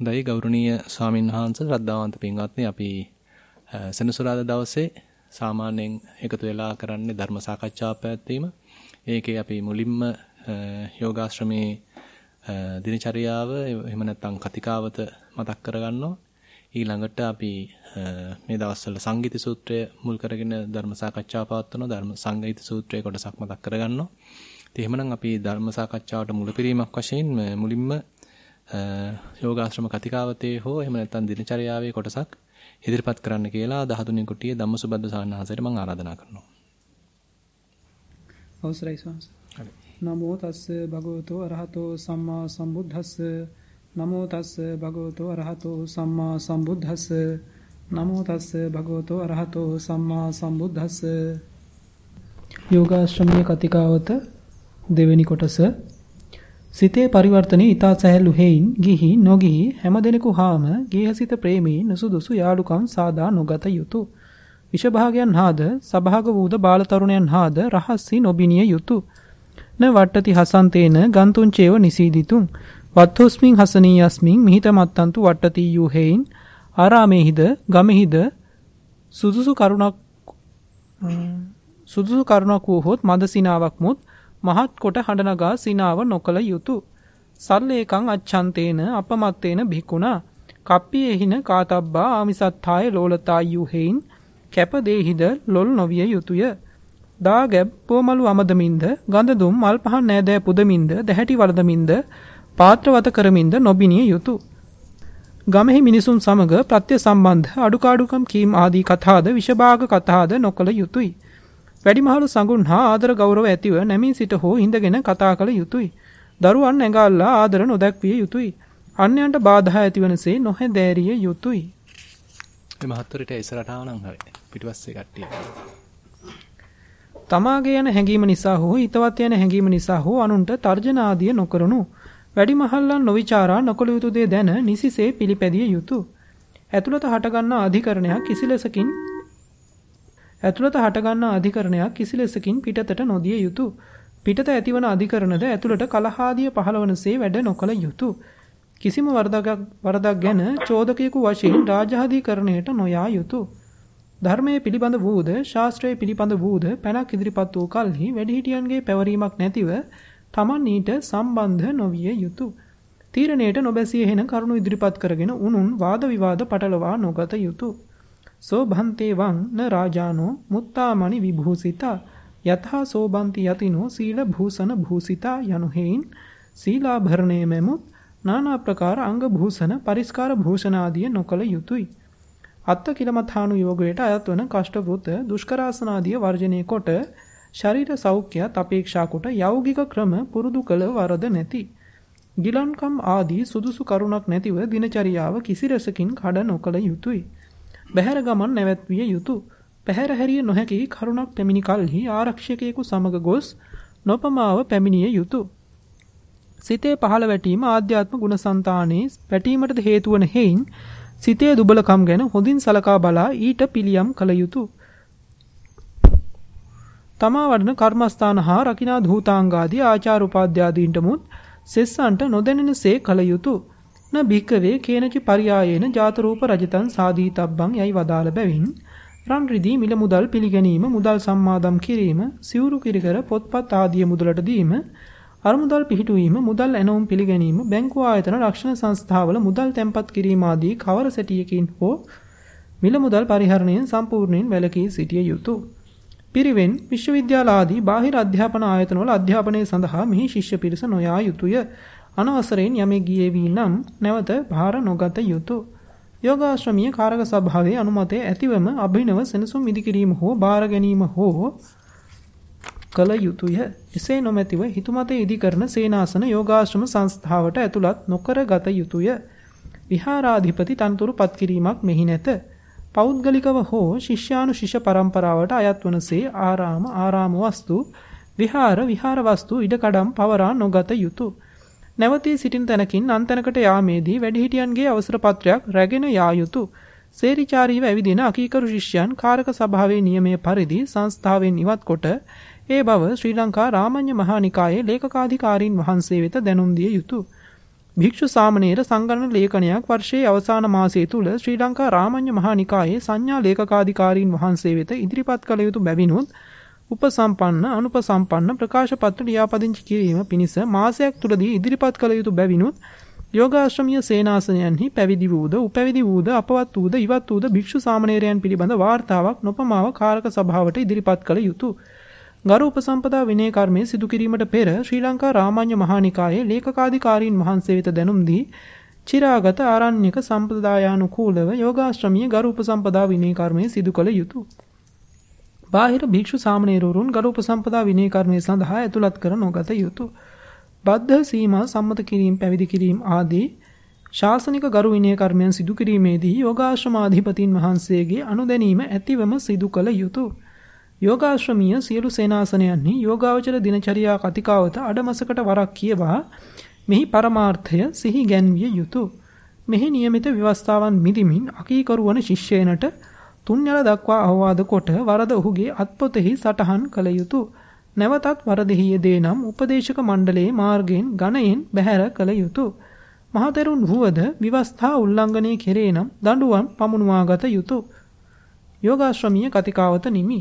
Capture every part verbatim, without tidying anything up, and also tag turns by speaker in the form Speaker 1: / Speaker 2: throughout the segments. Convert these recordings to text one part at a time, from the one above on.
Speaker 1: හොඳයි ගෞරවනීය ස්වාමින් වහන්සේ ශ්‍රද්ධාවන්ත පින්වත්නි අපි සෙනසුරාදා දවසේ සාමාන්‍යයෙන් එකතු වෙලා කරන්නේ ධර්ම සාකච්ඡාවක් පැවැත්වීම. ඒකේ අපි මුලින්ම යෝගාශ්‍රමයේ දිනචරියාව එහෙම නැත්නම් කතිකාවත මතක් කරගන්නවා. ඊළඟට අපි මේ දවස්වල සංගීත සූත්‍රය මුල් කරගෙන ධර්ම සාකච්ඡාව පවත්වනවා. ධර්ම සංගීත සූත්‍රයේ කොටසක් මතක් කරගන්නවා. ඉතින් එහෙමනම් අපි ධර්ම සාකච්ඡාවට මුලපිරීමක් වශයෙන් මුලින්ම යෝගාශ්‍රම කතිකාවතේ හෝ එහෙම නැත්නම් දිනචරියාවේ කොටසක් ඉදිරිපත් කරන්න කියලා දහතුනේ කුටියේ ධම්මසුබද්ද සාන්නාහසයට මම ආරාධනා කරනවා.
Speaker 2: අවසරයි ස්වාමීනි. නමෝ තස්ස භගවතෝ අරහතෝ සම්මා සම්බුද්දස්ස නමෝ තස්ස භගවතෝ අරහතෝ සම්මා සම්බුද්දස්ස නමෝ තස්ස භගවතෝ අරහතෝ සම්මා සම්බුද්දස්ස. යෝගාශ්‍රමයේ කතිකාවත දෙවෙනි කොටස. සිතේ පරිවර්තනයේ ඊතා සැහැල්ලු හේයින් ගිහි නොගිහි හැමදෙනෙකු හාම ගේහසිත ප්‍රේමී නුසුදුසු යාළුකම් සාදා නොගත යුතු. විෂභාගයන් හාද සභාග වූද බාල තරුණයන් හාද රහස්සි නොබිනිය යුතු. න වට්ටති හසන්තේන ගන්තුංචේව නිසීදිතුං වත්තුස්මින් හසනීයස්මින් මිහිත මත්තන්තු වට්ටති යූ හේයින් ආරාමේහිද ගමෙහිද සුදුසු කරුණක් සුදුසු කරුණක් වූහොත් මද සිනාවක් මුත් මහත් කොට හඬනගා සිනාව නොකල යුතු. සල්ලේකං අච්ඡන්තේන අපමත්තේන භික්ඛුනා කප්පියෙහින කාතබ්බා ආමිසත්ථාය ලෝලතායු හේයින් කැප දේහිද ලොල් නොවිය යුතුය. දාගැබ් පොමලු අමදමින්ද ගඳ දුම් මල් පහන් නෑදෑ පුදමින්ද දැහැටි වරදමින්ද පාත්‍රවත කරමින්ද නොබිනිය යුතු. ගමෙහි මිනිසුන් සමග ප්‍රත්‍ය සම්බන්ධ අඩුකාඩුකම් කීම් ආදී කතාද විෂභාග කතාද නොකල යුතුය. වැඩිමහලු සංගුණ හා ආදර ගෞරව ඇතිව නැමින් සිට හෝ හිඳගෙන කතා කළ යුතුය. දරුවන් ඇඟාල්ලා ආදර නොදැක්විය යුතුය. අන්‍යයන්ට බාධා ඇතිවනසේ නොහැදෑරිය යුතුය.
Speaker 1: මේ මහත්වරට ඉස්සරහට ආවනම් හරි. පිටිපස්සේ කට්ටිය.
Speaker 2: තමාගේ යන හැඟීම නිසා හෝ හිතවත් යන හැඟීම නිසා හෝ අනුන්ට තර්ජන ආදිය නොකරනු. වැඩිමහල්ලන් නොවිචාරා නොකළ යුතු දේ දැන නිසිසේ පිළිපැදිය යුතුය. ඇතුළත හටගන්නා අධිකරණයක් කිසිලෙසකින් ඇතුළත හටගන්නා අධිකරණයක් කිසිලෙසකින් පිටතට නොදිය යුතුය. පිටත ඇතිවන අධිකරණද ඇතුළට කලහාදිය පහළවනසේ වැඩ නොකළ යුතුය. කිසිම වරදක් වරදක් ගැන චෝදකයෙකු වශයෙන් රාජාධිකරණයට නොයා යුතුය. ධර්මයේ පිළිබඳ වූද ශාස්ත්‍රයේ පිළිබඳ වූද පැනක් ඉදිරිපත් වූ කල්හි වැඩිහිටියන්ගේ පැවරීමක් නැතිව තමන් ඊට සම්බන්ධ නොවිය යුතුය. තීරණයට නොබැසිය හෙන කරුණු ඉදිරිපත් කරගෙන උනුන් වාද විවාද පටලවා නොගත යුතුය. සෝභන්තේ වං න රාජානෝ මුත්තාමණි විභූසිතා යතහා සෝභන්ති යතිනෝ සීල භූෂණ භූසිතා යනු හේයින් සීලාභරණේ මෙමුත් নানা ප්‍රකාර අංග භූෂණ පරිස්කාර භූෂණ ආදිය නොකල යුතුය. අත්ත කිලමථානු යෝගයට අයත් වන කෂ්ඨ වෘත දුෂ්කරාසන ආදිය වර්ජනය කොට ශරීර සෞඛ්‍යත් අපේක්ෂා කොට යෞගික ක්‍රම පුරුදු කළ වරද නැති. ගිලන්කම් ආදී සුදුසු කරුණක් නැතිව දිනචරියාව කිසිරසකින් කඩ නොකළ යුතුය. බහැර ගමන් නැවැත්විය යුතුය. පැහැර හැරිය නොහැකි කරුණක් පැමිණි කල්හි ආරක්ෂකයෙකු සමග ගොස් නොපමාව පැමිණිය යුතුය. සිතේ පහළ වැටීම ආධ්‍යාත්ම ගුණසංතානයේ වැටීමටද හේතු වන හේයින් සිතේ දුබලකම් ගැන හොඳින් සලකා බලා ඊට පිළියම් කළ යුතුය. තමා වඩන කර්මස්ථාන හා රකිනා ධූතාංගාදී ආචාර උපාධ්‍යාදීන්ට මුත් සෙස්සන්ට නොදැනෙනසේ කළ යුතුය. න භික්කවේ කේනචි පරියායේන ජාත රූප රජතං සාදීතබ්බං යයි වදාළ බැවින් රන් රිදී මිල මුදල් පිළිගැනීම මුදල් සම්මාදම් කිරීම සිවුරු කිරිකර පොත්පත් ආදී මුදලට දීම අරමුදල් පිහිටුවීම මුදල් ඇනවුම් පිළිගැනීම බැංකු ආයතන රක්ෂණ සංස්ථාවල මුදල් තැන්පත් කිරීම ආදී කවර සැටියකින් හෝ මිල මුදල් පරිහරණයෙන් සම්පූර්ණයෙන් වැළකී සිටිය යුතුය. පිරිවෙන් විශ්වවිද්‍යාල ආදී බාහිර අධ්‍යාපන ආයතනවල අධ්‍යාපනය සඳහා මෙහි ශිෂ්‍ය පිරිස නොයා යුතුය. අනවසරයෙන් යමෙක් ගියේ වී නම් නැවත භාර නොගත යුතුය. යෝගාශ්‍රමීය කාරක සභාවේ අනුමතය ඇතිවම අභිනව සෙනසුම් ඉදිකිරීම හෝ බාර ගැනීම හෝ කළ යුතුය. එසේ නොමැතිව හිතුමතේ ඉදි කරන සේනාසන යෝගාශ්‍රම සංස්ථාවට ඇතුළත් නොකර ගත යුතුය. විහාරාධිපති තනතුරු පත් කිරීමක් මෙහි නැත. පෞද්ගලිකව හෝ ශිෂ්‍යානු ශිෂ්‍ය පරම්පරාවට අයත් වනසේ ආරාම ආරාම වස්තු විහාර විහාර වස්තු ඉඩකඩම් පවරා නොගත යුතුය. නැවතී සිටින තැනකින් අන්තැනකට යාමේදී වැඩිහිටියන්ගේ අවසර පත්‍රයක් රැගෙන යා යුතුය. සේරිචාරීව ඇවිදින අකීකරු ශිෂ්‍යයන් කාරක සභාවේ නියමයේ පරිදි සංස්ථාවෙන් ඉවත් කොට ඒ බව ශ්‍රී ලංකා රාමඤ්ඤ මහා නිකායේ ලේකකාධිකාරීන් වහන්සේ වෙත දැනුම් දිය යුතුය. භික්ෂු සාමණේර සංගණන ලේඛනයක් වර්ෂයේ අවසාන මාසයේ තුල ශ්‍රී ලංකා රාමඤ්ඤ මහා නිකායේ සංඥා ලේකකාධිකාරීන් වහන්සේ වෙත ඉදිරිපත් කළ යුතු බැවිනුත් උපසම්පන්න අනුපසම්පන්න ප්‍රකාශ පත්‍ර ලියාපදිංචි කිරීම පිණිස මාසයක් තුලදී ඉදිරිපත් කළ යුතු බැවිනුත් යෝගාශ්‍රමීය සේනාසනයන්හි පැවිදි වූද උපැවිදි වූද අපවත් වූද ඉවත් වූද භික්ෂු සාමණේරයන් පිළිබඳ වාර්තාවක් නොපමාව කාරක සභාවට ඉදිරිපත් කළ යුතුය. ගරු උපසම්පදා විනය කර්මයේ සිදු කිරීමට පෙර ශ්‍රී ලංකා රාමඤ්ඤ මහා නිකායේ ලේකකාධිකාරීන් වහන්සේ වෙත දැනුම් දී චිරාගත ආරණ්‍යක සම්ප්‍රදායානුකූලව යෝගාශ්‍රමීය ගරු උපසම්පදා විනය කර්මයේ සිදු කළ යුතුය. බාහිර භික්ෂු සාමණේරවරුන් ගරු උපසම්පදා විනය කර්මයේ සඳහා ඇතුළත් කර නොගත යුතුය. බද්ධ සීමා සම්මත කිරීම පැවිදි කිරීම ආදී ශාසනික ගරු විනය කර්මයන් සිදු කිරීමේදී යෝගාශ්‍රමාධිපතීන් වහන්සේගේ අනුදැනීම ඇතිවම සිදු කළ යුතුය. යෝගාශ්‍රමීය සියලු සේනාසනයන්හි යෝගාවචර දිනචරියා කතිකාවත අඩමසකට වරක් කියවා මෙහි පරමාර්ථය සිහි ගැන්විය යුතුය. මෙහි නියමිත ව්‍යවස්ථාවන් මිදිමින් අකීකරු වන ශිෂ්‍යයනට තුන්යල දක්වා අවවාද කොට වරද ඔහුගේ අත්පොතෙහි සටහන් කළ යුතුය. නැවතත් වරදෙහි යෙදේ නම් උපදේශක මණ්ඩලයේ මාර්ගයෙන් ගණයෙන් බැහැර කළ යුතුය. මහතෙරුන් වුවද විවස්ථා උල්ලංඝනය කෙරේ නම් දඬුවම් පමුණුවාගත යුතුය. යෝගාශ්‍රමීය කතිකාවත නිමි.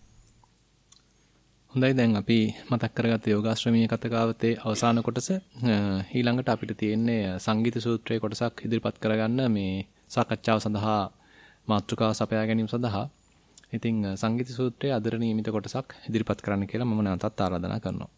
Speaker 1: හොඳයි, දැන් අපි මතක් කරගත්ත යෝගාශ්‍රමීය කතිකාවතේ අවසාන කොටස. ඊළඟට අපිට තියෙන්නේ සංගීත සූත්‍රයේ කොටසක් ඉදිරිපත් කරගන්න මේ සාකච්ඡාව සඳහා මාතෘකාව සපයා ගැනීම සඳහා. ඉතින් සංගීත සූත්‍රයේ අදර නියමිත කොටසක් ඉදිරිපත් කරන්න කියලා මම නැවතත් ආරාධනා කරනවා.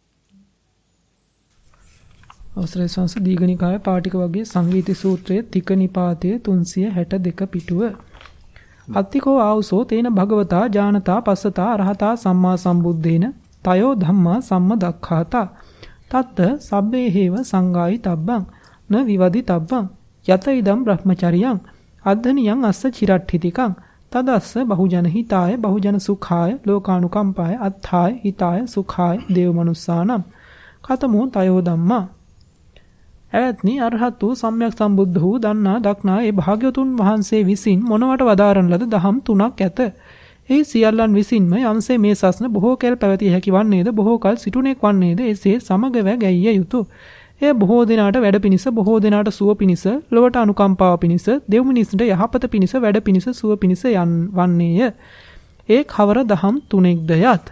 Speaker 2: අවසරයි සංස දීඝනිකාය පාටික වගේ සංගීත සූත්‍රයේ තික නිපාතයේ තුන්සිය හැට දෙක පිටුව. අත්තිකෝ ආවුසෝ තේන භගවතා ජානතා පස්සතා අරහතා සම්මා සම්බුද්දේන තයෝ ධම්මා සම්මදක්ඛාතා තත්ත සබ්බේ හේව සංගායි තබ්බං න විවදි තබ්බං යත ඉදම් බ්‍රහ්මචරියං අද්ධනියං අස්ස චිරට්ඨිතිකං තදස්ස බහුජන හිතාය බහුජන සුඛාය ලෝකානුකම්පාය අත්ථාය හිතාය සුඛාය දේව මනුස්සානම් කතමෝ තයෝ ධම්මා. එවත්නි අරහත් වූ සම්්‍යක් සම්බුද්ධ වූ දන්නා දක්නා ඒ භාග්‍යතුන් වහන්සේ විසින් මොනවට වදාරන ලද දහම් තුනක් ඇත. ඒ සියල්ලන් විසින්ම යම්සේ මේ සස්න බොහෝ කල් පැවතිය හැකි වන්නේද බොහෝ කල් සිටුණෙක් වන්නේද එසේ සමගව ගැයිය යුතුය. එය බොහෝ දිනාට වැඩ පිණිස බොහෝ දිනාට සුව පිණිස ලොවට අනුකම්පාව පිණිස දෙව් මිනිසුන්ට යහපත පිණිස වැඩ පිණිස සුව පිණිස යන් වන්නේය. ඒ කවර දහම් තුනෙක්ද යත්.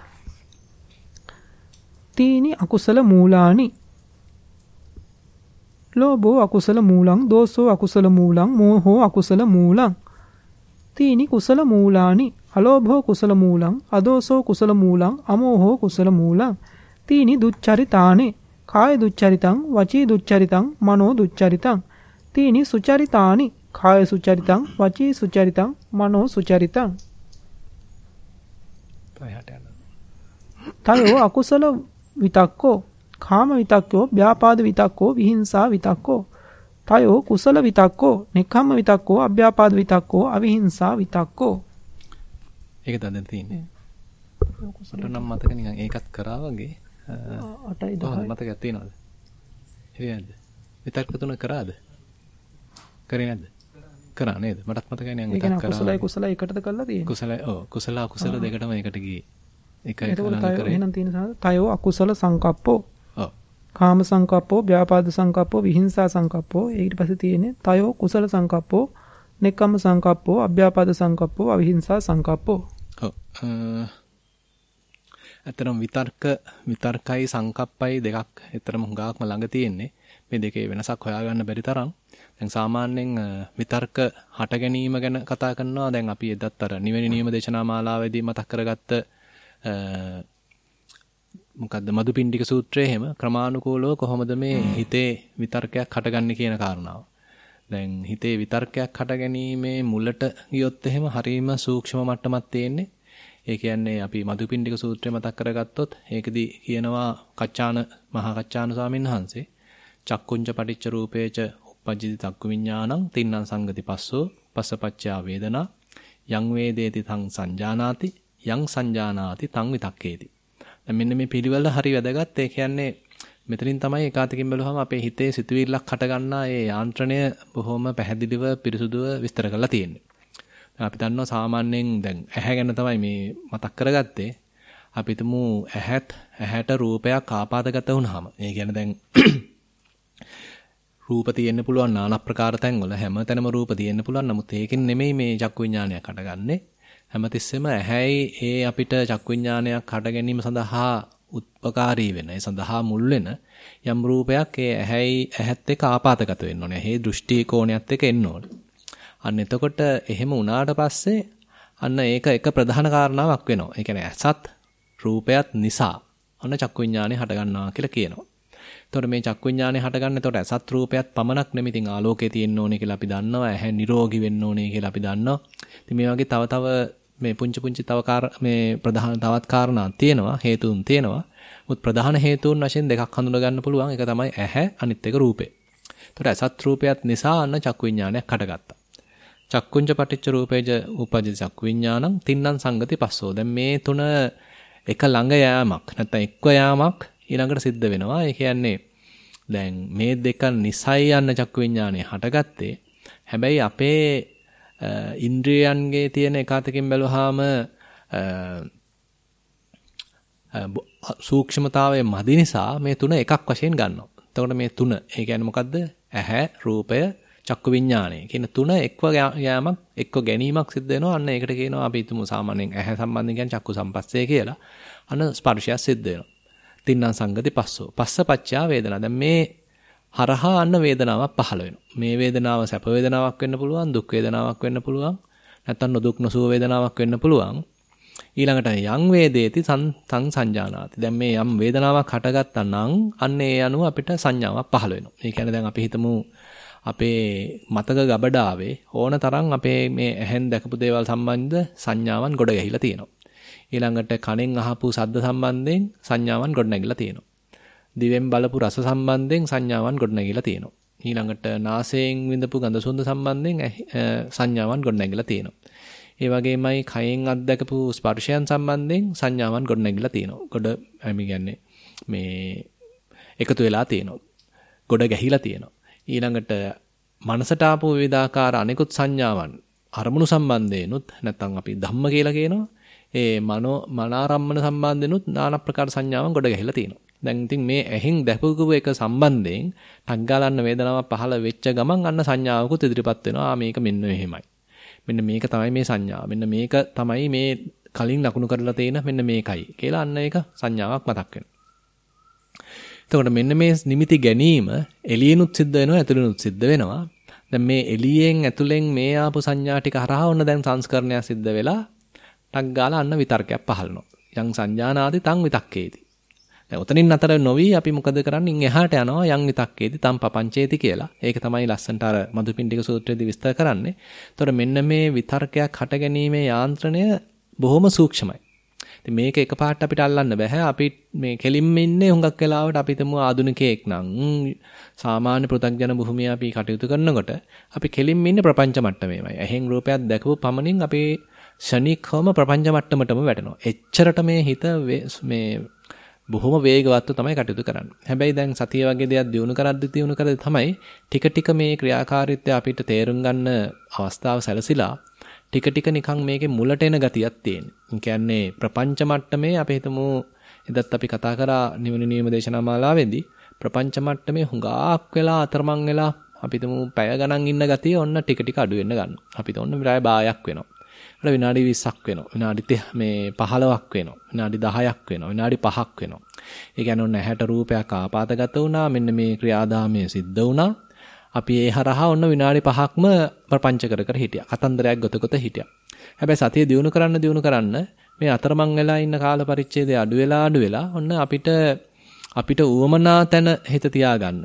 Speaker 2: තීනි අකුසල මූලානි ලෝභෝ අකුසල මූලං දෝසෝ අකුසල මූලං මෝහෝ අකුසල මූලං. තීනි කුසල මූලානි අලෝභෝ කුසල මූලං අදෝසෝ කුසල මූලං අමෝහෝ කුසල මූලං. තීනි දුච්චරිතානේ කාය දුච්චරිතං වචී දුච්චරිතං මනෝ දුච්චරිතං. තීනි සුචරිතානි කාය සුචරිතං වචී සුචරිතං මනෝ සුචරිතං. තයෝ අකුසල විතක්කෝ කාම විතක්කෝ ව්‍යාපාද විතක්කෝ විහිංසා විතක්කෝ. තයෝ කුසල විතක්කෝ නෙක්ඛම්ම විතක්කෝ අභ්‍යාපාද විතක්කෝ අවිහිංසා විතක්කෝ.
Speaker 1: ඒක දැන් තියෙන්නේ. මට නම් මතක නිකන් ඒකත් කරා වගේ.
Speaker 2: අටයි දහයි
Speaker 1: මතකයක් තියෙනවද? හරි නේද? විතර්ක තුන කරාද? කරේ නැද්ද? කරා නේද? මටත් මතකයි නේද විතර්ක කරා.
Speaker 2: කුසලයි කුසලයි එකටද කරලා තියෙන්නේ.
Speaker 1: කුසලයි ඔව් කුසල අකුසල දෙකටම එකට ගියේ. එක එක
Speaker 2: නම්
Speaker 1: කරේ.
Speaker 2: එහෙනම් තියෙන සාද තයෝ අකුසල සංකප්පෝ.
Speaker 1: ඔව්.
Speaker 2: කාම සංකප්පෝ ව්‍යාපාද සංකප්පෝ විහිංසා සංකප්පෝ. ඊට පස්සේ තියෙන්නේ තයෝ කුසල සංකප්පෝ නෙක්ඛම්ම සංකප්පෝ අභ්‍යාපාද සංකප්පෝ අවිහිංසා සංකප්පෝ.
Speaker 1: ඔව්. ඇතරම් විතර්ක විතර්කයි සංකප්පයි දෙකක් ඇතරම් හුඟක්ම ළඟ තියෙන්නේ. මේ දෙකේ වෙනසක් හොයාගන්න බැරි තරම්. දැන් සාමාන්‍යයෙන් විතර්ක හට ගැනීම ගැන කතා කරනවා. දැන් අපි එදත් අර නිවෙන නියම දේශනා මාලාවේදී මතක් කරගත්ත මොකද්ද මදුපිණ්ඩික සූත්‍රයේ එහෙම ක්‍රමානුකූලව කොහොමද මේ හිතේ විතර්කයක් හටගන්නේ කියන කාරණාව. දැන් හිතේ විතර්කයක් හටගැනීමේ මුලට ගියොත් එහෙම හරීම සූක්ෂම මට්ටමක් තියෙන්නේ. ඒ කියන්නේ අපි මදුපිණ්ඩික සූත්‍රය මතක් කරගත්තොත් ඒකෙදි කියනවා කච්චාන මහා කච්චාන ස්වාමීන් වහන්සේ චක්කුංච පටිච්ච රූපේච උපජ්ජති චක්කු විඥානං තින්නම් සංගති පස්සෝ පස්සපච්චා වේදනා යං වේදේති තං සංජානාති යං සංජානාති තං විතක්කේති. දැන් මෙන්න මේ පිළිවෙල හරි වැදගත්. ඒ කියන්නේ මෙතනින් තමයි ඒකාතකින් බැලුවම අපේ හිතේ සිතුවිල්ලක් හට ගන්නා ඒ යාන්ත්‍රණය බොහොම පැහැදිලිව පිරිසුදුව විස්තර කරලා තියෙන්නේ. අපි දන්නවා සාමාන්‍යයෙන් දැන් ඇහැ ගැන තමයි මේ මතක් කරගත්තේ. අපි හිතමු ඇහත් ඇහැට රූපයක් ආපාදගත වුනහම. ඒ කියන්නේ දැන් රූප තියෙන්න පුළුවන් নানা ප්‍රකාර තැන්වල හැම තැනම රූප තියෙන්න පුළුවන්. නමුත් ඒකෙන් නෙමෙයි මේ චක්කු විඥානයක් හටගන්නේ. හැමතිස්සෙම ඇහැයි ඒ අපිට චක්කු විඥානයක් හට ගැනීම සඳහා උපකාරී වෙන, ඒ සඳහා මුල් වෙන යම් රූපයක් ඒ ඇහැයි ඇහත් එක්ක ආපాతගත වෙන්න ඕනේ. ඇහි දෘෂ්ටි කෝණයත් එක්ක එන්න ඕනේ. අන්න එතකොට එහෙම වුණාට පස්සේ අන්න ඒක එක ප්‍රධාන කාරණාවක් වෙනවා. ඒ කියන්නේ ඇසත් රූපයත් නිසා අන්න චක්කු විඥානය හට ගන්නවා කියලා කියනවා. එතකොට මේ චක්කු විඥානය හටගන්න එතකොට ඇසත් රූපයත් පමණක් නෙමෙයි. ඉතින් ආලෝකයේ තියෙන්න ඕනේ කියලා අපි දන්නවා. ඇහැ නිරෝගී වෙන්න ඕනේ කියලා අපි දන්නවා. ඉතින් මේ වගේ තව තව මේ පුංචි පුංචි තව මේ ප්‍රධාන තවත් කාරණා තියෙනවා. හේතුන් තියෙනවා. මුත් ප්‍රධාන හේතුන් වශයෙන් දෙකක් හඳුනා ගන්න පුළුවන්. එක තමයි ඇහැ, අනිත් එක රූපේ. එතකොට ඇසත් රූපයත් නිසා අන්න චක්කු විඥානයක් හටගත්තා. චක්කුංච පටිච්ච රූපේජ උපජ්ජති චක්කු විඥානං තින්නම් සංගති පස්සෝ. දැන් මේ තුන එක ළඟ යෑමක් නැත්නම් එක්ව යෑමක් ඊළඟට සිද්ධ වෙනවා. ඒ කියන්නේ දැන් මේ දෙක නිසයි යන චක්කු විඥානය හටගත්තේ. හැබැයි අපේ ඉන්ද්‍රියයන්ගේ තියෙන එකතකින් බැලුවාම සූක්ෂමතාවයේ මදි නිසා මේ තුන එකක් වශයෙන් ගන්නවා. එතකොට මේ තුන ඒ කියන්නේ මොකද්ද? ඇහැ, රූපය, චක්කු විඥානය කියන තුන එක්ව යෑමක්, එක්ව ගැනීමක් සිද්ධ වෙනවා. අන්න ඒකට කියනවා අපි හිතමු සාමාන්‍යයෙන් ඇහැ සම්බන්ධයෙන් කියන්නේ චක්කු සම්පස්සේ කියලා. අන්න ස්පර්ශය සිද්ධ වෙනවා. තින්නම් සංගති පස්සෝ. පස්ස පච්චා වේදනා. දැන් මේ හරහා අන්න වේදනාවක් පහළ වෙනවා. මේ වේදනාව සැප වේදනාවක් වෙන්න පුළුවන්, දුක් වේදනාවක් වෙන්න පුළුවන්, නැත්නම් නොදුක් නොසුව වේදනාවක් වෙන්න පුළුවන්. ඊළඟට යං වේදේති සං සංජානාති. දැන් මේ යම් වේදනාවක් හටගත්තා නම් අන්න ඒ අනුව අපිට සංඥාවක් පහළ වෙනවා. ඒ කියන්නේ දැන් අපි හිතමු අපේ මතක ගබඩාවේ ඕන තරම් අපේ මේ ඇහෙන් දැකපු දේවල් සම්බන්ධ සංඥාවන් ගොඩ ගැහිලා තියෙනවා. ඊළඟට කනෙන් අහපු ශබ්ද සම්බන්ධයෙන් සංඥාවන් ගොඩ නැගිලා තියෙනවා. දිවෙන් බලපු රස සම්බන්ධයෙන් සංඥාවන් ගොඩ නැගිලා තියෙනවා. ඊළඟට නාසයෙන් විඳපු ගඳ සුවඳ සම්බන්ධයෙන් සංඥාවන් ගොඩ නැගිලා තියෙනවා. ඒ වගේමයි කයෙන් අත්දකපු ස්පර්ශයන් සම්බන්ධයෙන් සංඥාවන් ගොඩ නැගිලා තියෙනවා. ගොඩ අපි කියන්නේ මේ එකතු වෙලා තියෙනවා. ගොඩ ගැහිලා තියෙනවා. ඊළඟට මනසට ආපු විවිධාකාර අනිකුත් සංඥාවන් අරමුණු සම්බන්ධයෙන්ුත් නැත්නම් අපි ධම්ම කියලා කියනවා. ඒ මනෝ මනාරම්මන සම්බන්ධෙනුත් নানা ප්‍රකාර සංඥාවන් ගොඩ ගැහිලා තියෙනවා. දැන් ඉතින් මේ ඇහින් දැකපු එක සම්බන්ධයෙන් ටග්ගාලන්න වේදනාවක් පහළ වෙච්ච ගමන් අන්න සංඥාවකුත් ඉදිරිපත් වෙනවා. ආ මේක මෙන්න මෙහෙමයි. මෙන්න මේක තමයි මේ සංඥාව. මෙන්න මේක තමයි මේ කලින් ලකුණු කරලා තියෙන මෙන්න මේකයි කියලා අන්න ඒක සංඥාවක් මතක් වෙනවා. එතකොට මෙන්න මේ නිමිති ගැනීම එළියෙනුත් සිද්ධ වෙනවා, ඇතුළෙනුත් සිද්ධ වෙනවා. දැන් මේ එළියෙන් ඇතුළෙන් මේ ආපු සංඥා ටික හරහා ඔන්න දැන් සංස්කරණයක් සිද්ධ වෙලා ටක් ගාලා අන්න විතර්කයක් පහළනවා. යං සංජානාති තං විතක්කේති. දැන් උතනින් අතර නොවි අපි මොකද කරන්නේ? ඉන් එහාට යනවා යං විතක්කේති තං පපංචේති කියලා. ඒක තමයි ලස්සනට අර මදුපිණ්ඩික සූත්‍රයේදී විස්තර කරන්නේ. එතකොට මෙන්න මේ විතර්කයක් හට ගැනීමේ යාන්ත්‍රණය බොහොම සූක්ෂමයි. ඉතින් මේක එකපාරට අපිට අල්ලන්න බෑ. අපි මේ කෙලින්ම ඉන්නේ හුඟක් වෙලාවට අපි හිතමු ආධුනිකයෙක් නම් සාමාන්‍ය පෘථග්ජන භූමිය අපි කටයුතු කරනකොට අපි කෙලින්ම ඉන්නේ ප්‍රපංච මට්ටමේමයි. ඇහෙන් රූපයක් දැකපු පමණින් අපි ශනිකවම ප්‍රපංච මට්ටමටම වැටෙනවා. එච්චරට මේ හිත මේ බොහොම වේගවත්ව තමයි කටයුතු කරන්නේ. හැබැයි දැන් සතිය වගේ දෙයක් දිනු කරද්දි දිනු කරද්දි තමයි ටික ටික මේ ක්‍රියාකාරීත්වය අපිට තේරුම් ගන්න අවස්ථාව සැලසිලා ටික ටික නිකන් මේකේ මුලට එන ගතියක් තියෙනවා. ඒ කියන්නේ ප්‍රපංච මට්ටමේ අපි හිතමු එදත් අපි කතා කරා නිවන නියම දේශනා මාලාවේදී ප්‍රපංච මට්ටමේ හුඟක් වෙලා අතරමං වෙලා අපි හිතමු පැය ගණන් ඉන්න ගතිය ඔන්න ටික ටික අඩු වෙන්න ගන්නවා. අපිට ඔන්න විරාය බායක් වෙනවා. අර විනාඩි විස්සක් වෙනවා. විනාඩි මේ පහළොවක් වෙනවා. විනාඩි දහයක් වෙනවා. විනාඩි පහක් වෙනවා. ඒ කියන්නේ ඔන්න ඇහැට රූපයක් ආපాతගත වුණා. මෙන්න මේ ක්‍රියාදාමය සිද්ධ වුණා. අපි ඒ හරහා ඔන්න විනාඩි පහක්ම ප්‍රපංච කර කර හිටියා. කතන්දරයක් ගොත ගොත හිටියා. හැබැයි සතිය දිනු කරන්න දිනු කරන්න මේ අතරමං වෙලා ඉන්න කාල පරිච්ඡේදය අඩු වෙලා අඩු වෙලා ඔන්න අපිට අපිට උවමනා තැන හිත තියාගන්න.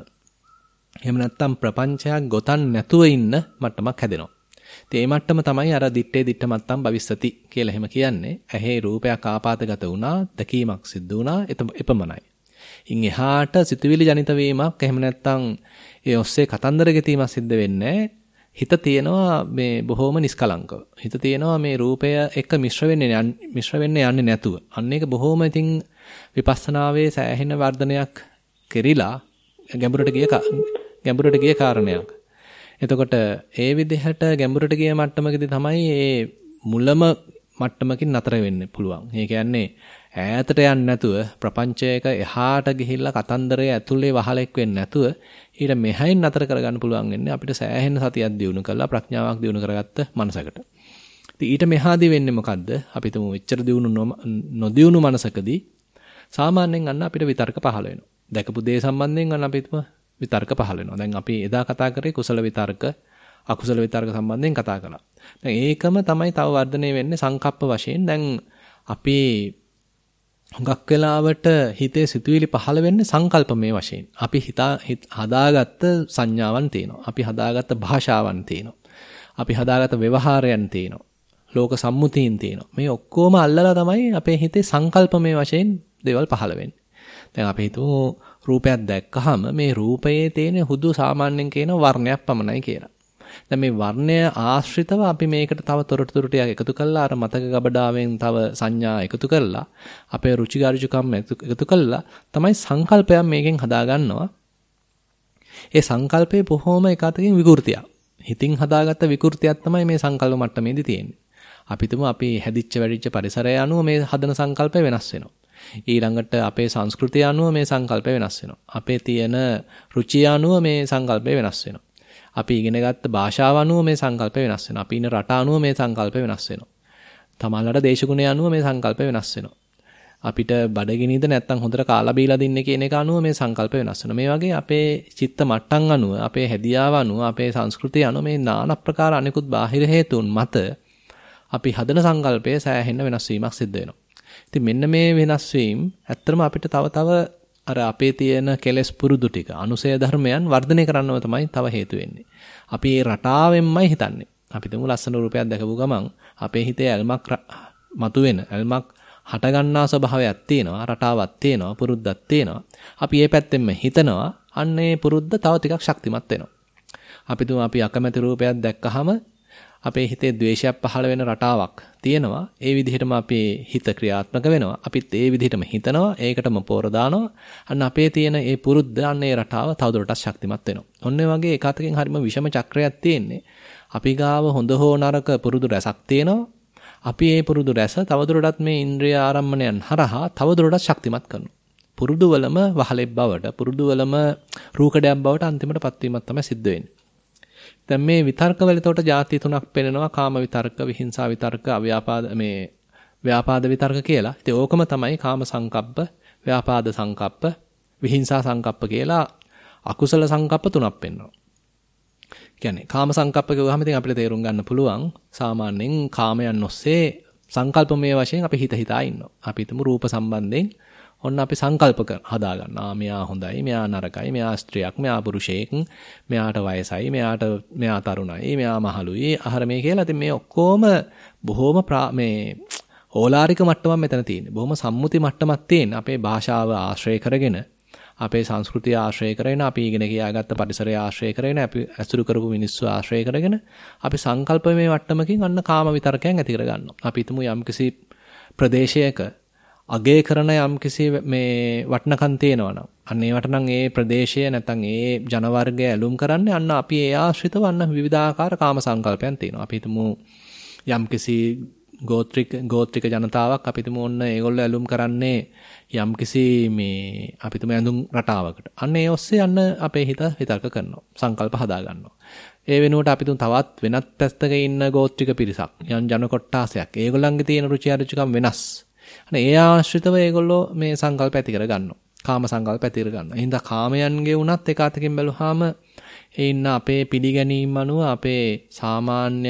Speaker 1: එහෙම නැත්නම් ප්‍රපංචයක් ගොතන් නැතුව ඉන්න මට්ටමක් හැදෙනවා. ඉතින් මේ මට්ටම තමයි අර දිත්තේ දිත්ත මත්තම් භවිස්සති කියලා එහෙම කියන්නේ. ඇහි රූපයක් ආපాతගත වුණා, දැකීමක් සිද්ධ වුණා, එපමණයි. ඉන් එහාට සිතුවිලි ජනිත වීමක් එහෙම නැත්නම් ඒ ඔස්සේ කතන්දර ගෙතීමක් සිද්ධ වෙන්නේ හිත තියෙනවා මේ බොහොම නිස්කලංකව. හිත තියෙනවා මේ රූපය එක්ක මිශ්‍ර වෙන්නේ මිශ්‍ර වෙන්නේ යන්නේ නැතුව. අන්න ඒක බොහොම ඉතින් විපස්සනාවේ සෑහෙන වර්ධනයක් කෙරිලා ගැඹුරට ගිය ගැඹුරට ගිය කාරණයක්. එතකොට ඒ විදිහට ගැඹුරට ගිය මට්ටමකදී තමයි මේ මුලම මට්ටමකින් නතර වෙන්න පුළුවන්. ඒ කියන්නේ ඈතට යන්නේ නැතුව ප්‍රපංචයක එහාට ගිහිල්ලා කතන්දරයේ ඇතුලේ වහලෙක් වෙන්නේ නැතුව ඊට මෙහයින් නතර කරගන්න පුළුවන් වෙන්නේ අපිට සෑහෙන සතියක් දිනු කරලා ප්‍රඥාවක් දිනු කරගත්ත මනසකට. ඉතින් ඊට මෙහාදී වෙන්නේ මොකද්ද? අපි තුමු මෙච්චර දිනු නොදියුණු මනසකදී සාමාන්‍යයෙන් අන්න අපිට විතර්ක පහළ වෙනවා. දැකපු දේ සම්බන්ධයෙන් අන්න අපිට විතර්ක පහළ වෙනවා. දැන් අපි එදා කතා කරේ කුසල විතර්ක, අකුසල විතර්ක සම්බන්ධයෙන් කතා කළා. දැන් ඒකම තමයි තව වර්ධනය වෙන්නේ සංකප්ප වශයෙන්. දැන් අපි හුඟක් වෙලාවට හිතේ සිතුවිලි පහළ වෙන්නේ සංකල්පමය වශයෙන්. අපි හිතා හදාගත්ත සංඥාවන් තියෙනවා. අපි හදාගත්ත භාෂාවන් තියෙනවා. අපි හදාගත්ත ව්‍යවහාරයන් තියෙනවා. ලෝක සම්මුතීන් තියෙනවා. මේ ඔක්කොම අල්ලලා තමයි අපේ හිතේ සංකල්පමය වශයෙන් දේවල් පහළ වෙන්නේ. දැන් අපි හිතමු රූපයක් දැක්කහම මේ රූපයේ තියෙන හුදු සාමාන්‍යයෙන් කියන වර්ණයක් පමණයි කියලා. දැන් මේ වර්ණය ආශ්‍රිතව අපි මේකට තව තොරතුරු ටිකක් එකතු කළා අර මතක ගබඩාවෙන් තව සංඥා එකතු කළා අපේ රුචි ගරුචිකම් එකතු කළා තමයි සංකල්පයක් මේකෙන් හදාගන්නවා. ඒ සංකල්පේ බොහොම එකතකින් විකෘතියක්. හිතින් හදාගත්ත විකෘතියක් තමයි මේ සංකල්ප මට්ටමේදී තියෙන්නේ. අපි තුමු අපි හැදිච්ච වැඩිච්ච පරිසරය අනුව මේ හදන සංකල්පය වෙනස් වෙනවා. ඊළඟට අපේ සංස්කෘතිය අනුව මේ සංකල්පය වෙනස් වෙනවා. අපේ තියෙන රුචිය අනුව මේ සංකල්පය වෙනස් වෙනවා. අපි ඉගෙන ගත්ත භාෂාව අනුව මේ සංකල්පය වෙනස් වෙනවා. අපි ඉන්න රට අනුව මේ සංකල්පය වෙනස් වෙනවා. තමන්ලට දේශගුණය අනුව මේ සංකල්පය වෙනස් වෙනවා. අපිට බඩගිනිද නැත්නම් හොඳට කාලා බීලා දින්න කියන එක අනුව මේ සංකල්පය වෙනස් වෙනවා. මේ වගේ අපේ චිත්ත මට්ටම් අනුව, අපේ හැදියාව අනුව, අපේ සංස්කෘතිය අනුව මේ নানা ප්‍රකාර අනිකුත් බාහිර හේතුන් මත අපි හදන සංකල්පයේ සෑහෙන වෙනස් වීමක් සිද්ධ වෙනවා. ඉතින් මෙන්න මේ වෙනස් වීම ඇත්තටම අපිට තව තව අර අපේ තියෙන කෙලෙස් පුරුදු ටික අනුසය ධර්මයන් වර්ධනය කරන්නව තමයි තව හේතු වෙන්නේ. අපි මේ රටාවෙන්මයි හිතන්නේ. අපි තුමු ලස්සන රූපයක් දැකපු ගමන් අපේ හිතේ ඇල්මක් මතුවෙන ඇල්මක් හට ගන්නා ස්වභාවයක් තියෙනවා, රටාවක් තියෙනවා, පුරුද්දක් තියෙනවා. අපි මේ පැත්තෙන්ම හිතනවා අන්න ඒ පුරුද්ද තව ටිකක් ශක්තිමත් වෙනවා. අපි තුමු අපි අකමැති රූපයක් දැක්කහම අපේ හිතේ ද්වේෂයක් පහළ වෙන රටාවක් තියෙනවා. ඒ විදිහටම අපේ හිත ක්‍රියාත්මක වෙනවා. අපිත් ඒ විදිහටම හිතනවා. ඒකටම පෝර දානවා. අන්න අපේ තියෙන ඒ පුරුද්ද අන්න ඒ රටාව තවදුරටත් ශක්තිමත් වෙනවා. ඔන්න වගේ එකතකින් හරිම විෂම චක්‍රයක් තියෙන්නේ. අපි ගාව හොඳ හෝ නරක පුරුදු රැසක් තියෙනවා. අපි ඒ පුරුදු රැස තවදුරටත් මේ ඉන්ද්‍රිය ආරම්මණයන් හරහා තවදුරටත් ශක්තිමත් කරනවා. පුරුදු වලම වහලෙක් බවට, පුරුදු වලම රූකඩයක් බවට අන්තිමටපත් වීමක් තමයි සිද්ධ වෙන්නේ. දැන් මේ විතර්ක වල එතකොට ಜಾති තුනක් පෙන්නනවා. කාම විතර්ක, විහිංසා විතර්ක, අව්‍යාපාද මේ ව්‍යාපාද විතර්ක කියලා. ඉතින් ඕකම තමයි කාම සංකප්ප, ව්‍යාපාද සංකප්ප, විහිංසා සංකප්ප කියලා අකුසල සංකප්ප තුනක් පෙන්නනවා. කියන්නේ කාම සංකප්ප කියවහම ඉතින් අපිට තේරුම් ගන්න පුළුවන් සාමාන්‍යයෙන් කාමයන් ඔස්සේ සංකල්පමය වශයෙන් අපි හිත හිතා ඉන්නවා. අපි හිතමු රූප සම්බන්ධයෙන් ඔන්න අපි සංකල්ප හදා ගන්නවා. මෙයා හොඳයි, මෙයා නරකයි, මෙයා ස්ත්‍රියක්, මෙයා පුරුෂයෙක්, මෙයාට වයසයි, මෙයාට මෙයා තරුණයි, මෙයා මහලුයි, අහර මේ කියලා. ඉතින් මේ ඔක්කොම බොහොම මේ ඕලාරික මට්ටමක් මෙතන තියෙන්නේ. බොහොම සම්මුති මට්ටමක් තියෙන. අපේ භාෂාව ආශ්‍රය කරගෙන, අපේ සංස්කෘතිය ආශ්‍රය කරගෙන, අපි ඉගෙන ගියාගත්ත පරිසරය ආශ්‍රය කරගෙන, අපි ඇසුරු කරපු මිනිස්සු ආශ්‍රය කරගෙන, අපි සංකල්පමය මට්ටමකින් අන්න කාම විතරකයන් ඇති කර ගන්නවා. අපි හිතමු යම්කිසි ප්‍රදේශයක අගය කරන යම්කිසි මේ වටනකම් තියෙනවා නම් අන්න ඒවට නම් ඒ ප්‍රදේශය නැත්නම් ඒ ජන වර්ගය ඇලුම් කරන්නේ අන්න අපි ඒ ආශ්‍රිතව අන්න විවිධාකාර කාම සංකල්පයන් තියෙනවා. අපි හිතමු යම්කිසි ගෝත්‍රික ගෝත්‍රික ජනතාවක් අපි හිතමු ඔන්න ඒගොල්ලෝ ඇලුම් කරන්නේ යම්කිසි මේ අපි හිතමු ඇඳුම් රටාවකට. අන්න ඒ ඔස්සේ අන්න අපේ හිත විතර්ක කරනවා. සංකල්ප හදා ගන්නවා. ඒ වෙනුවට අපි තුන් තවත් වෙනත් පැත්තක ඉන්න ගෝත්‍රික පිරිසක් යම් ජන කොට්ටාසයක් ඒගොල්ලන්ගේ තියෙන රුචි අරුචිකම් වෙනස්. අනේ ඒ ආශ්‍රිතව ඒගොල්ලෝ මේ සංකල්ප ඇති කර ගන්නවා. කාම සංකල්ප ඇති කර ගන්නවා. එහෙනම් කාමයන්ගේ උනත් එක අතකින් බැලුවාම ඒ ඉන්න අපේ පිළිගැනීම අනුව අපේ සාමාන්‍ය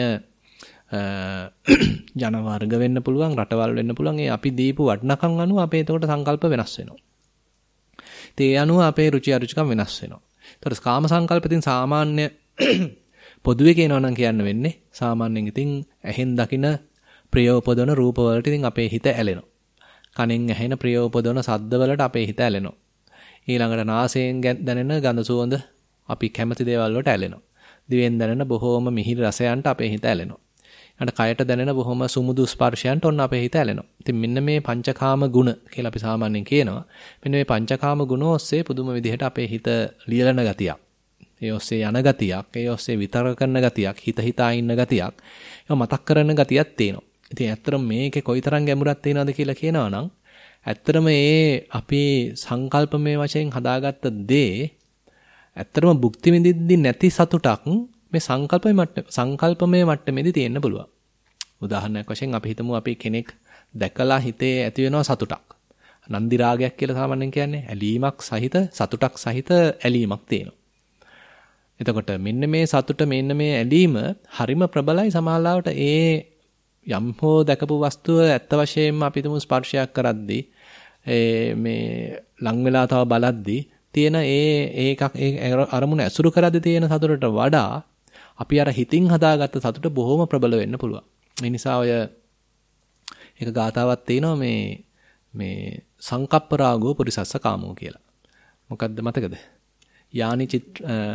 Speaker 1: ජන වර්ග වෙන්න පුළුවන්, රටවල් වෙන්න පුළුවන්. ඒ අපි දීපු වටිනකම් අනුව අපේ එතකොට සංකල්ප වෙනස් වෙනවා. ඒ අනුව අපේ රුචි අරුචිකම් වෙනස් වෙනවා. ඒතකොට කාම සංකල්ප ඉතින් සාමාන්‍ය පොදුවේ කියනවා නම් කියන්න වෙන්නේ සාමාන්‍යයෙන් ඉතින් ඇහෙන් දකින ප්‍රිය උපදවන රූප වලට ඉතින් අපේ හිත ඇලෙනවා. කනෙන් ඇහෙන ප්‍රිය උපදවන ශබ්ද වලට අපේ හිත ඇලෙනවා. ඊළඟට නාසයෙන් දැනෙන ගඳ සුවඳ අපි කැමති දේවල් වලට ඇලෙනවා. දිවෙන් දැනෙන බොහෝම මිහිරි රසයන්ට අපේ හිත ඇලෙනවා. ඊට කයට දැනෙන බොහොම සුමුදු ස්පර්ශයන්ට ඔන්න අපේ හිත ඇලෙනවා. ඉතින් මෙන්න මේ පංචකාම ගුණ කියලා අපි සාමාන්‍යයෙන් කියනවා. මෙන්න මේ පංචකාම ගුණ ඔස්සේ පුදුම විදිහට අපේ හිත ලියලන ගතියක්. ඒ ඔස්සේ යන ගතියක්, ඒ ඔස්සේ විතර කරන ගතියක්, හිත හිතා ඉන්න ගතියක්, ඒක මතක් කරන ගතියක් තියෙනවා. ඉතින් ඇත්තටම මේකේ කොයිතරම් ගැඹුරක් තියෙනවද කියලා කියනවා නම් ඇත්තටම ඒ අපි සංකල්පමය වශයෙන් හදාගත්ත දේ ඇත්තටම භුක්ති විඳින්දි නැති සතුටක් මේ සංකල්පමය මට්ටම සංකල්පමය මට්ටමේදී තියෙන්න පුළුවන්. උදාහරණයක් වශයෙන් අපි හිතමු අපි කෙනෙක් දැකලා හිතේ ඇති වෙනවා සතුටක්. නන්දි රාගයක් කියලා සාමාන්‍යයෙන් කියන්නේ ඇලීමක් සහිත සතුටක් සහිත ඇලීමක් තියෙනවා. එතකොට මෙන්න මේ සතුට මෙන්න මේ ඇලීම හරිම ප්‍රබලයි සමාලාවට ඒ යම් හෝ දැකපු වස්තුව ඇත්ත වශයෙන්ම අපි තුමු ස්පර්ශයක් කරද්දී ඒ මේ ලං වෙලා තව බලද්දී තියෙන ඒ ඒකක් ඒ අරමුණ ඇසුරු කරද්දී තියෙන සතුටට වඩා අපි අර හිතින් හදාගත්ත සතුට බොහොම ප්‍රබල වෙන්න පුළුවන්. ඒ නිසා ඔය එක ගාතාවක් තියෙනවා මේ මේ සංකප්ප රාගෝ පුරිසස්ස කාමෝ කියලා. මොකද්ද මතකද? යානි චිත්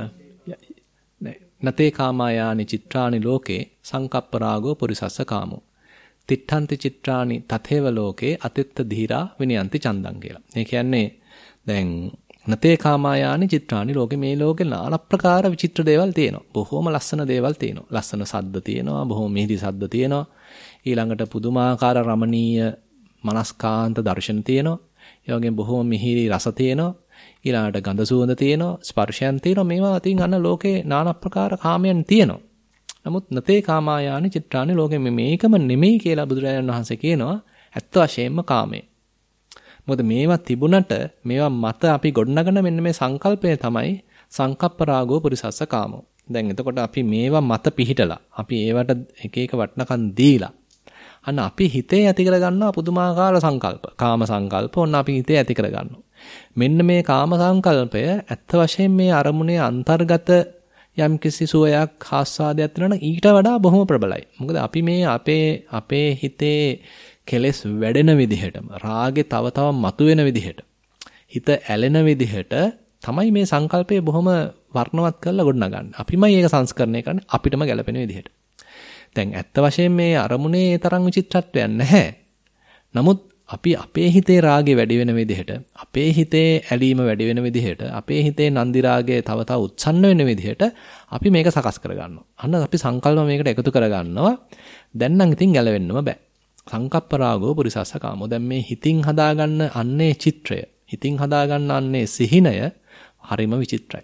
Speaker 1: නතේ කාමා යානි චිත්‍රානි ලෝකේ සංකප්ප රාගෝ පුරිසස්ස කාමෝ. තිට්ඨන්ති චිත්‍රානි තතේව ලෝකේ අතිත්ත ධීරා විනයන්ති චන්දං කියලා. ඒ කියන්නේ දැන් නතේ කාමා යානි චිත්‍රානි ලෝකේ මේ ලෝකේ নানা ප්‍රකාර විචිත්‍ර දේවල් තියෙනවා. බොහොම ලස්සන දේවල් තියෙනවා. ලස්සන සද්ද තියෙනවා, බොහොම මිහිරි සද්ද තියෙනවා. ඊළඟට පුදුමාකාර රමණීය මනස්කාන්ත දර්ශන තියෙනවා. ඒ වගේම බොහොම මිහිරි රස තියෙනවා. ඊළඟට ගඳ සුවඳ තියෙනවා, ස්පර්ශයන් තියෙනවා. මේවා අතින් අන්න ලෝකේ নানা ප්‍රකාර කාමයන් තියෙනවා. නමුත් නතේ කාමායානි චිත්‍රානි ලෝකෙ මේකම නෙමෙයි කියලා බුදුරජාණන් වහන්සේ කියනවා. ඇත්ත වශයෙන්ම කාමය. මොකද මේවා තිබුණට මේවා මත අපි ගොඩනගන මෙන්න මේ සංකල්පය තමයි සංකප්ප රාගෝ පුරිසස්ස කාමෝ. දැන් එතකොට අපි මේවා මත පිහිටලා අපි ඒවට එක එක වටනකන් දීලා අන්න අපි හිතේ ඇති කරගන්නවා පුදුමාකාර සංකල්ප. කාම සංකල්ප ඔන්න අපි හිතේ ඇති කරගන්නවා. මෙන්න මේ කාම සංකල්පය ඇත්ත වශයෙන් මේ අරමුණේ අන්තර්ගත යම්කිසි සුවයක් ආස්වාදයක් වෙනවා නම් ඊට වඩා බොහොම ප්‍රබලයි. මොකද අපි මේ අපේ අපේ හිතේ කෙලෙස් වැඩෙන විදිහටම රාගේ තව තව මතුවෙන විදිහට හිත ඇලෙන විදිහට තමයි මේ සංකල්පය බොහොම වර්ණවත් කරලා ගොඩනගන්නේ. අපිමයි ඒක සංස්කරණය කරන්නේ අපිටම ගැළපෙන විදිහට. දැන් ඇත්ත වශයෙන් මේ අරමුණේ තරම් විචිත්‍රත්වයක් නැහැ. නමුත් අපි අපේ හිතේ රාගේ වැඩි වෙන විදිහට, අපේ හිතේ ඇලීම වැඩි වෙන විදිහට, අපේ හිතේ නන්දි රාගය තව තව උත්සන්න වෙන විදිහට අපි මේක සකස් කරගන්නවා. අන්න අපි සංකල්ප මේකට එකතු කරගන්නවා. දැන් නම් ඉතින් ගැලවෙන්නම බෑ. සංකප්ප රාගෝ පුරිසස්ස කාමෝ. දැන් මේ හිතින් හදාගන්න අන්නේ චිත්‍රය, හිතින් හදාගන්න අන්නේ සිහිනය හරිම විචිත්‍රයි.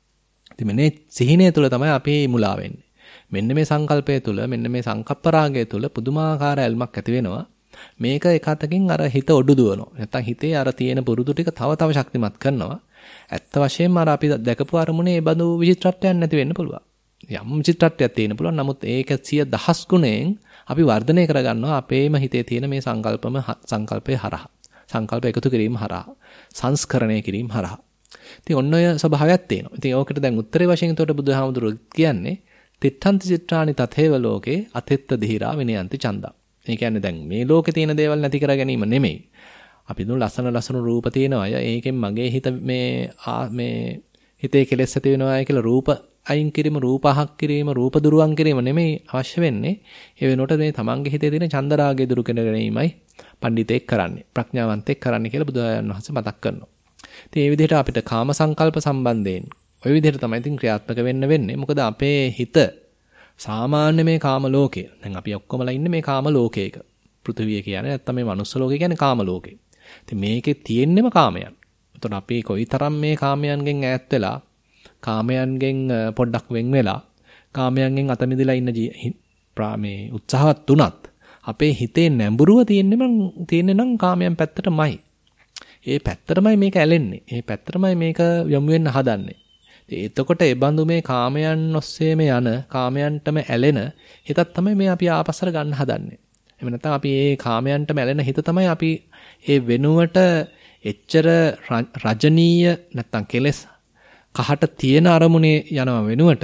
Speaker 1: ඉතින් මේ සිහිනය තුළ තමයි අපි මුලා වෙන්නේ. මෙන්න මේ සංකල්පය තුළ, මෙන්න මේ සංකප්ප රාගය තුළ පුදුමාකාර ඇල්මක් ඇති වෙනවා. මේක එකතකින් අර හිත ඔඩු දුවනවා. නැත්තම් හිතේ අර තියෙන පුරුදු ටික තව තව ශක්තිමත් කරනවා. ඇත්ත වශයෙන්ම අර අපි දැකපු අරමුණේ ඒ බඳු විචිත්‍රත්වයක් නැති වෙන්න පුළුවන්. යම් විචිත්‍රත්වයක් තියෙන්න පුළුවන්. නමුත් ඒක සිය දහස් ගුණයෙන් අපි වර්ධනය කරගන්නවා අපේම හිතේ තියෙන මේ සංකල්පම සංකල්පේ හරහා. සංකල්ප එකතු කිරීම හරහා. සංස්කරණය කිරීම හරහා. ඉතින් ඔන්න ඔය ස්වභාවයක් තියෙනවා. ඉතින් ඕකට දැන් උත්තරේ වශයෙන් උඩ බුදුහාමුදුරුවෝ කියන්නේ තිට්ඨන්ති චිත්‍රානි තතේව ලෝකේ අතිත්ත ධීරා විනයන්ති චන්දා. ඒ කියන්නේ දැන් මේ ලෝකේ තියෙන දේවල් නැති කර ගැනීම නෙමෙයි. අපි දුන්න ලස්සන ලස්සන රූප තියෙනවා අය. ඒකෙන් මගේ හිත මේ මේ හිතේ කෙලෙස් ඇති වෙනවා කියලා රූප අයින් කිරීම, රූප අහක් කිරීම, රූප දුරුවන් කිරීම නෙමෙයි අවශ්‍ය වෙන්නේ. ඒ වෙනකොට මේ තමන්ගේ හිතේ තියෙන චන්දරාගය දුරු කර ගැනීමයි පඬිතෙක් කරන්නේ. ප්‍රඥාවන්තෙක් කරන්නේ කියලා බුදුරජාණන් වහන්සේ මතක් කරනවා. ඉතින් මේ විදිහට අපිට කාම සංකල්ප සම්බන්ධයෙන් ওই විදිහට තමයි ඉතින් ක්‍රියාත්මක වෙන්න වෙන්නේ. මොකද අපේ හිත සාමාන්‍ය මේ කාම ලෝකය. දැන් අපි ඔක්කොමලා ඉන්නේ මේ කාම ලෝකයක. පෘථිවිය කියන්නේ නැත්තම් මේ මනුස්ස ලෝකය කියන්නේ කාම ලෝකේ. ඉතින් මේකේ තියෙන්නම කාමයන්. එතකොට අපි කොයිතරම් මේ කාමයන්ගෙන් ඈත් වෙලා, කාමයන්ගෙන් පොඩ්ඩක් වෙන් වෙලා, කාමයන්ගෙන් අත මිදලා ඉන්න මේ උත්සාහවත් තුනත් අපේ හිතේ නැඹුරුව තියෙන්නේ තියෙන්නේ නම් කාමයන් පැත්තටමයි. ඒ පැත්තටමයි මේක ඇලෙන්නේ. ඒ පැත්තටමයි මේක යොමු වෙන්න හදන්නේ. එතකොට ඒ බඳු මේ කාමයන් ඔස්සේම යන කාමයන්ටම ඇලෙන හිතක් තමයි මේ අපි ආපස්සට ගන්න හදන්නේ. එහෙම නැත්නම් අපි මේ කාමයන්ටම ඇලෙන හිත තමයි අපි ඒ වෙනුවට එච්චර රජනීය නැත්නම් කෙලස් කහට තියෙන අරමුණේ යනව වෙනුවට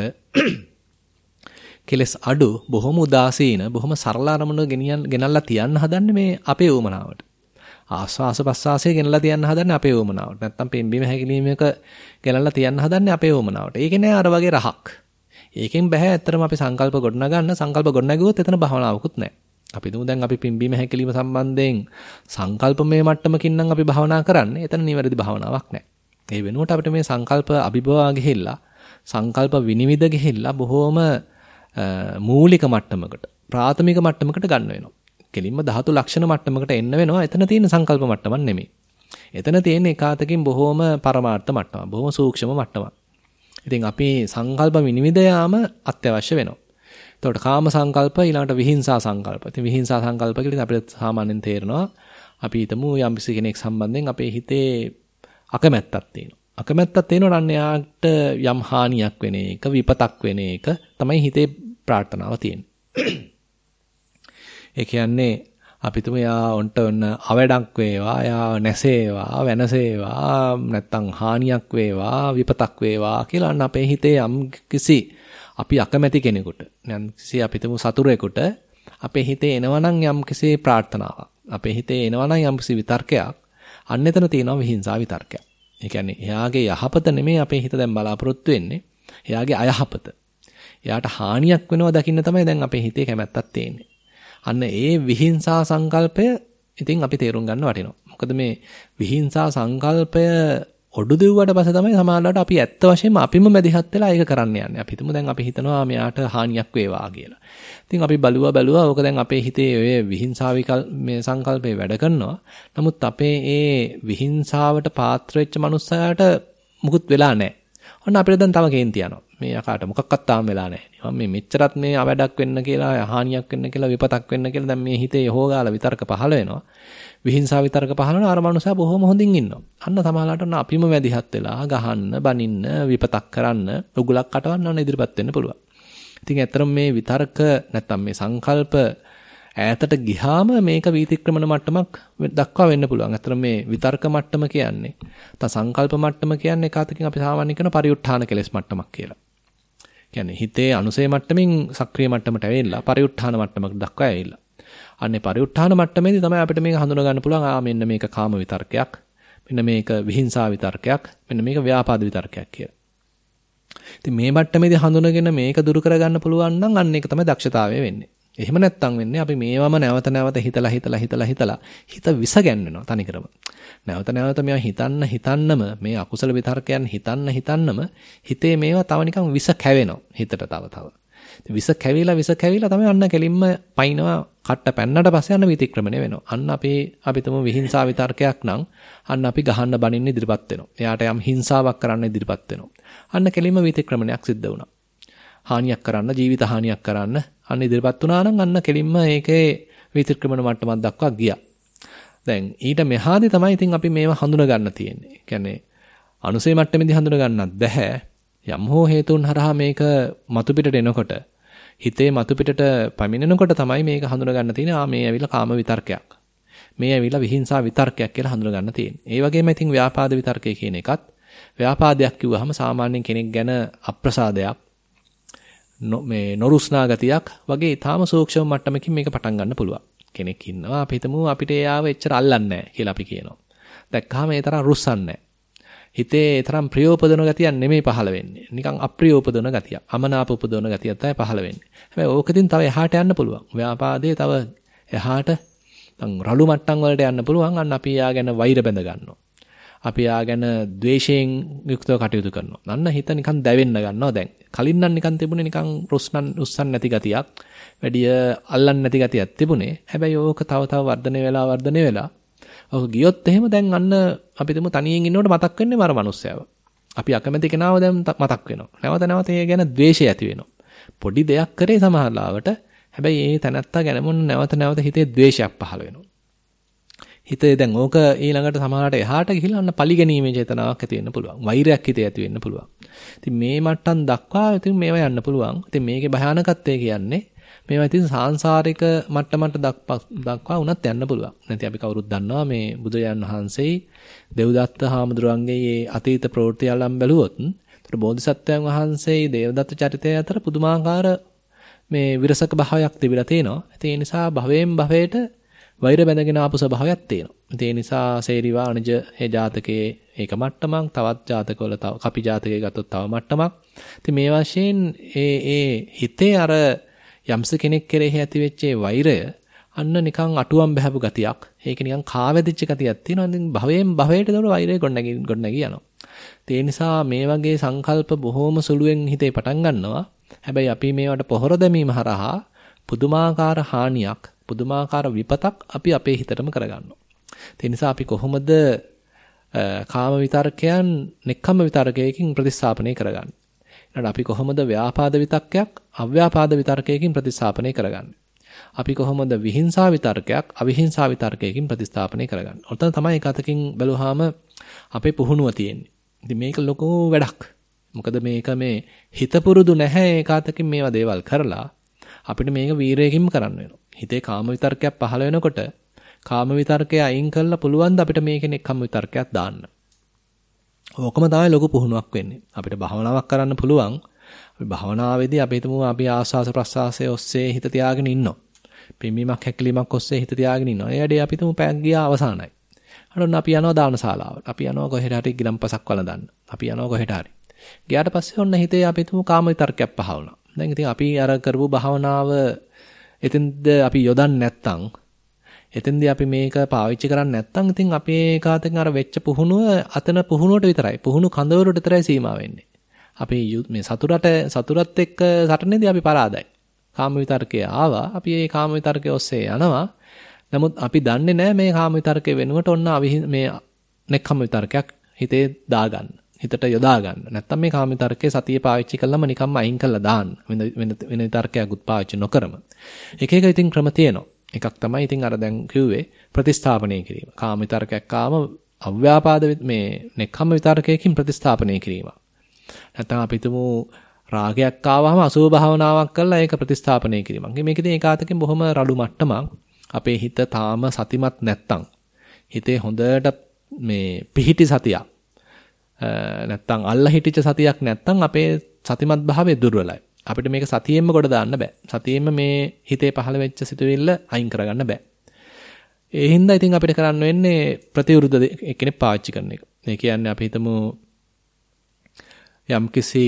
Speaker 1: කෙලස් අඩු බොහොම උදාසීන බොහොම සරල අරමුණ ගෙනියන් ගෙනල්ලා තියන්න හදන්නේ මේ අපේ උමනාවට. ආස්වාස ප්‍රස්වාසය ගෙනල්ලා තියන්න හදන්නේ අපේ උමනාවට. නැත්නම් පිම්බීම හැකිලීමක ගෙනල්ලා තියන්න හදන්නේ අපේ උමනාවට. ඒක නෑ අර වගේ රහක්. ඒකෙන් බෑ ඇත්තටම අපි සංකල්ප ගොඩනගන්න. සංකල්ප ගොඩනගුවොත් එතන භාවනාවකුත් නෑ. අපි දුමු දැන් අපි පිම්බීම හැකිලීම සම්බන්ධයෙන් සංකල්පමය මට්ටමකින් නම් අපි භාවනා කරන්නේ. එතන නිවැරදි භාවනාවක් නෑ. ඒ වෙනුවට අපිට මේ සංකල්ප අභිභවා ගිහිල්ලා සංකල්ප විනිවිද ගිහිල්ලා බොහොම මූලික මට්ටමකට ප්‍රාථමික මට්ටමකට ගන්න වෙනවා. කෙලින්ම ධාතු ලක්ෂණ මට්ටමකට එන්න වෙනවා. එතන තියෙන සංකල්ප මට්ටමක් නෙමෙයි. එතන තියෙන එකාතකින් බොහොම පරමාර්ථ මට්ටමක්. බොහොම සූක්ෂම මට්ටමක්. ඉතින් අපි සංකල්ප විනිවිද යාම අත්‍යවශ්‍ය වෙනවා. එතකොට කාම සංකල්ප ඊළඟට විහිංසා සංකල්ප. ඉතින් විහිංසා සංකල්ප කියලා අපිට සාමාන්‍යයෙන් තේරෙනවා අපි හිතමු යම්කිසි කෙනෙක් සම්බන්ධයෙන් අපේ හිතේ අකමැත්තක් තියෙනවා. අකමැත්තක් තියෙනවා නම් එයාට යම් හානියක් වෙන එක, විපතක් වෙන එක තමයි හිතේ ප්‍රාර්ථනාව තියෙන්නේ. ඒ කියන්නේ අපි තුමු යා ඔන්ට ඔන්න අවඩක් වේවා, යා නැසේවා, වෙනසේවා, නැත්තම් හානියක් වේවා, විපතක් වේවා කියලා අන්න අපේ හිතේ යම් කිසි අපි අකමැති කෙනෙකුට, යම් කිසි අපි තුමු සතුරෙකුට අපේ හිතේ එනවනම් යම් කිසි ප්‍රාර්ථනාවක්, අපේ හිතේ එනවනම් යම් කිසි විතර්කයක්, අන්න එතන තියෙනවා විහිංසා විතර්කයක්. ඒ කියන්නේ එයාගේ යහපත නෙමෙයි අපේ හිත දැන් බලාපොරොත්තු වෙන්නේ. එයාගේ අයහපත. එයාට හානියක් වෙනවා දකින්න තමයි දැන් අපේ හිතේ කැමැත්තක් තියෙන්නේ. අන්න ඒ විහිංසා සංකල්පය ඉතින් අපි තේරුම් ගන්න වටිනවා. මොකද මේ විහිංසා සංකල්පය ඔඩු දෙව්වට පස්සේ තමයි සමාජලට අපි ඇත්ත වශයෙන්ම අපිම මැදිහත් වෙලා ඒක කරන්න යන්නේ. අපි හිතමු දැන් අපි හිතනවා මෙයාට හානියක් වේවා කියලා. ඉතින් අපි බලුවා බැලුවා ඕක දැන් අපේ හිතේ ඔය විහිංසා මේ සංකල්පේ වැඩ කරනවා. නමුත් අපේ ඒ විහිංසාවට පාත්‍ර වෙච්ච මනුස්සයාට මුකුත් වෙලා නැහැ. ඔන්න අපිට දැන් තව කේන්ති යනවා. මේ යකාට මොකක්වත් තාම වෙලා නැහැ. මම මේ මෙච්චරත් මේ අවඩක් වෙන්න කියලා, හානියක් වෙන්න කියලා, විපතක් වෙන්න කියලා දැන් මේ හිතේ හොගාලා විතර්ක පහළ වෙනවා. විහිංසාව විතර්ක පහළ වෙනවා. අර මනුස්සයා බොහොම හොඳින් ඉන්නවා. අන්න සමහරවිට ඔන්න අපිම වැදිහත් වෙලා ගහන්න, බනින්න, විපතක් කරන්න, උගුලක් කටවන්න ඔන්න ඉදිරිපත් වෙන්න පුළුවන්. ඉතින් ඇත්තටම මේ විතර්ක නැත්තම් මේ සංකල්ප ඈතට ගියාම මේක වීතික්‍රමන මට්ටමක් දක්වා වෙන්න පුළුවන්. ඇත්තටම මේ විතර්ක මට්ටම කියන්නේ, නැත්නම් සංකල්ප මට්ටම කියන්නේ එකwidehatකින් අපි සාමාන්‍යයෙන් කරන පරිඋත්ථාන කෙලෙස් මට්ටමක් කියලා. කියන්නේ හිතේ අනුසය මට්ටමින් සක්‍රීය මට්ටමට ඇවිල්ලා පරිඋත්ථාන මට්ටමකට දක්වා ඇවිල්ලා. අන්නේ පරිඋත්ථාන මට්ටමේදී තමයි අපිට මේක හඳුනා ගන්න පුළුවන්. ආ මෙන්න මේක කාම විතර්කයක්. මෙන්න මේක විහිංසා විතර්කයක්. මෙන්න මේක ව්‍යාපාද විතර්කයක් කියලා. ඉතින් මේ මට්ටමේදී හඳුනගෙන මේක දුරු කරගන්න පුළුවන් නම් අන්න ඒක තමයි දක්ෂතාවය වෙන්නේ. එහෙම නැත්තම් වෙන්නේ අපි මේවම නැවත නැවත හිතලා හිතලා හිතලා හිතලා හිත විස ගැන්වෙනවා තනිකරම. නැවත නැවත මේවා හිතන්න හිතන්නම මේ අකුසල විතර්කයන් හිතන්න හිතන්නම හිතේ මේවා තව නිකන් විස කැවෙනවා හිතට තව තව. විස කැවිලා විස කැවිලා තමයි අන්න කෙලින්ම පයින්නවා කට්ට පැන්නට පස්සේ අන්න විතික්‍රමණය වෙනවා. අන්න අපි අපි තුමු විහිංසා විතර්කයක් නම් අන්න අපි ගහන්න බනින්න ඉදිරිපත් වෙනවා. එයාට යම් හිංසාවක් කරන්න ඉදිරිපත් වෙනවා. අන්න කෙලින්ම විතික්‍රමණයක් සිද්ධ වුණා. හානියක් කරන්න, ජීවිත හානියක් කරන්න අන්න ඉදිරිපත් වුණා නම් අන්න කෙලින්ම ඒකේ විතික්‍රමන මට්ටමක් දක්වා ගියා. දැන් ඊට මෙහාදී තමයි ඉතින් අපි මේව හඳුනා ගන්න තියෙන්නේ. ඒ කියන්නේ අනුසය මට්ටමේදී හඳුනා ගන්නත් බෑ. යම් හෝ හේතුන් හරහා මේක මතු පිටට එනකොට හිතේ මතු පිටට පැමිණෙනකොට තමයි මේක හඳුනා ගන්න තියෙන්නේ. ආ මේ ඇවිල්ලා කාම විතර්කයක්. මේ ඇවිල්ලා විහිංසා විතර්කයක් කියලා හඳුනා ගන්න තියෙන්නේ. ඒ වගේම ඉතින් ව්‍යාපාද විතර්කය කියන එකත් ව්‍යාපාදයක් කිව්වහම සාමාන්‍යයෙන් කෙනෙක් ගැන අප්‍රසාදයක් මේ නොරුස්නා ගතියක් වගේ ඊටාම සූක්ෂම මට්ටමකින් මේක පටන් ගන්න පුළුවන්. කෙනෙක් ඉන්නවා අපි හිතමු අපිට එයාව එච්චර අල්ලන්නේ නැහැ කියලා අපි කියනවා. දැක්කහම ඒ තරම් රුස්සන්නේ නැහැ. හිතේ ඒ තරම් ප්‍රියෝපදන ගතියක් නෙමෙයි පහළ වෙන්නේ. නිකන් අප්‍රියෝපදන ගතියක්. අමනාප උපදවන ගතියක් තමයි පහළ වෙන්නේ. හැබැයි ඕකකින් තව එහාට යන්න පුළුවන්. ව්‍යාපාදයේ තව එහාට රළු මට්ටම් වලට යන්න පුළුවන්. අන්න අපි එයා ගැන වෛර බැඳ ගන්නවා. අපි යා ගැන ද්වේෂයෙන් යුක්තව කටයුතු කරනවා. අන්න හිත නිකන් දැවෙන්න ගන්නවා දැන්. කලින් නම් නිකන් තිබුණේ නිකන් රුස්සන් රුස්සන් නැති ගතියක්, වැඩිය අල්ලන්න නැති ගතියක් තිබුණේ. හැබැයි ඕක තව තව වර්ධනය වෙලා වර්ධනය වෙලා ඔක ගියොත් එහෙම දැන් අන්න අපි තුමු තනියෙන් ඉන්නකොට මතක් වෙන්නේ මර මිනිස්සයව. අපි අකමැති කෙනාව දැන් මතක් වෙනවා. නැවත නැවත ඒ ගැන ද්වේෂය ඇති වෙනවා. පොඩි දෙයක් කරේ සමහරලාවට. හැබැයි ඒ තැනත්තා ගැන මොන නැවත නැවත හිතේ ද්වේෂයක් පහළ වෙනවා. හිතේ දැන් ඕක ඊළඟට සමහරට එහාට ගිහිල්ලා අන්න පරිගැනීමේ චේතනාවක් ඇති වෙන්න පුළුවන්. වෛරයක් හිතේ ඇති වෙන්න පුළුවන්. ඉතින් මේ මට්ටම් දක්වා ඉතින් මේවා යන්න පුළුවන්. ඉතින් මේකේ භයානකත්වය කියන්නේ මේවා ඉතින් සාංශාරික මට්ටමට දක්වා උනත් යන්න පුළුවන්. නැත්නම් අපි කවුරුත් දන්නවා මේ බුදුරජාණන් වහන්සේ දෙව්දත්ත හාමුදුරුවන්ගේ මේ අතීත ප්‍රවෘත්ති අලම් බැලුවොත් ඒතර බෝධිසත්වයන් වහන්සේ දේවදත්ත චරිතය අතර පුදුමාකාර මේ විරසක භාවයක් තිබිලා තියෙනවා. ඒ නිසා භවයෙන් භවයට වෛර බැඳගෙන ආපු ස්වභාවයක් තියෙනවා. ඒ නිසා සේරිවා අනිජ හේ ජාතකයේ ඒක මට්ටමක්, තවත් ජාතකවල තව කපි ජාතකයේ ගත්තොත් තව මට්ටමක්. ඉතින් මේ වශයෙන් ඒ ඒ හිතේ අර යම්ස කෙනෙක් කෙරෙහි ඇති වෙච්ච වෛරය අන්න නිකන් අටුවම් බහැපු ගතියක්. ඒක නිකන් කාවැදිච්ච ගතියක් තියෙනවා. ඉතින් භවයෙන් භවයට දොර වෛරය ගොඩනැගි ගොඩනැගි යනවා. ඒ නිසා මේ වගේ සංකල්ප බොහොම සුළුවෙන් හිතේ පටන් ගන්නවා. හැබැයි අපි මේවට පොහොර දැමීම හරහා පුදුමාකාර හානියක් පුදුමාකාර විපතක් අපි අපේ හිතටම කරගන්නවා. ඒ නිසා අපි කොහොමද කාම විතරකයන් නෙක්ඛම්ම විතරකයකින් ප්‍රතිස්ථාපනය කරගන්නේ? ඊළඟට අපි කොහොමද ව්‍යාපාද විතක්කයක් අව්‍යාපාද විතරකයකින් ප්‍රතිස්ථාපනය කරගන්නේ? අපි කොහොමද විහිංසා විතර්කයක් අවිහිංසා විතර්කයකින් ප්‍රතිස්ථාපනය කරගන්නේ? ඔතන තමයි එක අතකින් බැලුවාම අපේ පුහුණුව තියෙන්නේ. ඉතින් මේක ලොකු වැඩක්. මොකද මේක මේ හිත පුරුදු නැහැ ඒක අතකින් මේවා දේවල් කරලා අපිට මේක වීරයකින්ම කරන්න වෙනවා. හිතේ කාම විතර්කයක් පහළ වෙනකොට කාම විතර්කය අයින් කරලා පුළුවන් ද අපිට මේකෙන් එක්කම විතර්කයක් දාන්න. ඕකම තමයි ලොකු පුහුණුවක් වෙන්නේ. අපිට භාවනාවක් කරන්න පුළුවන්. අපි භාවනාවේදී අපි හිතමු අපි ආස්වාස ප්‍රස්වාසයේ ඔස්සේ හිත තියාගෙන ඉන්නවා. පිම්බීමක් හැකිලීමක් ඔස්සේ හිත තියාගෙන ඉන්නවා. ඒ වැඩේ අපි හිතමු පැයක් ගියා අවසానයි. අරොන්න අපි යනවා දානශාලාවට. අපි යනවා කොහෙට හරි ගිලම්පසක් වළඳන්න. අපි යනවා කොහෙට හරි. ගියාට පස්සේ ඔන්න හිතේ අපි හිතමු කාම විතර්කයක් පහළ වුණා. දැන් ඉතින් අපි අර කරපු භාවනාව එතෙන්ද අපි යොදන්නේ නැත්තම් එතෙන්දී අපි මේක පාවිච්චි කරන්නේ නැත්තම් ඉතින් අපේ ඒකාතෙන් අර වෙච්ච පුහුණුව අතන පුහුණුවට විතරයි. පුහුණු කඳවුරට විතරයි සීමා වෙන්නේ. අපි මේ සතුරට සතුරත් එක්ක සටනේදී අපි පරාදයි. කාම විතර්කය ආවා. අපි මේ කාම විතර්කය ඔස්සේ යනවා. නමුත් අපි දන්නේ නැහැ මේ කාම විතර්කයේ වෙනුවට ඔන්න මේ නෙක්ඛම් විතර්කයක් හිතේ දාගන්න. හිතට යොදා ගන්න. නැත්තම් මේ කාම විතර්කයේ සතිය පාවිච්චි කළාම නිකම්ම අයින් කළා දාන්න. වෙන වෙන විතර්කයක්වත් පාවිච්චි නොකරම. එක එක ඉතින් ක්‍රම තියෙනවා. එකක් තමයි ඉතින් අර දැන් කිව්වේ ප්‍රතිස්ථාපනය කිරීම. කාම විතර්කයක් ආම අව්‍යාපාද මේ නෙක්ඛම් විතර්කයකින් ප්‍රතිස්ථාපනය කිරීම. නැත්තම් අපි හිතමු රාගයක් ආවම අසුභ භාවනාවක් කරලා ඒක ප්‍රතිස්ථාපනය කිරීම. මේකෙදී ඒකාතකින් බොහොම රළු මට්ටමක් අපේ හිත තාම සතිමත් නැත්තම් හිතේ හොඳට මේ පිහිටි සතියක් නැත්තම් අල්ල හිටිච්ච සතියක් නැත්තම් අපේ සතිමත් භාවය දුර්වලයි. අපිට මේක සතියෙන්ම කොට දාන්න බෑ. සතියෙන්ම මේ හිතේ පහළ වෙච්ච සිතුවිල්ල අයින් කරගන්න බෑ. ඒ හින්දා ඉතින් අපිට කරන්න වෙන්නේ ප්‍රතිවිරුද්ධ එක්කෙනෙක් පාවිච්චි කරන එක. ඒ කියන්නේ අපි හිතමු යම්කිසි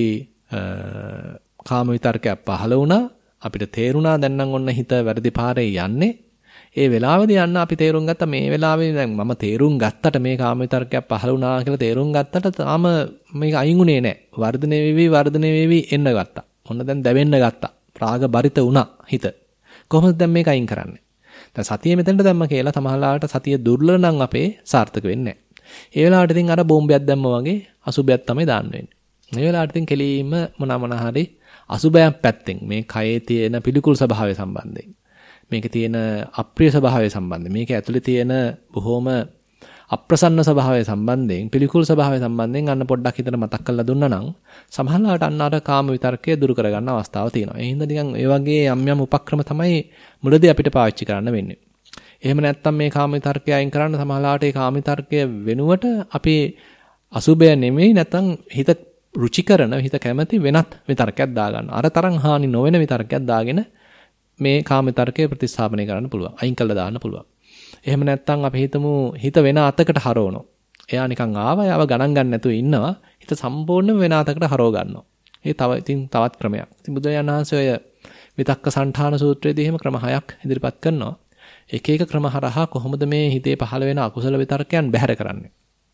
Speaker 1: කාම විතර්කයක් පහළ වුණා අපිට තේරුණා දැන් නම් ඔන්න හිත වැරදි පාරේ යන්නේ. ඒ වෙලාවේදී යන්න අපි තේරුම් ගත්තා මේ වෙලාවේ දැන් මම තේරුම් ගත්තට මේ කාම විතර්කයක් පහළ වුණා කියලා තේරුම් ගත්තට තාම මේක අයින් උනේ නැහැ. වර්ධනය වෙවි වර්ධනය වෙවි එන්න ගත්තා. ඔන්න දැන් දැවෙන්න ගත්තා. රාග බරිත වුණා හිත. කොහොමද දැන් මේක අයින් කරන්නේ? දැන් සතිය මෙතනට දැම්ම කියලා තමහලාට සතිය දුර්වල නම් අපේ සාර්ථක වෙන්නේ නැහැ. ඒ වෙලාවට ඉතින් අර බෝම්බයක් දැම්ම වගේ අසුබයක් තමයි දාන්න වෙන්නේ. මේ වෙලාවට ඉතින් කෙලීම මොන මොන හරි අසුබයක් පැත්තෙන් මේ කයේ තියෙන පිළිකුල් ස්වභාවය සම්බන්ධයෙන් මේකේ තියෙන අප්‍රිය ස්වභාවය සම්බන්ධයෙන් මේක ඇතුලේ තියෙන බොහොම අප්‍රසන්න ස්වභාවය සම්බන්ධයෙන් පිළිකුල් ස්වභාවය සම්බන්ධයෙන් අන්න පොඩ්ඩක් හිතට මතක් කරලා දුන්නා නම් සමහරවිට අන්න අර කාම විතර්කය දුරු කරගන්න අවස්ථාවක් තියෙනවා. ඒ හින්දා නිකන් ඒ වගේ යම් යම් උපක්‍රම තමයි මුලදී අපිට පාවිච්චි කරන්න වෙන්නේ. එහෙම නැත්නම් මේ කාම විතර්කය අයින් කරන්න සමහරවිට ඒ කාම විතර්කය වෙනුවට අපි අසුබය නෙමෙයි නැත්නම් හිත රුචි කරන හිත කැමති වෙනත් විතර්කයක් දාගන්න. අර තරම් හානි නොවන විතර්කයක් දාගෙන මේ කාම විතර්කය ප්‍රතිස්ථාපනය කරන්න පුළුවන්. අයින් කළා දාන්න පුළුවන්. එහෙම නැත්නම් අපි හිතමු හිත වෙන අතකට හරවනවා. එයා නිකන් ආවා, යාව ගණන් ගන්න නැතුව ඉන්නවා. හිත සම්පූර්ණයෙන්ම වෙන අතකට හරව ගන්නවා. ඒ තව ඉතින් තවත් ක්‍රමයක්. ඉතින් බුදුරජාණන් වහන්සේ ඔය විතක්ක සංඨාන සූත්‍රයේදී එහෙම ක්‍රම හයක් ඉදිරිපත් කරනවා. එක එක ක්‍රම හරහා කොහොමද මේ හිතේ පහළ වෙන අකුසල විතර්කයන් බැහැර කරන්නේ?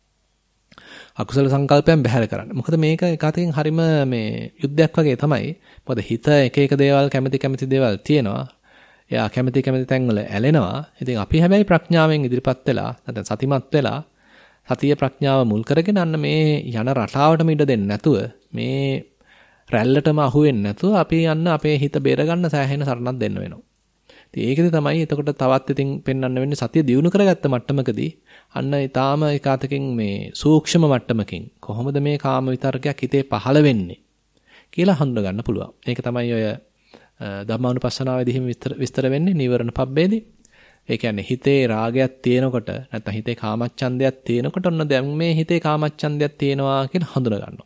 Speaker 1: අකුසල සංකල්පයන් බැහැර කරන්නේ. මොකද මේක එකතකින් හරීම මේ යුද්ධයක් වගේ තමයි. මොකද හිත එක එක දේවල් කැමති කැමති දේවල් තියෙනවා. එයා කැමති කැමති තැන්වල ඇලෙනවා. ඉතින් අපි හැබැයි ප්‍රඥාවෙන් ඉදිරිපත් වෙලා නැත්නම් සතිමත් වෙලා සතිය ප්‍රඥාව මුල් කරගෙන අන්න මේ යන රටාවටම ඉඩ දෙන්නේ නැතුව මේ රැල්ලටම අහු වෙන්නේ නැතුව අපි යන්න අපේ හිත බේර ගන්න සෑහෙන සරණක් දෙන්න වෙනවා. ඉතින් ඒකෙදි තමයි එතකොට තවත් ඉතින් පෙන්වන්න වෙන්නේ සතිය දියුණු කරගත්ත මට්ටමකදී අන්න ඊටාම ඒකාතකින් මේ සූක්ෂම මට්ටමකින් කොහොමද මේ කාම විතර්කයක් හිතේ පහළ වෙන්නේ කියලා හඳුනා ගන්න පුළුවන්. ඒක තමයි ඔය ධම්මානුපස්සනාවේදී හිම විස්තර වෙන්නේ නීවරණ පබ්බේදී. ඒ කියන්නේ හිතේ රාගයක් තියෙනකොට නැත්නම් හිතේ කාමච්ඡන්දයක් තියෙනකොට ඔන්න දැන් මේ හිතේ කාමච්ඡන්දයක් තියෙනවා කියලා හඳුනා ගන්නවා.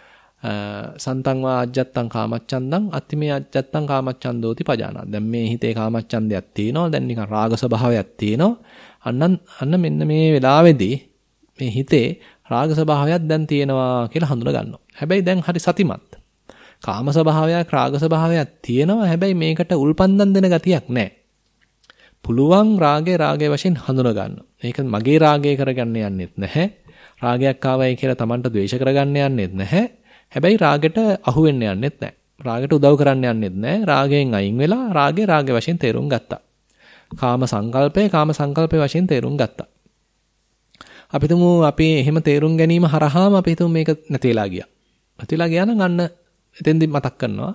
Speaker 1: සන්තං වා අජ්ජත්තං කාමච්ඡන්දං අත්තිමේ අජ්ජත්තං කාමච්ඡන්දෝති පජානා. දැන් මේ හිතේ කාමච්ඡන්දයක් තියෙනවා. දැන් නිකන් රාග ස්වභාවයක් තියෙනවා. අන්න අන්න මෙන්න මේ වෙලාවේදී මේ හිතේ රාග ස්වභාවයක් දැන් තියෙනවා කියලා හඳුනා ගන්නවා. හැබැයි දැන් හරි සතිමත්. කාම ස්වභාවයක් රාග ස්වභාවයක් තියෙනවා. හැබැයි මේකට උල්පන්දම් දෙන ගතියක් නැහැ. පුළුවන් රාගේ රාගයේ වශයෙන් හඳුනා ගන්න. මේක මගේ රාගය කරගන්න යන්නෙත් නැහැ. රාගයක් ආවයි කියලා Tamanට ද්වේෂ කරගන්න යන්නෙත් නැහැ. හැබැයි රාගෙට අහු වෙන්න යන්නෙත් නැහැ. රාගෙට උදව් කරන්න යන්නෙත් නැහැ. රාගයෙන් අයින් වෙලා රාගේ රාගේ වශයෙන් තේරුම් ගත්තා. කාම සංකල්පය කාම සංකල්පය වශයෙන් තේරුම් ගත්තා. අපි තුමු අපි එහෙම තේරුම් ගැනීම හරහාම අපි තුමු මේක නැතිලා ගියා. නැතිලා ගියා නම් අන්න එතෙන්දි මතක් කරනවා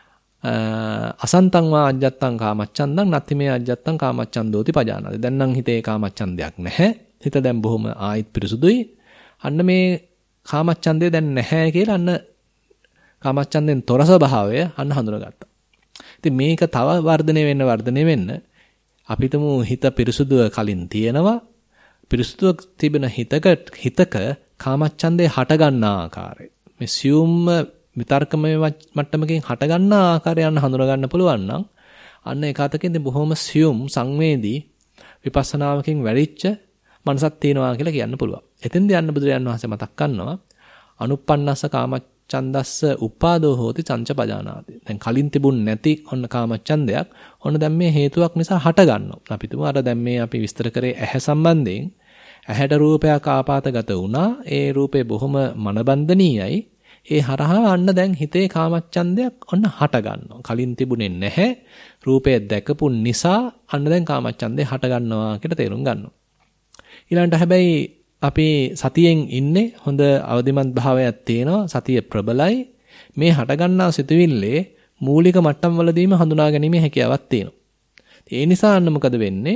Speaker 1: අසන්තං වා අජ්ජත්තං කාමච්ඡන්දං නත්ති මේ අජ්ජත්තං කාමච්ඡන්දෝති පජානාති. දැන් නම් හිතේ කාමච්ඡන්දයක් නැහැ. හිත දැන් බොහොම ආයිත් පිරිසුදුයි. අන්න මේ කාමච්ඡන්දය දැන් නැහැ කියලා අන්න කාමච්ඡන්දෙන් තොර ස්වභාවය අන්න හඳුනගත්තා. ඉතින් මේක තව වර්ධනය වෙන්න වර්ධනය වෙන්න අපිටම හිත පිරිසුදුව කලින් තියෙනවා. පිරිසුදුව තිබෙන හිතක හිතක කාමච්ඡන්දේ හට ගන්නා ආකාරය. මේ සියුම් විතර්කමය මට්ටමකින් හට ගන්නා ආකාරය යන හඳුනා ගන්න පුළුවන් නම් අන්න ඒකතකින් බොහොම සියුම් සංවේදී විපස්සනාවකින් වැඩිච්ච මනසක් තියෙනවා කියලා කියන්න පුළුවන්. එතෙන්ද යන්න බුදුරජාණන් වහන්සේ මතක් කරනවා අනුප්පන්නස්ස කාමච්ඡන්දස්ස උපාදෝ හෝති චංච පජානාති. දැන් කලින් තිබුණ නැති ඔන්න කාමච්ඡන්දයක් ඔන්න දැන් මේ හේතුවක් නිසා හට ගන්නවා. අපි තුමු අර දැන් මේ අපි විස්තර කරේ ඇහැ සම්බන්ධයෙන් ඇහැට රූපයක් ආපాతගත වුණා. ඒ රූපේ බොහොම මනබන්ධනීයයි. ඒ හරහා අන්න දැන් හිතේ කාමච්ඡන්දයක් ඔන්න හට ගන්නවා. කලින් තිබුණේ නැහැ. රූපය දැකපු නිසා අන්න දැන් කාමච්ඡන්දේ හට ගන්නවා කියලා තේරුම් ගන්නවා. ඊළඟට හැබැයි අපි සතියෙන් ඉන්නේ හොඳ අවදිමත් භාවයක් තියෙනවා. සතිය ප්‍රබලයි. මේ හට ගන්නා සිතුවිල්ලේ මූලික මට්ටම් වලදීම හඳුනා ගැනීමේ හැකියාවක් තියෙනවා. ඒ නිසා අන්න මොකද වෙන්නේ?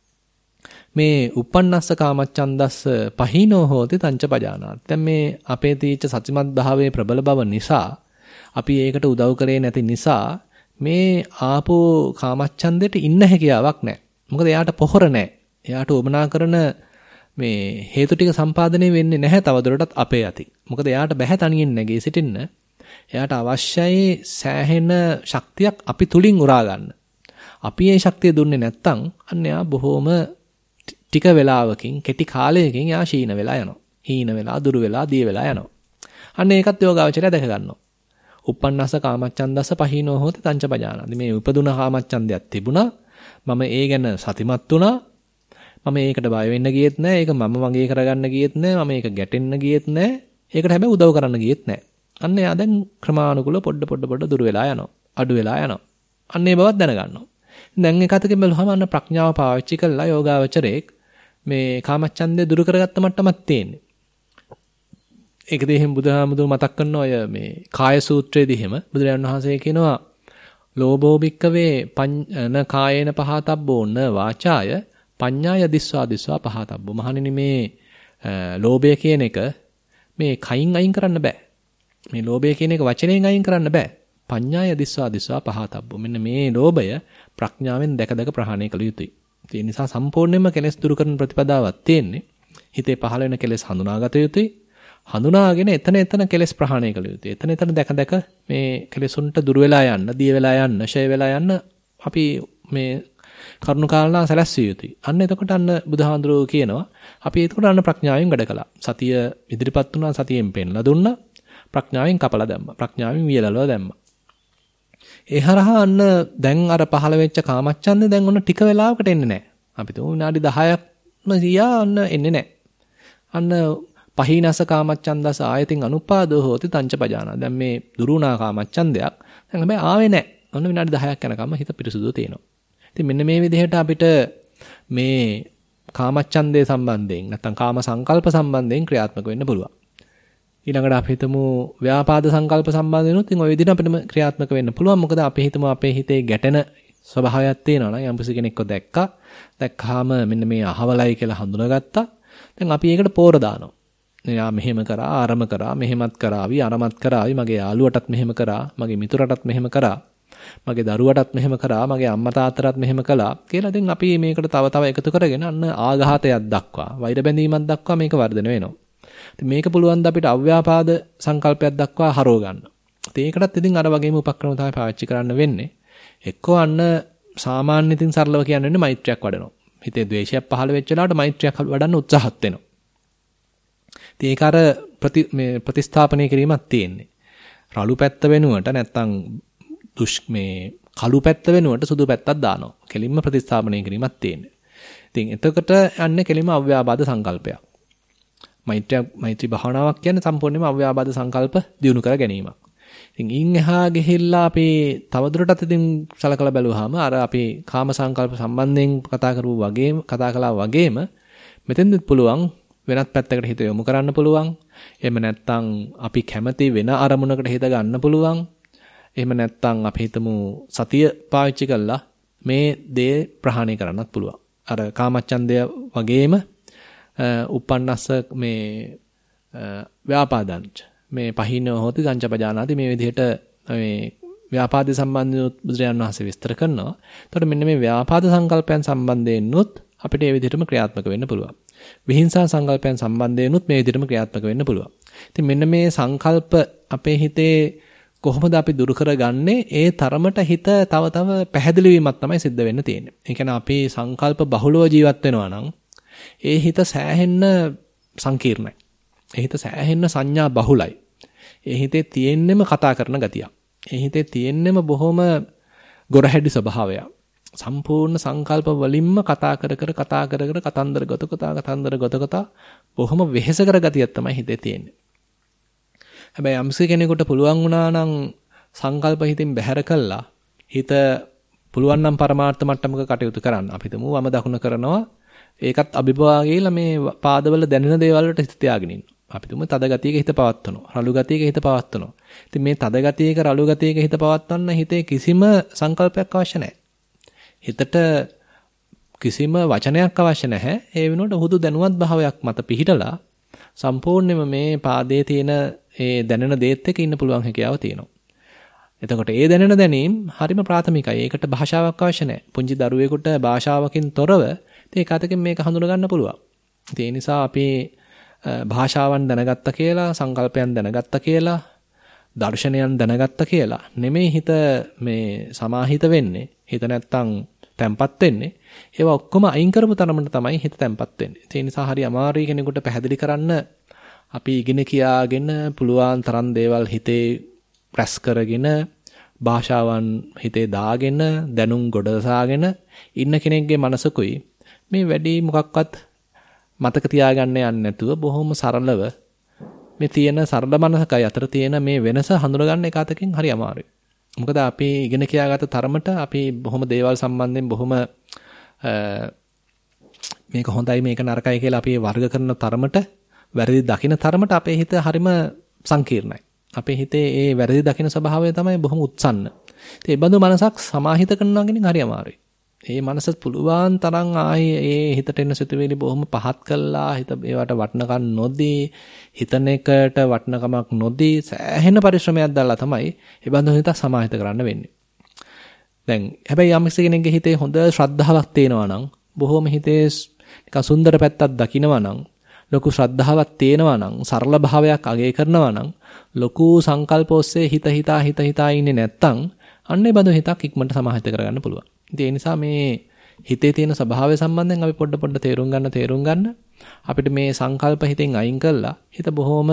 Speaker 1: මේ uppannassa කාමච්ඡන්දස්ස පහිනෝ හෝති තංච පජානාති. දැන් මේ අපේ තීච්ච සතිමත් භාවයේ ප්‍රබල බව නිසා අපි ඒකට උදව් කරේ නැති නිසා මේ ආපෝ කාමච්ඡන්දෙට ඉන්න හැකියාවක් නැහැ. මොකද එයාට පොහොර නැහැ. එයාට උමනා කරන මේ හේතු ටික සම්පාදනය වෙන්නේ නැහැ තවදුරටත් අපේ අතින්. මොකද එයාට බැහැ තනියෙන් නැගී සිටින්න. එයාට අවශ්‍යයි සෑහෙන ශක්තියක් අපි තුලින් උරා ගන්න. අපි ඒ ශක්තිය දුන්නේ නැත්නම් අන්න එයා බොහොම ටික වෙලාවකින් කෙටි කාලයකින් එයා ශීන වෙලා යනවා. හීන වෙලා දුරු වෙලා දිය වෙලා යනවා. අන්න ඒකත් යෝගාවචරය දැක ගන්නවා. uppannassa කාමච්ඡන්දස්ස පහිනෝ හෝති තංච පජානාති. මේ උපදුන කාමච්ඡන්දයක් තිබුණා. මම ඒ ගැන සතිමත් වුණා. මම ඒකට බය වෙන්න ගියෙත් නෑ. ඒක මම වගේ කරගන්න ගියෙත් නෑ. මම ඒක ගැටෙන්න ගියෙත් නෑ. ඒකට හැබැයි උදව් කරන්න ගියෙත් නෑ. අන්න එයා දැන් ක්‍රමානුකූලව පොඩ පොඩ පොඩ දුර වෙලා යනවා. අඩු වෙලා යනවා. අන්න ඒ බවත් දැනගන්නවා. දැන් එකතකින් බලුවම අන්න ප්‍රඥාව පාවිච්චි කරලා යෝගාවචරයේ මේ කාමච්ඡන්දය දුරු කරගත්ත මට්ටමක් තියෙන්නේ. ඒකද එහෙම බුදුහාමුදුරුවෝ මතක් කරන ඔය මේ කාය සූත්‍රයේදී එහෙම බුදුරජාණන් වහන්සේ කියනවා ලෝභෝ භික්කවේ පඤ්ඤ කායේන පහතබ්බෝ න වාචාය පඤ්ඤාය දිස්වා දිස්වා පහතබ්බෝ. මහණෙනි මේ ලෝභය කියන එක මේ කයින් අයින් කරන්න බෑ. මේ ලෝභය කියන එක වචනයෙන් අයින් කරන්න බෑ. පඤ්ඤාය දිස්වා දිස්වා පහතබ්බෝ. මෙන්න මේ ලෝභය ප්‍රඥාවෙන් දැක දැක ප්‍රහාණය කළ යුතුයි. ඒ නිසා සම්පූර්ණයෙන්ම කෙලෙස් දුරු කරන ප්‍රතිපදාවක් තියෙන්නේ. හිතේ පහළ වෙන කෙලෙස් හඳුනාගත යුතුයි. හඳුනාගෙන එතන එතන කෙලෙස් ප්‍රහාණය කළ යුතුයි. එතන එතන දැක දැක මේ කෙලෙසුන්ට දුර වෙලා යන්න, දිය වෙලා යන්න, ෂය වෙලා යන්න අපි මේ කරුණු කාරණා සැලැස්විය යුතුයි. අන්න එතකොට අන්න බුදුහාඳුරෝ කියනවා අපි එතකොට අන්න ප්‍රඥාවෙන් වැඩ කළා. සතිය ඉදිරිපත් වුණා, සතියෙන් පෙන්ලා දුන්නා. ප්‍රඥාවෙන් කපලා දැම්මා. ප්‍රඥාවෙන් වියලලව දැම්මා. ඒ හරහා අන්න දැන් අර පහළ වෙච්ච කාමච්ඡන්දේ දැන් ඔන්න ටික වෙලාවකට එන්නේ නැහැ. අපි තුමු විනාඩි දහයක්ම සියා ඔන්න එන්නේ නැහැ. අන්න පහිනස කාමච්ඡන්දස ආයතින් අනුපාදෝ හෝති තංච පජානා. දැන් මේ දුරුණා කාමච්ඡන්දයක් දැන් හැබැයි ආවේ නැහැ. ඔන්න විනාඩි දහයක් යනකම් හිත පිරිසුදුව තියෙනවා. ඉතින් මෙන්න මේ විදිහට අපිට මේ කාමච්ඡන්දේ සම්බන්ධයෙන් නැත්නම් කාම සංකල්ප සම්බන්ධයෙන් ක්‍රියාත්මක වෙන්න පුළුවන්. ඊළඟට අපි හිතමු ව්‍යාපාද සංකල්ප සම්බන්ධවෙනුත් ඉතින් ওই විදිහට අපිට ක්‍රියාත්මක වෙන්න පුළුවන්. මොකද අපි හිතමු අපේ හිතේ ගැටෙන ස්වභාවයක් තියෙනවා නම් යම්කිසි කෙනෙක්ව දැක්කා. දැක්කාම මෙන්න මේ අහවලයි කියලා හඳුනාගත්තා. දැන් අපි ඒකට පෝර දානවා. එයා මෙහෙම කරා, ආරම කරා, මෙහෙමත් කරාවි, අරමත් කරාවි, මගේ යාළුවටත් මෙහෙම කරා, මගේ මිතුරටත් මෙහෙම කරා, මගේ දරුවටත් මෙහෙම කරා, මගේ අම්මා තාත්තටත් මෙහෙම කළා කියලා ඉතින් අපි මේකට තව තව එකතු කරගෙන අන්න ආඝාතයක් දක්වා, වෛර බැඳීමක් දක්වා මේක වර්ධනය වෙනවා. ඉතින් මේක පුළුවන් ද අපිට අව්‍යාපාද සංකල්පයක් දක්වා හරව ගන්න. ඉතින් ඒකටත් ඉතින් අර වගේම උපක්‍රම තමයි පාවිච්චි කරන්න වෙන්නේ. එක්කෝ අන්න සාමාන්‍ය ඉතින් සරලව කියන්නේ මෛත්‍රියක් වඩනවා. හිතේ ද්වේෂයක් පහළ වෙච්ච වෙලාවට මෛත්‍රියක් වඩන්න උත්සාහත් වෙනවා. ඉතින් ඒක අර ප්‍රති මේ ප්‍රතිස්ථාපනය කිරීමක් තියෙන්නේ. රළු පැත්ත වෙනුවට නැත්තම් දුෂ් මේ කළු පැත්ත වෙනුවට සුදු පැත්තක් දානවා. කෙලින්ම ප්‍රතිස්ථාපනය කිරීමක් තියෙන්නේ. ඉතින් එතකොට යන්නේ කෙලින්ම අව්‍යාපාද සංකල්පයක්. මෛත්‍රිය මෛත්‍රී භාවනාවක් කියන්නේ සම්පූර්ණයෙන්ම අව්‍යාපාද සංකල්ප දියුණු කර ගැනීමක්. ඉතින් ඉන් එහා ගිහිල්ලා අපි තවදුරටත් ඉතින් සලකලා බැලුවාම අර අපි කාම සංකල්ප සම්බන්ධයෙන් කතා කරුව වගේම කතා කළා වගේම මෙතෙන්දත් පුළුවන් වෙනත් පැත්තකට හිත යොමු කරන්න පුළුවන්. එහෙම නැත්නම් අපි කැමති වෙන අරමුණකට හිත ගන්න පුළුවන්. එහෙම නැත්නම් අපි හිතමු සතිය පාවිච්චි කළා මේ දේ ප්‍රහාණය කරන්නත් පුළුවන්. අර කාමච්ඡන්දය වගේම උපන්නස්ස මේ ව්‍යාපාදංච මේ පහිනව හොති සංචපජානාති මේ විදිහට මේ ව්‍යාපාද සම්බන්ධව බුදුරජාණන් වහන්සේ විස්තර කරනවා. එතකොට මෙන්න මේ ව්‍යාපාද සංකල්පයන් සම්බන්ධයෙන්ුත් අපිට මේ විදිහටම ක්‍රියාත්මක වෙන්න පුළුවන්. විහිංසා සංකල්පයන් සම්බන්ධයෙන්ුත් මේ විදිහටම ක්‍රියාත්මක වෙන්න පුළුවන්. ඉතින් මෙන්න මේ සංකල්ප අපේ හිතේ කොහොමද අපි දුරු කරගන්නේ? ඒ තරමට හිත තව තව පැහැදිලි වීමක් තමයි සිද්ධ වෙන්න තියෙන්නේ. ඒ කියන්නේ අපි සංකල්ප බහුලව ජීවත් වෙනවා නම් ඒ හිත සෑහෙන්න සංකීර්ණයි. ඒ හිත සෑහෙන්න සංඥා බහුලයි. ඒ හිතේ තියෙන්නෙම කතා කරන ගතියක්. ඒ හිතේ තියෙන්නෙම බොහොම ගොරහැඩි ස්වභාවයක්. සම්පූර්ණ සංකල්ප වලින්ම කතා කර කර කතා කර කර කතන්දර ගත කතා කතන්දර ගත කතා බොහොම වෙහෙස කර ගතියක් තමයි හිතේ තියෙන්නේ. හැබැයි යම්සි කෙනෙකුට පුළුවන් වුණා නම් සංකල්ප හිතින් බැහැර කළා හිත පුළුවන් නම් පරමාර්ථ මට්ටමක කටයුතු කරන්න. අපි තුමු වම දකුණ කරනවා. ඒකත් අභිභවා ගිහලා මේ පාදවල දැනෙන දේවල් වලට හිත තියාගෙන ඉන්නවා. අපි තුමු තද ගතියක හිත පවත්වනවා. රළු ගතියක හිත පවත්වනවා. ඉතින් මේ තද ගතියක රළු ගතියක හිත පවත්වන්න හිතේ කිසිම සංකල්පයක් අවශ්‍ය නැහැ. හිතට කිසිම වචනයක් අවශ්‍ය නැහැ. ඒ වෙනුවට හුදු දැනුවත් භාවයක් මත පිහිටලා සම්පූර්ණයෙන්ම මේ පාදයේ තියෙන ඒ දැනෙන දේත් එක්ක ඉන්න පුළුවන් හැකියාව තියෙනවා. එතකොට ඒ දැනෙන දැනීම හරිම ප්‍රාථමිකයි. ඒකට භාෂාවක් අවශ්‍ය නැහැ. පුංචි දරුවෙකුට භාෂාවකින් තොරව ඒක අතකින් මේක හඳුනා ගන්න පුළුවන්. ඒ නිසා අපි භාෂාවන් දැනගත්තා කියලා, සංකල්පයන් දැනගත්තා කියලා, දර්ශනයන් දැනගත්තා කියලා නෙමෙයි හිත මේ සමාහිත වෙන්නේ. හිත නැත්තම් තැම්පත් වෙන්නේ. ඒවා ඔක්කොම අයින් කරපු තරමට තමයි හිත තැම්පත් වෙන්නේ. ඒ නිසා හරි අමාරුයි කෙනෙකුට පැහැදිලි කරන්න අපි ඉගෙන කියාගෙන පුළුවන් තරම් දේවල් හිතේ ප්‍රැස් කරගෙන භාෂාවන් හිතේ දාගෙන දැනුම් ගොඩසාගෙන ඉන්න කෙනෙක්ගේ මනසකුයි මේ වැඩි මොකක්වත් මතක තියාගන්න යන්නේ නැතුව බොහොම සරලව මේ තියෙන සරල මනසකයි අතර තියෙන මේ වෙනස හඳුනගන්න එක අතකින් හරි අමාරුයි. මොකද අපි ඉගෙන කියාගත්ත තරමට අපි බොහොම දේවල් සම්බන්ධයෙන් බොහොම මේක හොඳයි මේක නරකයි කියලා අපි වර්ග කරන තරමට වැරදි දකින තරමට අපේ හිත හරිම සංකීර්ණයි. අපේ හිතේ ඒ වැරදි දකින ස්වභාවය තමයි බොහොම උත්සන්න. ඒ බඳු මනසක් සමාහිත කරනවා කියන හරි අමාරුයි. ඒ මනස පුළුවන් තරම් ආයේ ඒ හිතට එන සිතුවිලි බොහොම පහත් කළා හිත ඒවට වටනකම් නොදී හිතන එකට වටනකමක් නොදී සෑහෙන පරිශ්‍රමයක් දාලා තමයි ඒ බඳු හිත සමාහිත කරන්න වෙන්නේ. දැන් හැබැයි යම් කෙනෙක්ගේ හිතේ හොඳ ශ්‍රද්ධාවක් තියෙනවා නම් බොහොම හිතේ නිකන් සුන්දර පැත්තක් දකිනවා නම් ලොකු ශ්‍රද්ධාවක් තියෙනවා නම් සරල භාවයක් අගය කරනවා නම් ලොකු සංකල්ප ඔස්සේ හිත හිතා හිත හිතා ඉන්නේ නැත්තම් අන්නේ බඳු හිතක් ඉක්මනට සමාහිත කරගන්න පුළුවන්. ඉතින් ඒ නිසා මේ හිතේ තියෙන ස්වභාවය සම්බන්ධයෙන් අපි පොඩ පොඩ තේරුම් ගන්න තේරුම් ගන්න අපිට මේ සංකල්ප හිතෙන් අයින් කළා හිත බොහොම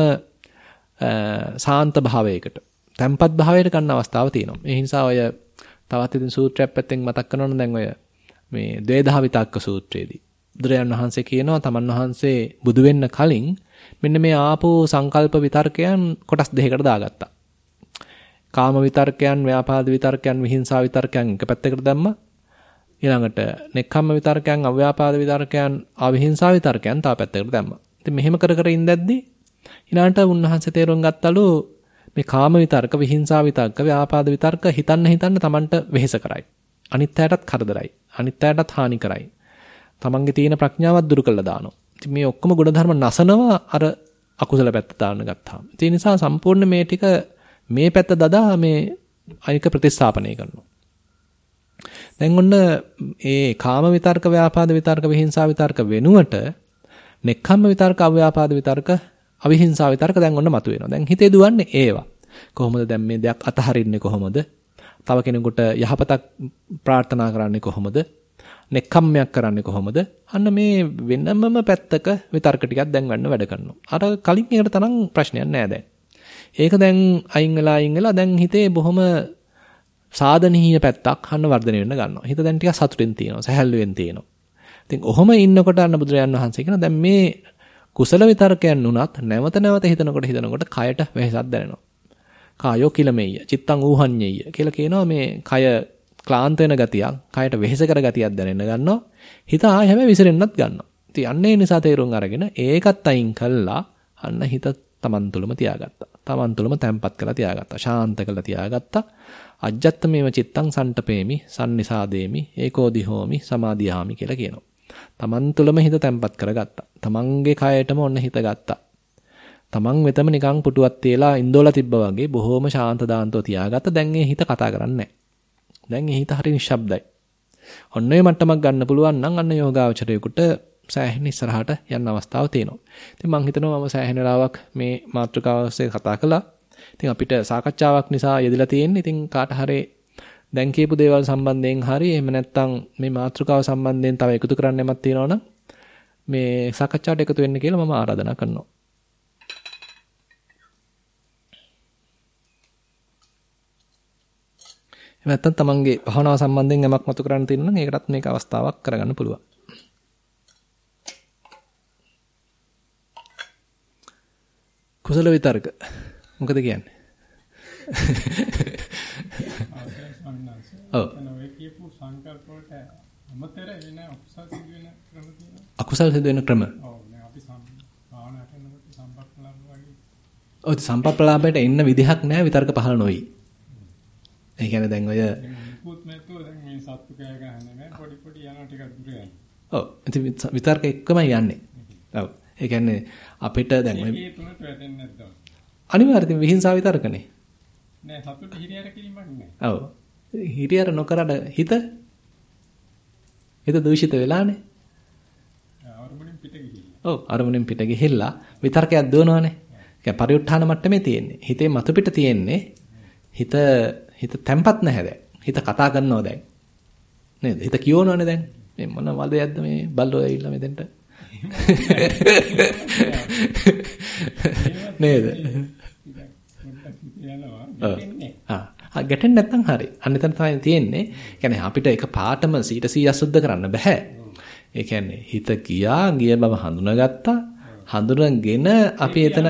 Speaker 1: සාන්ත භාවයකට තැම්පත් භාවයකට ගන්න අවස්ථාවක් තියෙනවා. ඒ නිසා ඔය තවත් ඉතින් සූත්‍රයක් පැත්තෙන් මතක් කරනවනම් දැන් ඔය මේ ද්වේධා විතක්ක සූත්‍රයේදී බුදුරජාණන් වහන්සේ කියනවා තමන් වහන්සේ බුදු වෙන්න කලින් මෙන්න මේ ආපෝ සංකල්ප විතර්කයන් කොටස් දෙකකට දාගත්තා. කාම විතර්කයන්, ව්‍යාපාද විතර්කයන්, විහිංසා විතර්කයන් එක පැත්තකට දැම්මා. ඊළඟට නෙක්ඛම්ම විතර්කයන්, අව්‍යාපාද විතර්කයන්, අවිහිංසා විතර්කයන් තව පැත්තකට දැම්මා. ඉතින් මෙහෙම කර කර ඉඳද්දී ඊළඟට උන්වහන්සේ තේරුම් ගත්තලු මේ කාම විතර්ක, විහිංසා විතර්ක, ව්‍යාපාද විතර්ක හිතන්න හිතන්න Tamanට වෙහෙස කරයි. අනිත් අයටත් කරදරයි. අනිත් අයටත් හානි කරයි. තමන්ගේ තියෙන ප්‍රඥාවත් දුරු කළා දානවා. ඉතින් මේ ඔක්කොම ගුණධර්ම නසනවා අර අකුසල පැත්ත දාන්න ගත්තාම. ඒ නිසා සම්පූර්ණ මේ ටික මේ පැත්ත දදා මේ අනික ප්‍රතිස්ථාපනය කරනවා. දැන් ඔන්න ඒ කාම විතර්ක, ව්‍යාපාද විතර්ක, විහිංසා විතර්ක වෙනුවට නෙක්ඛම්ම විතර්ක, අව්‍යාපාද විතර්ක, අවිහිංසා විතර්ක දැන් ඔන්න මතුවෙනවා. දැන් හිතේ දුවන්නේ ඒවා. කොහොමද දැන් මේ දෙයක් අතහරින්නේ කොහොමද? තව කෙනෙකුට යහපතක් ප්‍රාර්ථනා කරන්නේ කොහොමද? නෙක්ඛම්මයක් කරන්නේ කොහොමද? අන්න මේ වෙනමම පැත්තක විතර්ක ටිකක් දැන් ගන්න වැඩ කරනවා. අර කලින් එකට තරම් ප්‍රශ්නයක් නෑ දැන්. ඒක දැන් අයින් වෙලා අයින් වෙලා දැන් හිතේ බොහොම සාධනීය පැත්තක් අන්න වර්ධනය වෙන්න ගන්නවා. හිත දැන් ටිකක් සතුටින් තියෙනවා, සැහැල්ලුවෙන් තියෙනවා. ඉතින් ඔහොම ඉන්නකොට අන්න බුදුරජාන් වහන්සේ කියන දැන් මේ කුසල විතර්කයන් උනත් නැවත නැවත හිතනකොට හිතනකොට කයට වෙහසක් දැනෙනවා. කායෝ කිලමෙය්‍ය චිත්තං ඌහඤ්ඤෙය්‍ය කියලා කියනවා මේ කය ක්ලාන්ත වෙන ගතියක්, කයට වෙහෙස කර ගතියක් දැනෙන්න ගන්නවා. හිත ආයෙ හැම විසිරෙන්නත් ගන්නවා. ඉතින් අන්න ඒ නිසා තේරුම් අරගෙන ඒකත් අයින් කළා අන්න හිත තමන් තුළම තියාගත්තා. තමන් තුළම තැම්පත් කරලා තියාගත්තා. ශාන්ත කරලා තියාගත්තා. අජ්ජත්තමේව චිත්තං සන්ටපේමි, සම්නිසාදේමි, ඒකෝදි හෝමි, සමාදියාමි කියලා කියනවා. තමන් තුළම හිත තැම්පත් කරගත්තා. තමන්ගේ කයටම ඔන්න හිත ගත්තා. තමන් වෙතම නිකන් පුටුවක් තියලා ඉන්දෝලා තිබ්බා වගේ බොහොම ශාන්ත දාන්තව තියාගත්තා. දැන් ඒ හිත කතා කරන්නේ නැහැ. දැන් ඒ හිත හරි නිශ්ශබ්දයි. ඔන්න ඔය මට්ටමක් ගන්න පුළුවන් නම් අන්න යෝගාවචරයෙකුට සෑහෙන ඉස්සරහට යන්න අවස්ථාවක් තියෙනවා. ඉතින් මම හිතනවා මම සෑහෙන වෙලාවක් මේ මාතෘකාව ඔස්සේ කතා කළා. ඉතින් අපිට සාකච්ඡාවක් නිසා යෙදලා තියෙන්නේ. ඉතින් කාට හරි දැන් කියපු දේවල් සම්බන්ධයෙන් හරි එහෙම නැත්නම් මේ මාතෘකාව සම්බන්ධයෙන් තව එකතු කරන්න යමක් තියෙනවා නම් මේ සාකච්ඡාවට එකතු වෙන්න කියලා මම ආරාධනා කරනවා. එහෙම නැත්නම් තමන්ගේ භවනාව සම්බන්ධයෙන් යමක් මතු කරන්න තියෙනවා නම් ඒකටත් මේක අවස්ථාවක් කරගන්න පුළුවන්. කුසල විතර්ක මොකද කියන්නේ? ඔව්. අකුසල සිදු වෙන ක්‍රම. ඔව් නේ අපි භාවනා කරනකොට සම්පප්පලාප වගේ. ඔව් සම්පප්පලාපයට එන්න විදිහක් නැහැ විතර්ක පහළ නොවි. ඒ කියන්නේ දැන් ඔය මුකුත් නැතුව දැන් මේ සත්තු කෑ ගහන්නේ නැහැ පොඩි පොඩි යනවා ටිකක් දුර යනවා. ඔව් ඉතින් විතර්ක එක්කමයි යන්නේ. ඔව්. ඒ කියන්නේ අපිට දැන් ඔය මේ තුනට වැටෙන්නේ නැද්ද? අනිවාර්යයෙන් විහිංසාව විතරකනේ. නෑ සතුට හිරියර කිරීමක් නෑ. ඔව්. හිරියර නොකරන හිත හිත දූෂිත වෙලානේ. අරමුණෙන් පිට ගිහිල්ලා. ඔව් අරමුණෙන් පිට ගිහිල්ලා විතර්කයක් දුවනවානේ. ඒ පරිඋත්ථාන මට්ටමේ තියෙන්නේ. හිතේ මතු පිට තියෙන්නේ. හිත හිත තැම්පත් නැහැ දැන්. හිත කතා කරනවා දැන්. නේද? හිත කියවනවානේ දැන්. මේ මොන වදයක්ද මේ බල්ලෝ ඇවිල්ලා මෙතෙන්ට. නේද? ආ ගැටෙන්නේ නැත්නම් හරි. අන්න එතන තමයි තියෙන්නේ. කියන්නේ අපිට එක පාටම සීට සීයක් සුද්ධ කරන්න බෑ. ඒ කියන්නේ හිත ගියා, ගිය බව හඳුනාගත්තා. හඳුනගෙන අපි එතන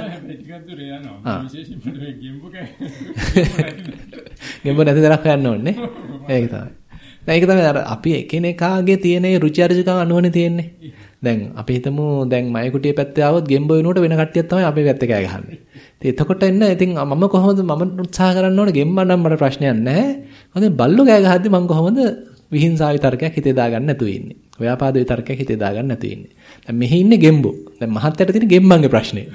Speaker 1: ගෙම්බ නැති දරක් හොයන්න ඕනේ. ඒක තමයි. දැන් ඒක තමයි අර අපි එකිනෙකාගේ තියෙන රුචි අරුචිකම් අනුවනේ තියෙන්නේ. දැන් අපි හිතමු දැන් මයකුටිය පැත්තේ ආවොත් ගෙම්බ වෙනුවට වෙන කට්ටියක් තමයි අපේ පැත්තේ කෑ ගහන්නේ. ඉතින් එතකොට එන්න ඉතින් මම කොහොමද මම උත්සාහ කරන්න ඕනේ ගෙම්බ නම් මට ප්‍රශ්නයක් නැහැ. මොකද බල්ලෝ කෑ ගහද්දි මම කොහොමද විහිංසාව විතරකයක් හිතේ දාගන්න නැතුව ඉන්නේ. ව්‍යාපාද විතරකයක් හිතේ දාගන්න නැතුව ඉන්නේ. දැන් මෙහි ඉන්නේ ගෙම්බෝ. දැන් මහත්තයට තියෙන ගෙම්බන්ගේ ප්‍රශ්නේ.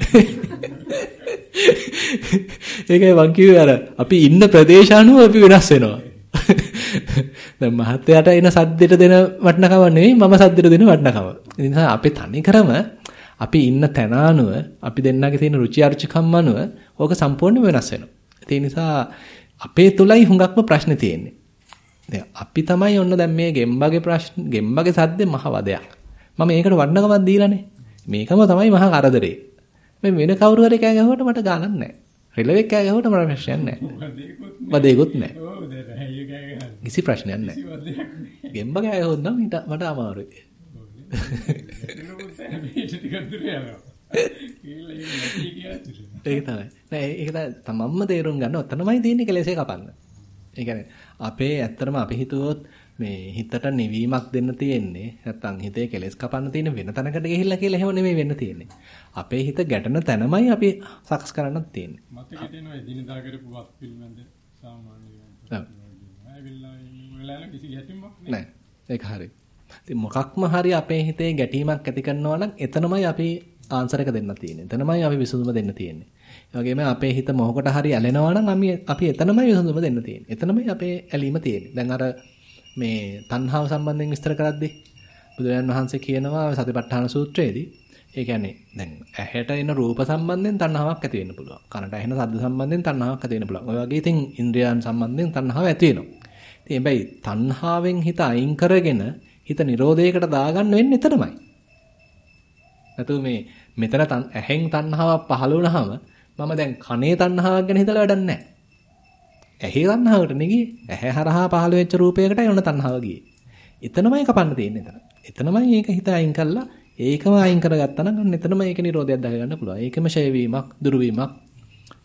Speaker 1: ඒකයි මං කිව්වේ අර අපි ඉන්න ප්‍රදේශ අනුව අපි වෙනස් වෙනවා. දැන් මහත්තයාට එන සද්දෙට දෙන වටිනකම නෙවෙයි මම සද්දෙට දෙන වටිනකම. ඒ නිසා අපි තනි කරම අපි ඉන්න තැන අනුව අපි දෙන්නගේ තියෙන රුචි අරුචිකම් අනුව ඕක සම්පූර්ණයෙන්ම වෙනස් වෙනවා. ඒ නිසා අපේ තුලයි හුඟක්ම ප්‍රශ්නේ තියෙන්නේ. දැන් අපි තමයි ඔන්න දැන් මේ ගෙම්බගේ ප්‍රශ්න ගෙම්බගේ සද්දේ මහ වදයක්. මම ඒකට වටිනකමක් දීලානේ. මේකම තමයි මහා කරදරේ. මේ වෙන කවුරු හරි කෑ ගැහුවට මට ගානක් නැහැ. රිලෙවෙක් කෑ ගැහුවට මට ප්‍රශ්නයක් නැහැ. වදේකුත් නැහැ. ඔව් දැන් ඇයි කෑ ගහන්නේ? කිසි ප්‍රශ්නයක් නැහැ. ගෙම්බ කෑ ගැහුවොත් නම් මට අමාරුයි. ඒක තමයි. නෑ ඒක තමන්ම තේරුම් ගන්න ඔතනමයි තියෙන්නේ කෙලෙසේ කපන්න. ඒ කියන්නේ අපේ ඇත්තටම අපි හිතුවොත් මේ හිතට නිවීමක් දෙන්න තියෙන්නේ නැත්තම් හිතේ කෙලෙස් කපන්න තියෙන වෙන තැනකට ගිහිල්ලා කියලා එහෙම නෙමෙයි වෙන්න තියෙන්නේ. අපේ හිත ගැටෙන තැනමයි අපි සකස් කරන්නත් තියෙන්නේ. මතකේ තියෙනවා එදිනදා කරපු වත් පිළිබඳ සාමාන්‍යයෙන්. ඔව්. ආවිල්ලා වෙලාවල කිසි ගැටීමක් නෑ. ඒක හරි. ඉතින් මොකක්ම හරි අපේ හිතේ ගැටීමක් ඇති කරනවා නම් එතනමයි අපි ආන්සර් එක දෙන්න තියෙන්නේ. එතනමයි අපි විසඳුම දෙන්න තියෙන්නේ. ඒ වගේම අපේ හිත මොහොකට හරි ඇලෙනවා නම් අපි අපි එතනමයි විසඳුම දෙන්න තියෙන්නේ. එතනමයි අපේ ඇලීම තියෙන්නේ. දැන් අර මේ තණ්හාව සම්බන්ධයෙන් විස්තර කරද්දී බුදුරජාණන් වහන්සේ කියනවා සතිපට්ඨාන සූත්‍රයේදී ඒ කියන්නේ දැන් ඇහැට එන රූප සම්බන්ධයෙන් තණ්හාවක් ඇති වෙන්න පුළුවන්. කනට ඇහෙන ශබ්ද සම්බන්ධයෙන් තණ්හාවක් ඇති වෙන්න පුළුවන්. ඔය වගේ ඉතින් ඉන්ද්‍රියයන් සම්බන්ධයෙන් තණ්හාව ඇති වෙනවා. ඉතින් හැබැයි තණ්හාවෙන් හිත අයින් කරගෙන හිත නිරෝධයකට දාගන්න වෙන්නේ එතනමයි. නැතු මේ මෙතන ඇහෙන් තණ්හාවක් පහළ වුණාම මම දැන් කනේ තණ්හාවක් ගැන හිතලා වැඩක් නැහැ. ඇහි තණ්හාවට නෙගියේ. ඇහැ හරහා පහළ වෙච්ච රූපයකටයි ඔන්න තණ්හාව ගියේ. එතනමයි කපන්න තියෙන්නේ එතන. එතනමයි මේක හිත අයින් කළා. ඒකම අයින් කරගත්තා නම් අන්න එතනම ඒක නිරෝධයක් දක ගන්න පුළුවන්. ඒකම ෂය වීමක්, දුරු වීමක්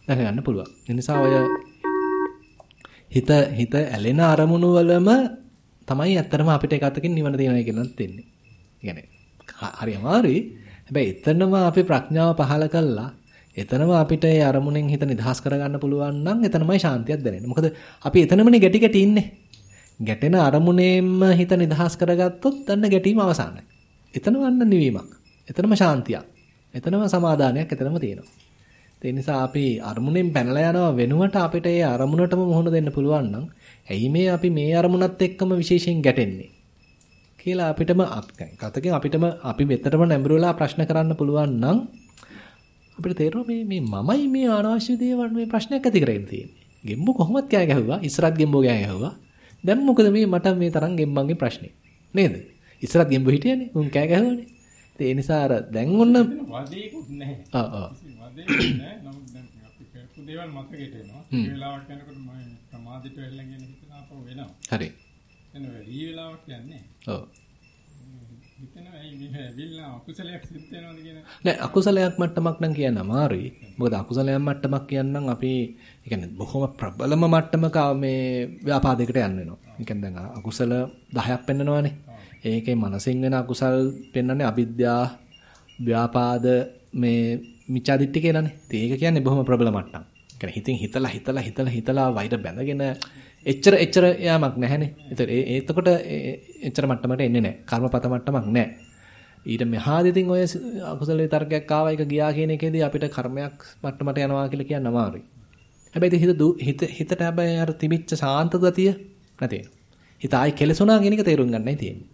Speaker 1: දැක ගන්න පුළුවන්. ඒ නිසා ඔය හිත හිත ඇලෙන අරමුණු වලම තමයි ඇත්තටම අපිට එක අතකින් නිවන තියෙනවා කියලා තියෙන්නේ. ඒ කියන්නේ හරි අමාරුයි. හැබැයි එතනම අපි ප්‍රඥාව පහල කළා එතනම අපිට ඒ අරමුණෙන් හිත නිදහස් කරගන්න පුළුවන් නම් එතනමයි ශාන්තියක් දැනෙන්නේ. මොකද අපි එතනමනේ ගැටි ගැටි ඉන්නේ. ගැටෙන අරමුණේම හිත නිදහස් කරගත්තොත් අන්න ගැටීම අවසానයි. එතනම අන්න නිවීමක්. එතනම ශාන්තියක්. එතනම සමාදානයක් එතනම තියෙනවා. ඒ නිසා අපි අරමුණෙන් පැනලා යනවා වෙනුවට අපිට ඒ අරමුණටම මුහුණ දෙන්න පුළුවන් නම් ඇයි මේ අපි මේ අරමුණත් එක්කම විශේෂයෙන් ගැටෙන්නේ කියලා අපිටම කතකින් අපිටම අපි මෙතනම නැඹුරු වෙලා ප්‍රශ්න කරන්න පුළුවන් නම් අපිට තේරෙනවා මේ මේ මමයි මේ අනවශ්‍ය දේවල් මේ ප්‍රශ්නයක් ඇති කරගෙන තියෙන්නේ. ගෙම්බෝ කොහොමද කෑ ගැහුවා? ඉස්සරත් ගෙම්බෝ කෑ ගැහුවා. දැන් මොකද මේ මට මේ තරම් ගෙම්බන්ගේ ප්‍රශ්නේ? නේද? ඉස්සරත් ගෙම්බෝ හිටියනේ. උන් කෑ ගැහුවානේ. ඒ නිසා අර දැන් ඔන්න
Speaker 3: වදේකුත් නැහැ.
Speaker 1: ආ ආ.
Speaker 3: වදේකුත් නැහැ. නමුත් දැන් අපි කරපු දේවල් මතකෙට එනවා. ඒ වෙලාවට යනකොට මම ප්‍රමාදිත වෙල්ලගෙන හිතන අපෝ වෙනවා.
Speaker 1: හරි.
Speaker 3: එන වෙලී වෙලාවක් යන්නේ.
Speaker 1: ඔව්.
Speaker 3: හිතන ඇයි මේ විල්ලා අකුසලයක් සිද්ධ වෙනවද කියන
Speaker 1: නෑ අකුසලයක් මට්ටමක් නම් කියන්න අමාරුයි. මොකද අකුසලයක් මට්ටමක් කියනනම් අපි ඒ කියන්නේ බොහොම ප්‍රබලම මට්ටමක මේ ව්‍යාපාදයකට යන්න වෙනවා. ඒ කියන්නේ දැන් අකුසල දහයක් පෙන්නනවානේ. ඒකේ මනසින් වෙන අකුසල් පෙන්වන්නේ අවිද්‍යා ව්‍යාපාද මේ මිච්ඡාදිට්ඨිය කියලානේ. ඒක කියන්නේ බොහොම ප්‍රබල මට්ටම්. ඒ කියන්නේ හිතින් හිතලා හිතලා හිතලා හිතලා වෛර බැඳගෙන එච්චර එච්චර යාමක් නැහැනේ. ඒතර ඒ එතකොට එච්චර මට්ටමකට එන්නේ නැහැ. කර්මපත මට්ටමක් නැහැ. ඊට මෙහාදී ඉතින් ඔය අකුසල විතර්කයක් ආවා එක ගියා කියන එකේදී අපිට කර්මයක් මට්ටමට යනවා කියලා කියන්න අමාරුයි. හැබැයි හිත හිත හිතට හැබැයි අර තිබිච්ච සාන්ත ගතිය නැතේ. හිත ආයි කෙලසුණා කියන එක තේරුම් ගන්නයි තියෙන්නේ.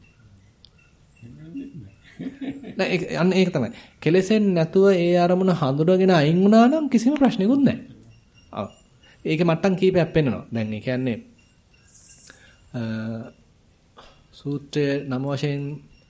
Speaker 1: නෑ ඒක අන්න ඒක තමයි. කෙලෙසෙන් නැතුව ඒ අරමුණ හඳුනගෙන අයින් වුණා නම් කිසිම ප්‍රශ්නයක්වත් නැහැ. ආ. ඒකේ මට්ටම් කීපයක් පෙන්වනවා. දැන් ඒ කියන්නේ අ සූත්‍රයේ නම වශයෙන්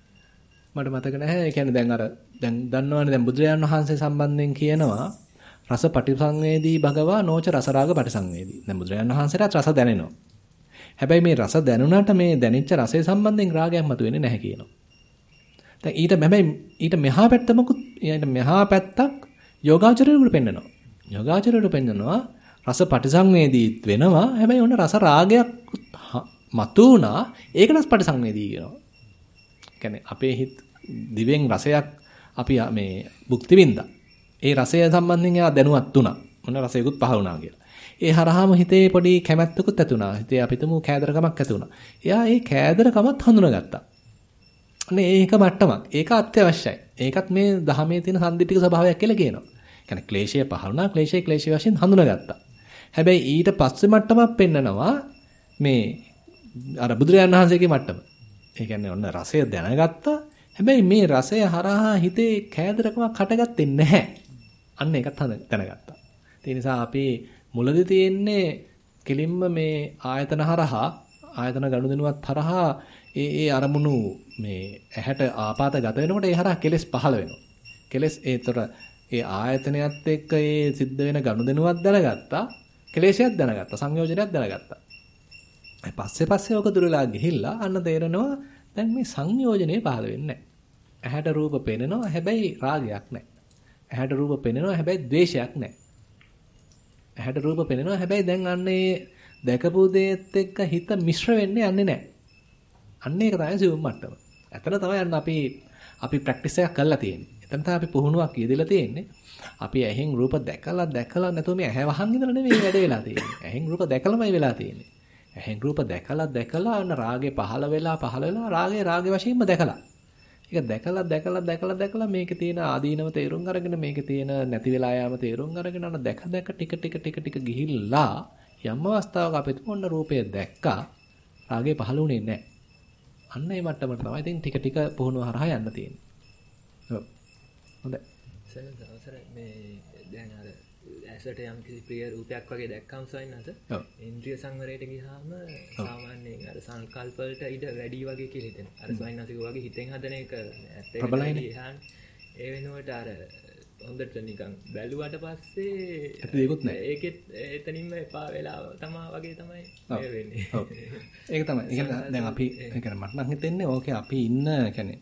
Speaker 1: මට මතක නැහැ. ඒ කියන්නේ දැන් අර දැන් දන්නවනේ දැන් බුදුරජාණන් වහන්සේ සම්බන්ධයෙන් කියනවා රස පටිසංවේදී භගවා නොච රසරාග පටිසංවේදී. දැන් බුදුරජාණන් වහන්සේට රස දැනෙනවා. හැබැයි මේ රස දැනුණාට මේ දැනෙච්ච රසය සම්බන්ධයෙන් රාගයක් මතුවෙන්නේ නැහැ කියනවා. දැන් ඊට හැබැයි ඊට මෙහා පැත්තමකුත් ඊට මෙහා පැත්තක් යෝගාචරයට පෙන්නනවා. යෝගාචරයට පෙන්නනවා රස පටිසංවේදීත් වෙනවා. හැබැයි ඔන්න රස රාගයක් මතු වුණා. ඒකනස් පටිසංවේදී කියනවා. කියන්නේ අපේ හිත දිවෙන් රසයක් අපි මේ භුක්ති විඳා. ඒ රසය සම්බන්ධයෙන් එයා දැනුවත් වුණා. මොන රසයකුත් පහළ වුණා කියලා. ඒ හරහාම හිතේ පොඩි කැමැත්තකුත් ඇති වුණා. හිතේ අපිටම කෑදරකමක් ඇති වුණා. එයා ඒ කෑදරකමත් හඳුනාගත්තා. අනේ ඒක මට්ටමක්. ඒක අත්‍යවශ්‍යයි. ඒකත් මේ ධහමේ තියෙන සම්දිටික ස්වභාවයක් කියලා කියනවා. කියන්නේ ක්ලේශය පහළ වුණා. ක්ලේශය ක්ලේශය වශයෙන් හඳුනාගත්තා. හැබැයි ඊට පස්සේ මට්ටමක් පෙන්නනවා මේ අර බුදුරජාණන් වහන්සේගේ මට්ටම. ඒ කියන්නේ ඔන්න රසය දැනගත්තා. හැබැයි මේ රසය හරහා හිතේ කෑදරකමක් හටගත්තේ නැහැ. අන්න ඒකත් දැනගත්තා. ඒ නිසා අපි මුලදී තියෙන්නේ කෙලින්ම මේ ආයතන හරහා ආයතන ගනුදෙනුවත් හරහා ඒ ඒ අරමුණු මේ ඇහැට ආපాత ගත වෙනකොට ඒ හරහා කෙලස් පහළ වෙනවා. කෙලස් ඒතර ඒ ආයතනයත් එක්ක ඒ සිද්ධ වෙන ගනුදෙනුවත් දැනගත්තා. කෙලෙසියක් දැනගත්තා. සංයෝජනයක් දැනගත්තා. ඒ පස්සේ පස්සේ ඔක දුරලා ගිහිල්ලා අන්න තේරෙනවා දැන් මේ සංයෝජනේ පහළ වෙන්නේ නැහැ. ඇහැට රූප පේනවා හැබැයි රාගයක් නැහැ. ඇහැට රූප පේනවා හැබැයි ද්වේෂයක් නැහැ. ඇහැට රූප පේනවා හැබැයි දැන් අන්නේ දැකපු දේත් එක්ක හිත මිශ්‍ර වෙන්නේ යන්නේ නැහැ. අන්න ඒක තමයි සිවුම් මට්ටම. එතන තමයි අන්න අපි අපි ප්‍රැක්ටිස් එකක් කරලා තියෙන්නේ. එතන තමයි අපි පුහුණුවක් යෙදලා තියෙන්නේ. අපි ඇහෙන් රූප දැකලා දැකලා නැතුව මේ ඇහැ වහන් ඉඳලා නෙමෙයි වැඩ වෙලා තියෙන්නේ. ඇහෙන් රූප දැකලාමයි වෙලා තියෙන්නේ. ඇහෙන් රූප දැකලා දැකලා අන්න රාගේ පහළ වෙලා පහළ වෙලා රාගේ රාගේ වශයෙන්ම දැකලා. ඒක දැකලා දැකලා දැකලා දැකලා මේකේ තියෙන ආදීනව තේරුම් අරගෙන මේකේ තියෙන නැති වෙලා යාම තේරුම් අරගෙන අන්න දැක දැක ටික ටික ටික ටික ගිහිල්ලා යම් අවස්ථාවක අපි මොන රූපය දැක්කා රාගේ පහළ වුණේ නැහැ. අන්න ඒ මට්ටමට තමයි ඉතින් ටික ටික පුහුණුව හරහා යන්න තියෙන්නේ. ඔව්. හොඳයි.
Speaker 4: සරල අවසර මේ දැන් අර ඇසට යම් කිසි ප්‍රිය රූපයක් වගේ දැක්කම සොයන්නත ඉන්ද්‍රිය සංවරයට ගියාම සාමාන්‍යයෙන් අර සංකල්ප වලට ඉඩ වැඩි වගේ කියලා හිතෙනවා. අර සොයන්නසික වගේ හිතෙන් හදන එක ඇත්තටම ඒ වෙනුවට අර හොඳට නිකන් බැලුවට පස්සේ
Speaker 1: ඒකත් නෑ.
Speaker 4: ඒකෙත් එතනින්ම එපා වෙලා තමා වගේ තමයි මේ වෙන්නේ.
Speaker 1: ඔව්. ඒක තමයි. ඒ කියන්නේ දැන් අපි ඒ කියන්නේ මට නම් හිතෙන්නේ ඕකේ අපි ඉන්න කියන්නේ ඒ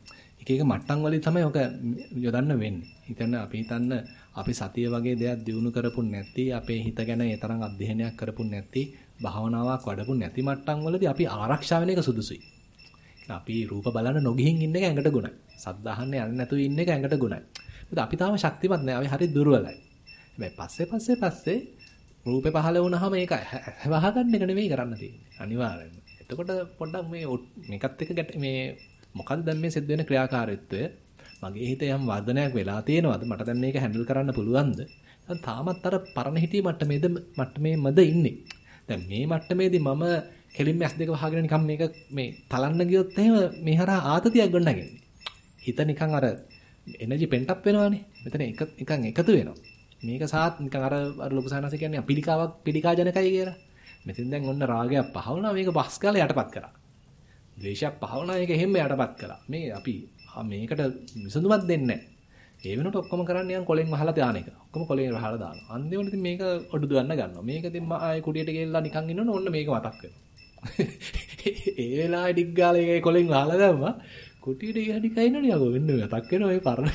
Speaker 1: එක එක මට්ටම් වලින් තමයි ඔක යොදන්න වෙන්නේ. හිතන්න අපි හිතන්න අපි සතිය වගේ දෙයක් දිනු කරපු නැති අපේ හිත ගැන ඒ තරම් අධ්‍යයනයක් කරපු නැති භාවනාවක් වඩපු නැති මට්ටම් වලදී අපි ආරක්ෂා වෙන එක සුදුසුයි. අපි රූප බලන්න නොගිහින් ඉන්න එක ඇඟට ගුණයි. සද්ද අහන්න යන්නේ නැතුව ඉන්න එක ඇඟට ගුණයි. මොකද අපි තාම ශක්තිමත් නැහැ. අපි හරි දුර්වලයි. හැබැයි පස්සේ පස්සේ පස්සේ රූපේ පහළ වුණාම ඒක වහගන්න එක නෙවෙයි කරන්න තියෙන්නේ. අනිවාර්යයෙන්ම. එතකොට පොඩ්ඩක් මේ මේකත් එක්ක මේ මොකද්ද දැන් මේ සිද්ධ වෙන ක්‍රියාකාරීත්වය? මගේ හිතේ යම් වර්ධනයක් වෙලා තියෙනවද? මට දැන් මේක හැන්ඩල් කරන්න පුළුවන්ද? දැන් තාමත් අර පරණ හිතේ මට්ටමේද මට්ටමේමද ඉන්නේ. දැන් මේ මට්ටමේදී මම කෙලින්ම ඇස් දෙක වහගෙන නිකන් මේක මේ තලන්න ගියොත් එහෙම මේ හරහා ආතතියක් ගොඩනගන්නේ. හිත නිකන් අර එනර්ජි පෙන්ට් අප් වෙනවානේ. මෙතන එක නිකන් එකතු වෙනවා. මේක සාත් නිකන් අර අර ලොකු සානස කියන්නේ පිළිකාවක් පිළිකාජනකයි කියලා. මෙතෙන් දැන් ඔන්න රාගයක් පහ වුණා මේක පස් කාලේ යටපත් කරා. ද්වේෂයක් පහ වුණා ඒක හැම යටපත් කරා. මේ අපි මේකට විසඳුමක් දෙන්නේ නැහැ. ඒ වෙනකොට ඔක්කොම කරන්නේ යන් කොලෙන් වහලා දාන එක. ඔක්කොම කොලෙන් වහලා දානවා. අන්තිමට ඉතින් මේක ඔඩු දුවන්න ගන්නවා. මේක ඉතින් ආයේ කුඩියට ගෙල්ලා නිකන් ඉන්නවනේ ඔන්න මේක මතක් වෙනවා. ඒ වෙලාවේ ඩිග් ගාලා ඒක කොලෙන් වහලා දැම්මා. කුටියට ගියා නිකන් ඉන්නනේ යකෝ වෙන්න මතක් වෙනවා මේ පරණ.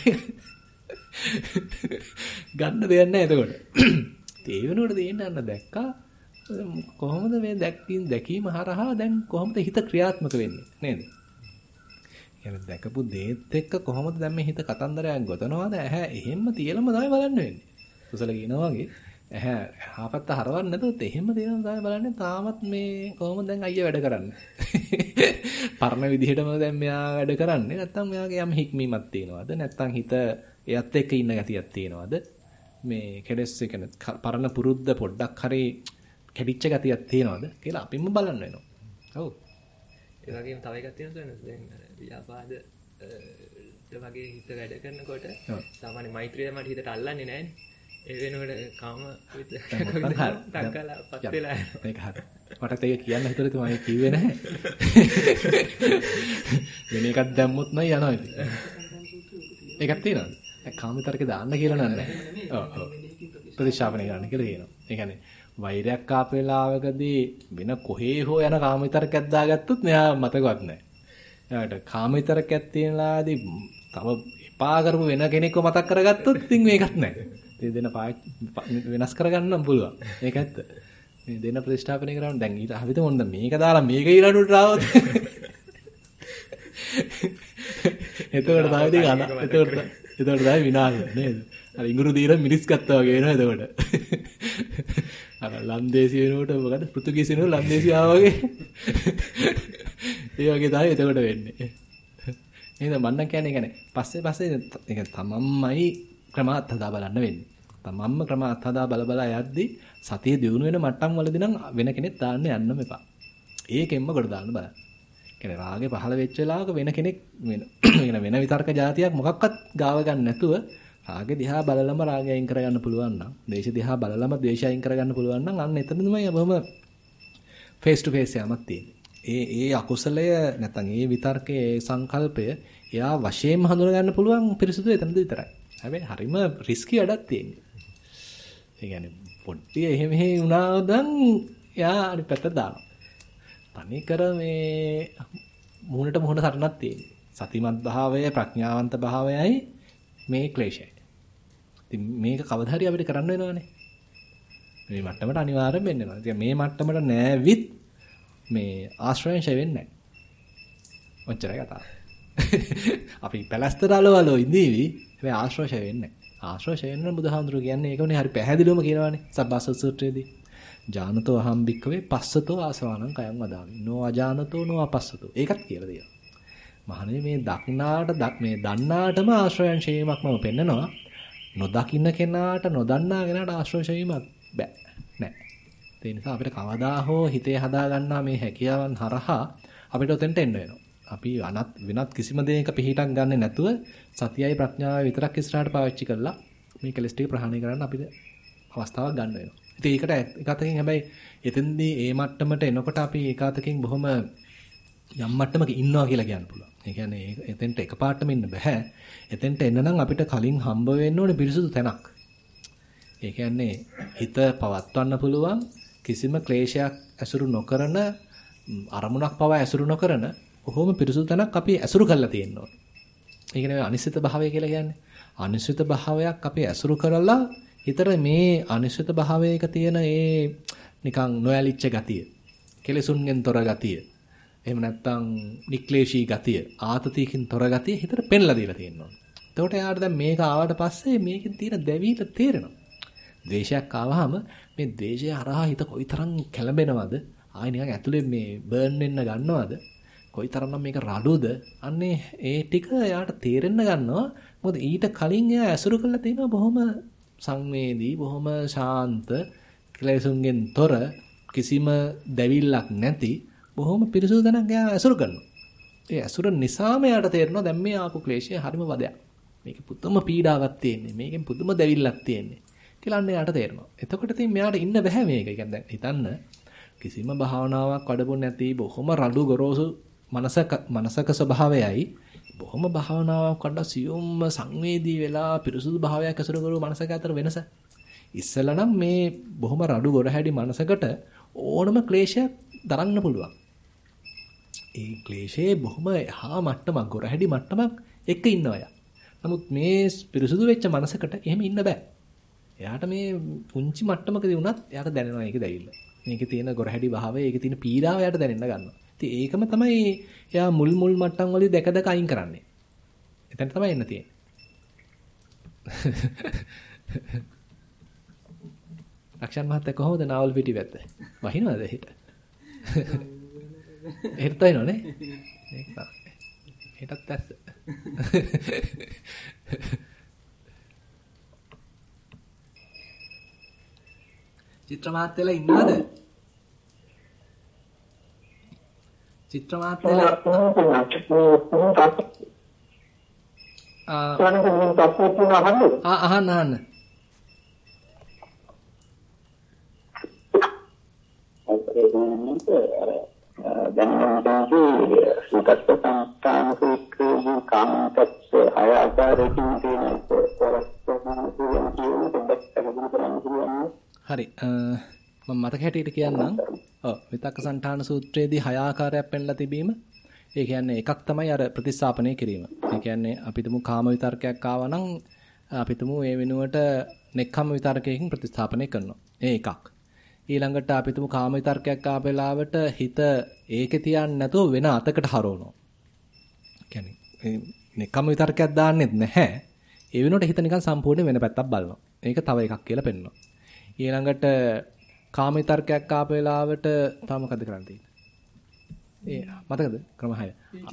Speaker 1: ගන්න දෙයක් නැහැ එතකොට. ඒ වෙනකොට දෙන්න යන්න දැක්කා කොහොමද මේ දැක්කීම් දැකීම හරහා දැන් කොහොමද හිත ක්‍රියාත්මක වෙන්නේ නේද? يعني දැකපු දේත් එක්ක කොහොමද දැන් මේ හිත කතන්දරයක් ගොතනවද? ඇහැ එහෙම්ම තියලම තමයි බලන්න වෙන්නේ. කුසල කියනවා වගේ ඇහැ හාපත්ත හරවන්න නැතුත් එහෙම්ම තියලම තමයි බලන්නේ. තාමත් මේ කොහොමද දැන් අයියා වැඩ කරන්නේ? පරණ විදිහටම දැන් මෙයා වැඩ කරන්නේ. නැත්තම් මෙයාගේ යම් හික්මීමක් තියෙනවද? නැත්තම් හිත එයත් එක්ක ඉන්න ගතියක් තියෙනවද? මේ කෙලස් එක පරණ පුරුද්ද පොඩ්ඩක් හරි කැඩිච්ච ගතියක් තියෙනවද කියලා අපිම බලන්න වෙනවා. ඔව්.
Speaker 4: ඒ වගේම තව එකක් තියෙනවා දැන් ව්‍යාපාද වගේ හිත වැඩ කරනකොට සාමාන්‍ය මෛත්‍රිය මට හිතට අල්ලන්නේ නැහැ. ඒ වෙනකොට කාම තංකලා පත් වෙලා
Speaker 1: මේක හරි. මටත් ඒක කියන්න හිතුවේ මම කිව්වේ නැහැ. වෙන එකක් දැම්මොත් නයි යනවා ඉතින්. ඒකක් තියෙනවද? කාම විතරකේ දාන්න කියලා නෑ. ඔව් ඔව්. ප්‍රතිශාපනය කරන්න කියලා කියනවා. ඒ කියන්නේ වෛරයක් ආපු වෙලාවකදී වෙන කොහේ හෝ යන කාම විතරකයක් දාගත්තොත් මෙයා මතකවත් නැහැ. එයාට කාම විතරකයක් තියෙනලාදී තව එපා කරපු වෙන කෙනෙක්ව මතක් කරගත්තොත් ඉතින් මේකත් නැහැ. ඉතින් දෙන වෙනස් කරගන්නම් පුළුවන්. ඒක ඇත්ත. මේ දෙන ප්‍රතිස්ථාපනය කරනවා දැන් ඊට හවිත මොන්ද මේක දාලා මේක ඊළඟට ආවොත් එතකොට තමයි ඉතින් අන එතකොට එතකොට තමයි විනාශය නේද? අර ඉඟුරු දීලා මිරිස් ගත්තා වගේ වෙනවා එතකොට. අර ලන්දේසි වෙනකොට මොකද පෘතුගීසි වෙනකොට ලන්දේසි ආවා වගේ. ඒ වගේ තමයි එතකොට වෙන්නේ. එහෙනම් මම නම් කියන්නේ කියන්නේ පස්සේ පස්සේ ඒක තමන්මයි ක්‍රමාත් හදා බලන්න වෙන්නේ. තමන්ම ක්‍රමාත් හදා බල බල යද්දි සතිය දියුණු වෙන මට්ටම් වලදී නම් වෙන කෙනෙක් දාන්න යන්නම එපා. ඒකෙන්ම කොට දාන්න බලන්න. කියන්නේ රාගේ පහළ වෙච්ච වෙලාවක වෙන කෙනෙක් වෙන වෙන විතර්ක જાතියක් මොකක්වත් ගාව ගන්න නැතුව රාගේ දිහා බලලම රාගය අයින් කරගන්න පුළුවන් නම් ද්වේෂ දිහා බලලම ද්වේෂය අයින් කරගන්න පුළුවන් නම් අන්න එතනදමයි බොහොම ෆේස් ටු ෆේස් යamak තියෙන්නේ. ඒ ඒ අකුසලය නැත්නම් ඒ විතර්කයේ ඒ සංකල්පය එයා වශයෙන්ම හඳුන ගන්න පුළුවන් පිරිසුදු එතනද විතරයි. හැබැයි හරිම රිස්කි වැඩක් තියෙන්නේ. ඒ කියන්නේ පොඩ්ඩි එහෙම එහෙ වුණා නම් එයා අනිත් පැත්තට දානවා. තනි කර මේ මුහුණට මුහුණ සටනක් තියෙන්නේ. සතිමත් භාවය ප්‍රඥාවන්ත භාවයයි මේ ක්ලේශයයි. ඉතින් මේක කවදා හරි අපිට කරන්න වෙනවනේ. මේ මට්ටමට අනිවාර්යෙන් වෙන්න වෙනවා. ඉතින් මේ මට්ටමට නෑවිත් මේ ආශ්‍රයයෙන් ෂය වෙන්නේ නැහැ. ඔච්චරයි කතාව. අපි පැලස්තර අලවලෝ ඉඳීවි. හැබැයි ආශ්‍රය ෂය වෙන්නේ නැහැ. ආශ්‍රය ෂය වෙන බුදුහාමුදුරු කියන්නේ ඒකනේ හරි පැහැදිලිවම කියනවානේ. සබ්බාස සූත්‍රයේදී. ජානතෝ අහම් බික්කවේ පස්සතෝ ආසවානං කයං වදාමි. නෝ අජානතෝ නෝ අපස්සතෝ. ඒකත් කියලා දෙනවා. මහණෙනි මේ දක්නාට දක් මේ දන්නාටම ආශ්‍රයන් ෂේමක් මම පෙන්නනවා. නොදකින්න කෙනාට නොදන්නා කෙනාට ආශ්‍රය ෂේමක් බෑ. නෑ. ඒ නිසා අපිට කවදා හෝ හිතේ හදා ගන්නා මේ හැකියාවන් හරහා අපිට උතෙන්ට එන්න වෙනවා. අපි අනත් වෙනත් කිසිම දෙයක පිහිටක් ගන්නෙ නැතුව සතියයි ප්‍රඥාවයි විතරක් ඉස්සරහට පාවිච්චි කරලා මේ කෙලස් ටික ප්‍රහාණය කරන්න අපිට අවස්ථාවක් ගන්න වෙනවා. ඉතින් ඒකට එකතකින් හැබැයි එතෙන්දී ඒ මට්ටමට එනකොට අපි ඒකාතකින් බොහොම යම් මට්ටමක ඉන්නවා කියලා කියන්න පුළුවන්. ඒ කියන්නේ එතෙන්ට එකපාරටම ඉන්න බෑ. එතෙන්ට එන්න නම් අපිට කලින් හම්බ වෙන්න ඕනේ පිරිසුදු තැනක්. ඒ කියන්නේ හිත පවත්වන්න පුළුවන් කිසිම ක්ලේශයක් ඇසුරු නොකරන අරමුණක් පවා ඇසුරු නොකරන කොහොම පිරිසුදු තැනක් අපි ඇසුරු කරලා තියෙන්න ඕනේ. ඒ කියන්නේ අනිශ්චිත භාවය කියලා කියන්නේ. අනිශ්චිත භාවයක් අපි ඇසුරු කරලා හිතට මේ අනිශ්චිත භාවයක තියෙන ඒ නිකන් නොයලිච්ච ගතිය, කෙලෙසුන්ගෙන් තොර ගතිය, එහෙම නැත්නම් නික්ලේශී ගතිය, ආතතියකින් තොර ගතිය හිතට පෙන්ලා දීලා තියෙනවා. එතකොට එයාට දැන් මේක ආවට පස්සේ මේකෙන් තියෙන දැවීම තේරෙනවා. ද්වේෂයක් ආවහම මේ ද්වේෂය හරහා හිත කොයිතරම් කැළඹෙනවද? ආයි නිකන් ඇතුලේ මේ බර්න් වෙන්න ගන්නවද? කොයිතරම්නම් මේක රළුද? අන්නේ ඒ ටික එයාට තේරෙන්න ගන්නවා. මොකද ඊට කලින් එයා ඇසුරු කරලා තියෙනවා බොහොම සංවේදී, බොහොම ශාන්ත, ක්ලේශුන්ගෙන් තොර, කිසිම දැවිල්ලක් නැති බොහොම පිරිසුදු තැනක් එයා ඇසුරු කරනවා. ඒ ඇසුර නිසාම එයාට තේරෙනවා දැන් මේ ආපු ක්ලේශය හරිම වදයක්. මේකේ පුදුම පීඩාවක් තියෙන්නේ. මේකෙන් පුදුම දැවිල්ලක් තියෙන්නේ. කියලා අන්න එයාට තේරෙනවා. එතකොට ඉතින් මෙයාට ඉන්න බෑ මේක. ඒ කියන්නේ හිතන්න කිසිම භාවනාවක් වඩපො නැති බොහොම රළු ගොරෝසු මනසක මනසක ස්වභාවයයි බොහොම භාවනාවක් වඩා සියුම්ම සංවේදී වෙලා පිරිසුදු භාවයක් ඇසුරු කරු මනසක අතර වෙනස. ඉස්සෙල්ලා නම් මේ බොහොම රළු ගොරහැඩි මනසකට ඕනම ක්ලේශයක් දරන්න පුළුවන්. ඒ ක්ලේශේ බොහොම එහා මට්ටමක් ගොරහැඩි මට්ටමක් එක්ක ඉන්නවා යා. නමුත් මේ පිරිසුදු වෙච්ච මනසකට එහෙම ඉන්න බෑ. එයාට මේ පුංචි මට්ටමකදී වුණත් එයාට දැනෙනවා ඒක දැවිල්ල. මේකේ තියෙන ගොරහැඩි භාවය, ඒකේ තියෙන පීඩාව එයාට දැනෙන්න ගන්නවා. ඉතින් ඒකම තමයි එයා මුල් මුල් මට්ටම් වලදී දැක දැක අයින් කරන්නේ. එතන තමයි එන්න තියෙන්නේ. අක්ෂන් මහත්තයා කොහොමද නාවල් පිටි පැත්ත? වහිනවද එහෙට? එහෙට තයිනෝනේ? ඒක තමයි. එහෙටත් ඇස්ස. චිත්‍ර මහත්තයලා ඉන්නවද? චිත්‍ර මහත්තයලා ආ අහන්න අහන්න. හරි මම මතක හැටියට කියන්නම්. ඔව් විතක්ක සන්ඨාන සූත්‍රයේදී හය ආකාරයක් පෙන්ලා තිබීම. ඒ කියන්නේ එකක් තමයි අර ප්‍රතිස්ථාපනය කිරීම. ඒ කියන්නේ අපිටම කාම විතර්කයක් ආවා නම් අපිටම ඒ වෙනුවට නෙක්ඛම් විතර්කයකින් ප්‍රතිස්ථාපනය කරනවා. ඒ එකක්. ඊළඟට අපිටම කාම විතර්කයක් ආපු වෙලාවට හිත ඒකේ තියන්නේ නැතුව වෙන අතකට හරවනවා. කියන්නේ නෙක්ඛම් විතර්කයක් දාන්නෙත් නැහැ. ඒ වෙනුවට හිත නිකන් සම්පූර්ණ වෙන පැත්තක් බලනවා. ඒක තව එකක් කියලා පෙන්වනවා. ඊළඟට කාම විතර්කයක් ආපු වෙලාවට තව මොකද කරන්න තියෙන්නේ? ඒ මතකද? ක්‍රම හය.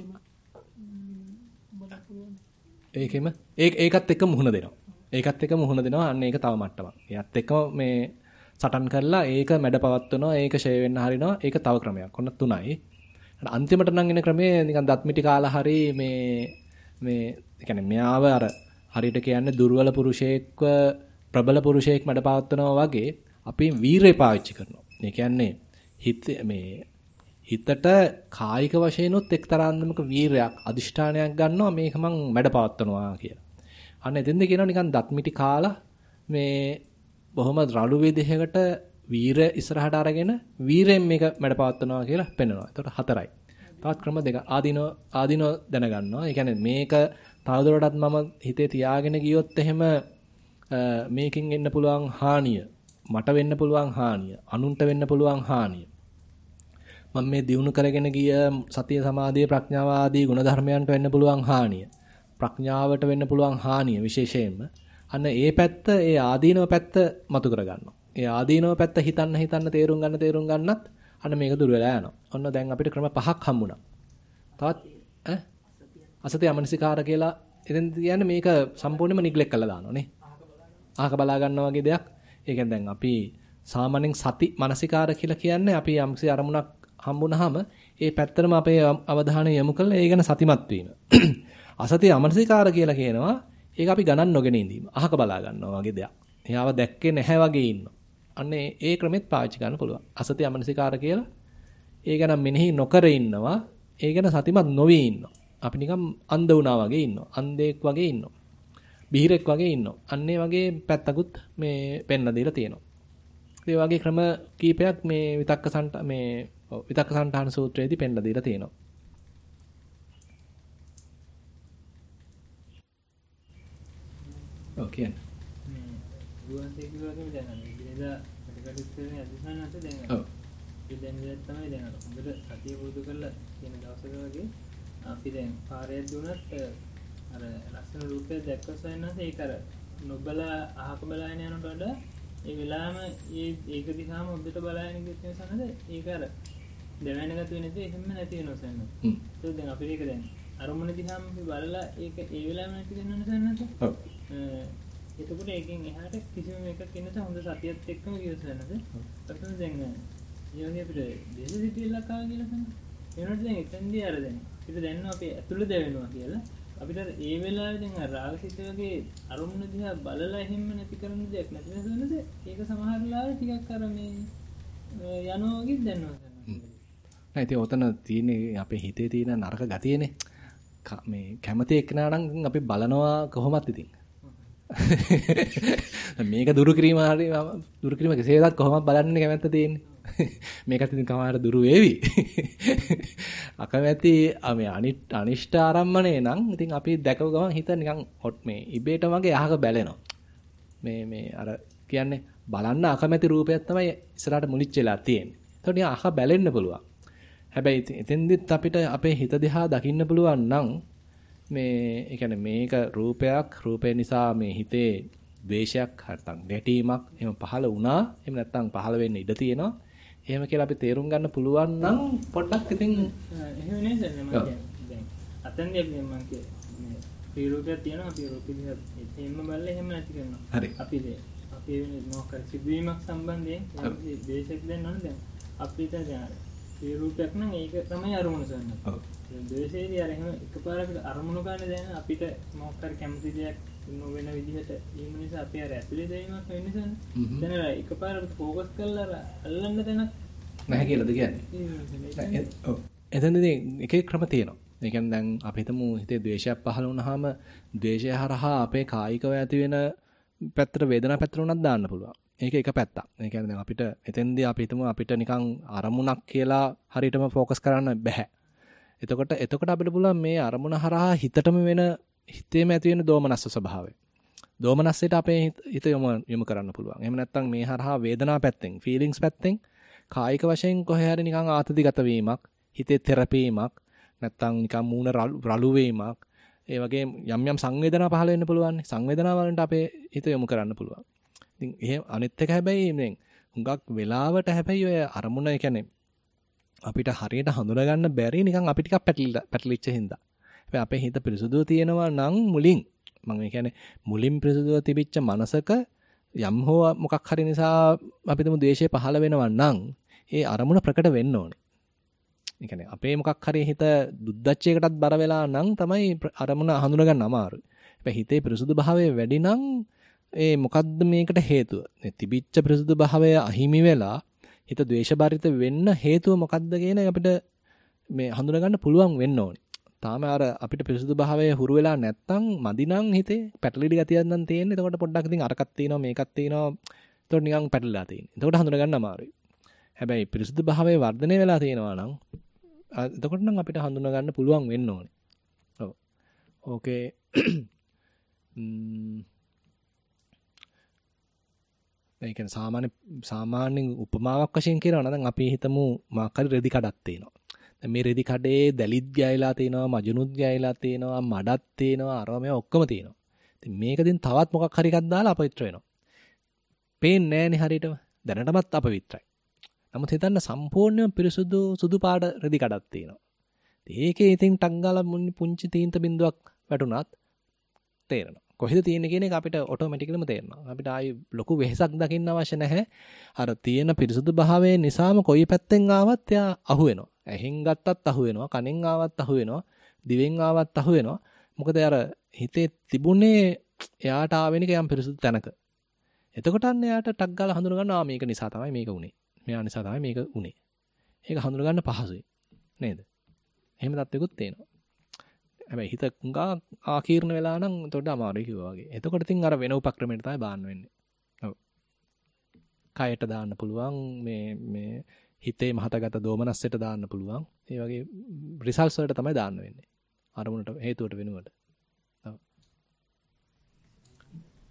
Speaker 1: ඒකෙම ඒක ඒකත් එක්ක මුහුණ දෙනවා. ඒකත් එක්ක මුහුණ දෙනවා. අන්න ඒක තව මට්ටමක්. ඒත් එක්කම මේ සටන් කරලා ඒක මැඩ පවත්වනවා. ඒක ෂේ වෙන්න හරිනවා. ඒක තව ක්‍රමයක්. ඔන්න තුනයි. අන්තිමට නම් එන ක්‍රමේ නිකන් දත් මිටි කාලා හරි මේ මේ කියන්නේ මෙයාව අර හරියට කියන්නේ දුර්වල පුරුෂයෙක්ව ප්‍රබල පුරුෂයෙක් මැඩ පවත්වනවා වගේ අපි වීරය පාවිච්චි කරනවා. ඒ කියන්නේ හිත මේ හිතට කායික වශයෙන්ුත් එක්තරාන්දමක වීරයක් අදිෂ්ඨානයක් ගන්නවා මේක මං මැඩ පවත්වනවා කියලා. අන්න එතෙන්ද කියනවා නිකන් දත් මිටි කාලා මේ බොහොම රළු විදිහකට වීර ඉස්සරහට අරගෙන වීරයෙන් මේක මැඩ පවත්වනවා කියලා පෙන්වනවා. එතකොට හතරයි. තවත් ක්‍රම දෙක ආදීනෝ ආදීනෝ දැනගන්නවා. ඒ කියන්නේ මේක තවදුරටත් මම හිතේ තියාගෙන ගියොත් එහෙම මේකෙන් එන්න පුළුවන් හානිය, මට වෙන්න පුළුවන් හානිය, අනුන්ට වෙන්න පුළුවන් හානිය. මම මේ දියුණු කරගෙන ගිය සතිය සමාධිය ප්‍රඥාව ආදී ගුණධර්මයන්ට වෙන්න පුළුවන් හානිය, ප්‍රඥාවට වෙන්න පුළුවන් හානිය විශේෂයෙන්ම අන්න ඒ පැත්ත, ඒ ආදීනව පැත්ත මතු කර ගන්නවා. ඒ ආදීනව පැත්ත හිතන්න හිතන්න තේරුම් ගන්න තේරුම් ගන්නත් අන්න මේක දුර වෙලා යනවා. ඔන්න දැන් අපිට ක්‍රම පහක් හම්බුණා. තවත් ඈ අසතිය අමනසිකාර කියලා එතෙන් කියන්නේ මේක සම්පූර්ණයෙන්ම නිග්ලෙක්ට් කරලා දානවා නේ. අහක බලා ගන්නවා වගේ දෙයක්. ඒ කියන්නේ දැන් අපි සාමාන්‍යයෙන් සති මානසිකාර කියලා කියන්නේ අපි යම්කිසි අරමුණක් හම්බුනහම ඒ පැත්තටම අපේ අවධානය යොමු කරලා ඒ ගැන සතිමත් වීම. අසතිය අමනසිකාර කියලා කියනවා ඒක අපි ගණන් නොගෙන ඉඳීම. අහක බලා ගන්නවා වගේ දෙයක්. එයාව දැක්කේ නැහැ වගේ ඉන්නවා. අන්න ඒ ක්‍රමෙත් පාවිච්චි කරන්න පුළුවන්. අසතිය අමනසිකාර කියලා ඒ ගැන මෙනෙහි නොකර ඉන්නවා. ඒ ගැන සතිමත් නොවී ඉන්නවා. අපි නිකන් අන්ධ වුණා වගේ ඉන්නවා. අන්ධෙක් වගේ ඉන්නවා. බිහිරෙක් වගේ ඉන්නවා. අන්න ඒ වගේ පැත්තකුත් මේ පෙන්න දීලා තියෙනවා. ඒ වගේ ක්‍රම කීපයක් මේ විතක්ක සන්ට මේ විතක්ක සන්ඨාන සූත්‍රයේදී පෙන්න දීලා තියෙනවා. ඔව් කියන්න.
Speaker 4: මේ දුවන්සේ කිව්වා වගේ දැන් අර ඉතින්දා වැඩකටුත් ඇදිසන නැත දැන්. ඔව්. ඒ දැන් විදිහට තමයි දැන් අර හොඳට සතිය පුරුදු කරලා කියන දවසක වගේ අපි දැන් පාරේ දුනත් අර ලස්සන රූපය දැක්කම සයන්නාස ඒක අර නොබලා අහක බලාගෙන යනකොට වඩා ඒ වෙලාවම ඒ ඒක දිහාම හොඳට බලාගෙන ඉන්න සනද ඒක අර දැවෙනගත වෙන්නේ එහෙම නැති වෙනවා සයන්නාස. හ්ම්. ඒක දැන් අපිට ඒක දැන් අරමුණ දිහාම අපි බලලා ඒක ඒ වෙලාවම නැති වෙනවනේ සයන්නාස. ඔව්. එතකොට ඒකෙන් එහාට කිසිම එකක් ඉන්නත හොඳ සතියත් එක්කම ගියොත් නේද? අපිට දැන් ඊයෝනේ අපිට දේශ සිටිලා කාව කියලා තමයි. ඒනොට දැන් එතෙන්දී අර දැන් අපිට දැනනවා අපි ඇතුළ දැවෙනවා කියලා. අපිට ඒ වෙලාවේ දැන් අර රාගසිත වගේ අරමුණ දිහා බලලා එහෙම නැති කරන්න දෙයක් නැති නේද? ඒක සමහර වෙලාවට ටිකක් අර මේ යනවා වගේ දැනනවා.
Speaker 1: නෑ ඉතින් ඔතන තියෙන්නේ අපේ හිතේ තියෙන නරක ගතියනේ. මේ කැමති එක්කනා නම් අපි බලනවා කොහොමත් ඉතින්. මේක දුරු කිරීම හරි දුරු කිරීම කෙසේවත් කොහොමද බලන්නේ කැමැත්ත තියෙන්නේ. මේකට ඉතින් කමාර දුරු වේවි. අකමැති මේ අනිෂ්ඨ ආරම්මණය නම් ඉතින් අපි දැකව ගමන් හිත නිකන් හොට් මේ ඉබේට වගේ අහක බැලෙනවා. මේ මේ අර කියන්නේ බලන්න අකමැති රූපයක් තමයි ඉස්සරහට මුලිච්ච වෙලා තියෙන්නේ. ඒතකොට නිකන් අහක බැලෙන්න පුළුවන්. හැබැයි එතෙන්දිත් අපිට අපේ හිත දිහා දකින්න පුළුවන් නම් මේ ඒ කියන්නේ මේක රූපයක් රූපේ නිසා මේ හිතේ ද්වේෂයක් නැත්නම් ගැටීමක් එහෙම පහළ වුණා එහෙම නැත්නම් පහළ වෙන්න ඉඩ තියෙනවා එහෙම කියලා අපි තේරුම් ගන්න පුළුවන් නම් පොඩ්ඩක් ඉතින්
Speaker 4: එහෙම නේද මම දැන් අතෙන්දී අපි මම මේ මේ රූපයක් තියෙනවා අපි රූපෙ දිහා එහෙම බලලා එහෙම නැති කරනවා අපි අපි වෙන මොකක් හරි සිදුවීමක් සම්බන්ධයෙන් ද්වේෂයක් දැන් නේද දැන් අපිට දැන් ඒ රූපයක් නම් ඒක තමයි අරමුණ සන්න. ඔව්. ද්වේෂයේදී අර එහෙම එකපාරකට අරමුණු ගන්න දැන අපිට මොකක් හරි කැමති දෙයක් නොවන විදිහට ඒ නිසා අපි අර ඇතුලේ දැවීමක් වෙන්නේ සන්න. දැන් අර එකපාරකට ફોකස් කරලා අර අල්ලන්න දැනක්
Speaker 1: නැහැ කියලාද කියන්නේ? ඔව්. එතනදී එක එක ක්‍රම තියෙනවා. ඒ කියන්නේ දැන් අපි හිතමු හිතේ ද්වේෂයක් පහළ වුණාම ද්වේෂය හරහා අපේ කායිකව ඇති වෙන පැත්තට වේදනාව පැත්තට උනත් දාන්න පුළුවන්. ඒක එක පැත්තක්. ඒ කියන්නේ දැන් අපිට එතෙන්දී අපි හිතමු අපිට නිකන් අරමුණක් කියලා හරියටම ફોකස් කරන්න බෑ. එතකොට එතකොට අපිට පුළුවන් මේ අරමුණ හරහා හිතටම වෙන හිතේම ඇති වෙන දෝමනස්ස ස්වභාවය. දෝමනස්සයට අපේ හිත යොමු යොමු කරන්න පුළුවන්. එහෙම නැත්නම් මේ හරහා වේදනාව පැත්තෙන්, ෆීලිංග්ස් පැත්තෙන් කායික වශයෙන් කොහේ හරි නිකන් ආතතිගත වීමක්, හිතේ තෙරපීමක්, නැත්නම් නිකන් මූණ රළු වීමක්, ඒ වගේ යම් යම් සංවේදනා පහළ වෙන්න පුළුවන්. සංවේදනා වලට අපේ හිත යොමු කරන්න පුළුවන්. ඉතින් එහෙම අනිත් එක හැබැයි මේ හුඟක් වෙලාවට හැබැයි ඔය අරමුණ ඒ කියන්නේ අපිට හරියට හඳුනා ගන්න බැරි නිකන් අපි ටිකක් පැටලිලා පැටලිච්ච හින්දා. හැබැයි අපේ හිත පිරිසුදුව තියෙනවා නම් මුලින් මම කියන්නේ මුලින් පිරිසුදුව තිබිච්ච මනසක යම් හෝ මොකක් හරි නිසා අපි තුමු ද්වේෂය පහළ වෙනවා නම් ඒ අරමුණ ප්‍රකට වෙන්න ඕනේ. ඒ කියන්නේ අපේ මොකක් හරි හිත දුද්දච්චයකටත් බර වෙලා නම් තමයි අරමුණ හඳුනා ගන්න අමාරුයි. හැබැයි හිතේ පිරිසුදු භාවය වැඩි නම් ඒ මොකද්ද මේකට හේතුව? මේ තිබිච්ච පිරිසුදු භාවය අහිමි වෙලා හිත ද්වේෂබරිත වෙන්න හේතුව මොකද්ද කියන අපිට මේ හඳුනා ගන්න පුළුවන් වෙන්න ඕනේ. තාම අර අපිට පිරිසුදු භාවය හුරු වෙලා නැත්තම් මදි නම් හිතේ පැටලිලි ගතියක් නම් තියෙන්නේ. එතකොට පොඩ්ඩක් ඉතින් අරකක් තියෙනවා මේකක් තියෙනවා. එතකොට නිකන් පැටලලා තියෙන්නේ. එතකොට හඳුනා ගන්න අමාරුයි. හැබැයි පිරිසුදු භාවය වර්ධනය වෙලා තියෙනවා නම් එතකොට නම් අපිට හඳුනා ගන්න පුළුවන් වෙන්න ඕනේ. ඔව්. ඕකේ. ම්ම් ඒ කියන්නේ සාමාන්‍ය සාමාන්‍යයෙන් උපමාවක් වශයෙන් කියනවා නම් අපි හිතමු මාකරි රෙදි කඩක් තියෙනවා. දැන් මේ රෙදි කඩේ දැලිත් ගෑයිලා තියෙනවා, මජුනුත් ගෑයිලා තියෙනවා, මඩක් තියෙනවා, අරවා මේවා ඔක්කොම තියෙනවා. ඉතින් මේකෙන් තවත් මොකක් හරි එකක් දාලා අපවිත්‍ර වෙනවා. පේන්නේ නැහනේ හරියටම. දැනටමත් අපවිත්‍රයි. නමුත් හිතන්න සම්පූර්ණයෙන්ම පිරිසුදු සුදු පාට රෙදි කඩක් තියෙනවා. ඒකේ ඉතින් ටක් ගාලා පුංචි තීන්ත බින්දුවක් වැටුණත් තේරෙනවා. කොහෙද තියෙන්නේ කියන එක අපිට ඔටෝමැටිකලිම තේරෙනවා. අපිට ආයි ලොකු වෙහෙසක් දකින්න අවශ්‍ය නැහැ. අර තියෙන පිරිසුදු භාවයේ නිසාම කොයි පැත්තෙන් ආවත් එයා අහු වෙනවා. ඇහෙන් ගත්තත් අහු වෙනවා, කනෙන් ආවත් අහු වෙනවා, දිවෙන් ආවත් අහු වෙනවා. මොකද අර හිතේ තිබුණේ එයාට ආවෙන එක යම් පිරිසුදු තැනක. එතකොට අන්න එයාට ටක් ගාලා හඳුන ගන්නවා මේක නිසා තමයි මේක උනේ. මෙයා නිසා තමයි මේක උනේ. ඒක හඳුන ගන්න පහසුයි. නේද? එහෙම තත්ත්වෙකුත් තියෙනවා. හැබැයි හිත කුංගා ආකීර්ණ වෙලා නම් එතකොට අමාරුයි කිව්වා වගේ. එතකොට ඉතින් අර වෙන උපක්‍රමයකට තමයි බාන්න වෙන්නේ. ඔව්. කයට දාන්න පුළුවන් මේ මේ හිතේ මහතගත දෝමනස්සයට දාන්න පුළුවන්. ඒ වගේ රිසල්ට්ස් වලට තමයි දාන්න වෙන්නේ. අරමුණට හේතුවට වෙනුවට. ඔව්.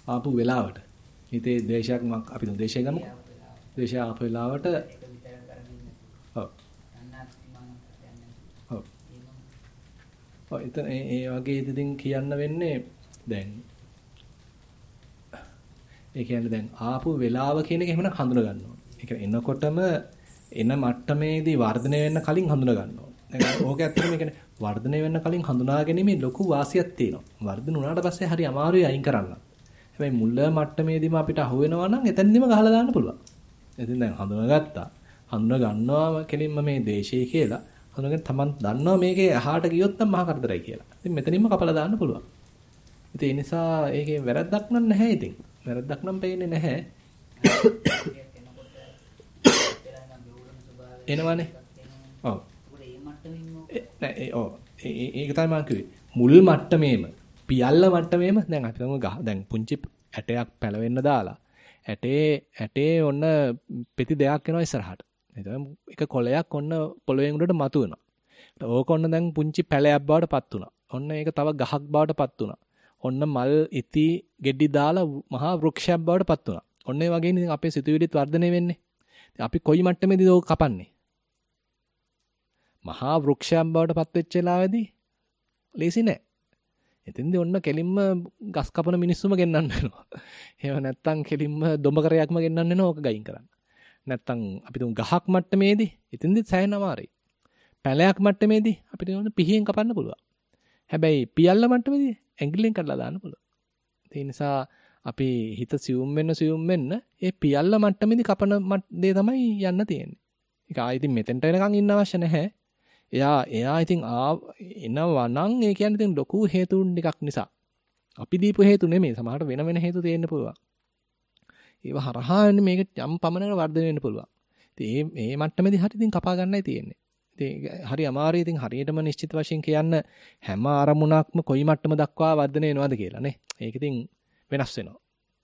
Speaker 1: ආපු වෙලාවට හිතේ ද්වේෂයක් මක් අපි දුන් ද්වේෂය ගමු. ද්වේෂය ආපු වෙලාවට ඔව්. ඔව්. ඔව් එතන ඒ වගේ ඉතින් කියන්න වෙන්නේ දැන් ඒ කියන්නේ දැන් ආපු වෙලාව කියන එක එහෙමනම් හඳුනා ගන්න ඕනේ. ඒ කියන්නේ එනකොටම එන මට්ටමේදී වර්ධනය වෙන්න කලින් හඳුනා ගන්න ඕනේ. දැන් ඕක ඇත්තටම කියන්නේ වර්ධනය වෙන්න කලින් හඳුනා ගැනීමේ ලොකු වාසියක් තියෙනවා. වර්ධන වුණාට පස්සේ හරි අමාරුයි අයින් කරන්න. හැබැයි මුල මට්ටමේදීම අපිට අහු වෙනවා නම් එතනදිම ගහලා දාන්න පුළුවන්. ඉතින් දැන් හඳුනාගත්තා. හඳුනා ගන්නවා කෙලින්ම මේ දේශේ කියලා. හඳුනාගෙන තමන් දන්නවා මේකේ එහාට ගියොත් නම් මහා කරදරයි කියලා. ඉතින් මෙතනින්ම කපලා දාන්න පුළුවන්. ඉතින් ඒ නිසා ඒකේ වැරද්දක් නම් නැහැ ඉතින්. වැරද්දක් නම් පේන්නේ නැහැ. එනවනේ. ඔව්. නෑ ඔව්. ඒක තමයි මම කිව්වේ. මුල් මට්ටමේම පියල්ල මට්ටමේම දැන් අපි තමු ගහ දැන් පුංචි ඇටයක් පැලවෙන්න දාලා ඇටේ ඇටේ ඔන්න පෙති දෙකක් එනවා ඉස්සරහට. එතන එක කොළයක් ඔන්න පොළොවෙන් උඩට මතු වෙනවා. ඕක ඔන්න දැන් පුංචි පැලයක් බවට පත් වුණා. ඔන්න ඒක තව ගහක් බවට පත් වුණා. ඔන්න මල් ඉති ගෙඩි දාලා මහා වෘක්ෂයක් බවට පත් වුණා. ඔන්න ඒ වගේ ඉතින් අපේ සිතුවිලිත් වර්ධනය වෙන්නේ. අපි කොයි මට්ටමේදීද ඕක කපන්නේ? මහා වෘක්ෂයක් බවට පත් වෙච්ච වෙලාවේදී ලේසි නෑ. එතෙන්දී ඔන්න කෙලින්ම ගස් කපන මිනිස්සුම ගෙන්නන්න වෙනවා. එහෙම නැත්තම් කෙලින්ම දොඹකරයක්ම ගෙන්නන්න වෙනවා ඕක ගයින් කරන්න. නැත්තම් අපි තුන් ගහක් මට්ටමේදී එතෙන්දී සෑහෙන අමාරුයි. පැලයක් මට්ටමේදී අපිට ඕන පිහියෙන් කපන්න පුළුවන්. හැබැයි පියල්ල මට්ටමේදී ඇඟිල්ලෙන් කඩලා දාන්න පුළුවන්. ඒ නිසා අපි හිත සියුම් වෙන්න සියුම් වෙන්න ඒ පියල්ල මට්ටමේදී කපන දේ තමයි යන්න තියෙන්නේ. ඒක ආයෙ ඉතින් මෙතෙන්ට එනකන් ඉන්න අවශ්‍ය නැහැ. එයා එයා ඉතින් ආ එනවා නම් ඒ කියන්නේ ඉතින් ලොකු හේතුන් ටිකක් නිසා. අපි දීපු හේතු නෙමෙයි සමහරට වෙන වෙන හේතු තියෙන්න පුළුවන්. ඒව හරහා මේක යම් පමණකට වර්ධනය වෙන්න පුළුවන්. ඉතින් මේ මේ මට්ටමේදී හරි ඉතින් කපා ගන්නයි තියෙන්නේ. ඉතින් හරි අමාරුයි ඉතින් හරියටම නිශ්චිත වශයෙන් කියන්න හැම අරමුණක්ම කොයි මට්ටම දක්වා වර්ධනය වෙනවද කියලා නේ. ඒක ඉතින් වෙනස් වෙනවා.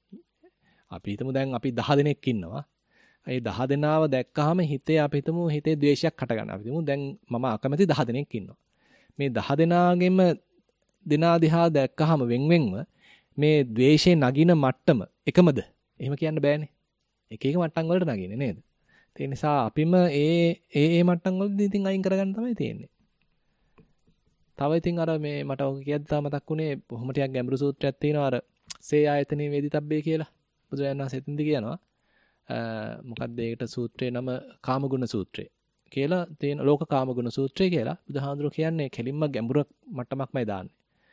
Speaker 1: අපි හිතමු දැන් අපි දහ දෙනෙක් ඉන්නවා. ඒ දහ දෙනාව දැක්කහම හිතේ අපි හිතමු හිතේ ද්වේෂයක් හට ගන්නවා. අපි හිතමු දැන් මම අකමැති දහ දෙනෙක් ඉන්නවා. මේ දහ දෙනාගෙම දෙනා දිහා දැක්කහම වෙන් වෙන්ව මේ ද්වේෂේ නගින මට්ටම එකමද? එහෙම කියන්න බෑනේ. එක එක මට්ටම් වලට නගින්නේ නේද? ඒ නිසා අපිම ඒ ඒ ඒ මට්ටම් වලදී ඉතින් අයින් කරගන්න තමයි තියෙන්නේ. තව ඉතින් අර මේ මට ඔක කියද්දි තා මතක් වුණේ බොහොම ටිකක් ගැඹුරු සූත්‍රයක් තියෙනවා අර සේ ආයතනේ වේදිතබ්බේ කියලා. බුදුරජාණන් වහන්සේ එතෙන්දි කියනවා මොකක්ද ඒකට සූත්‍රේ නම කාමගුණ සූත්‍රය කියලා තියෙන ලෝක කාමගුණ සූත්‍රය කියලා බුදුහාඳුර කියන්නේ කෙලින්ම ගැඹුරු මට්ටමක්මයි දාන්නේ.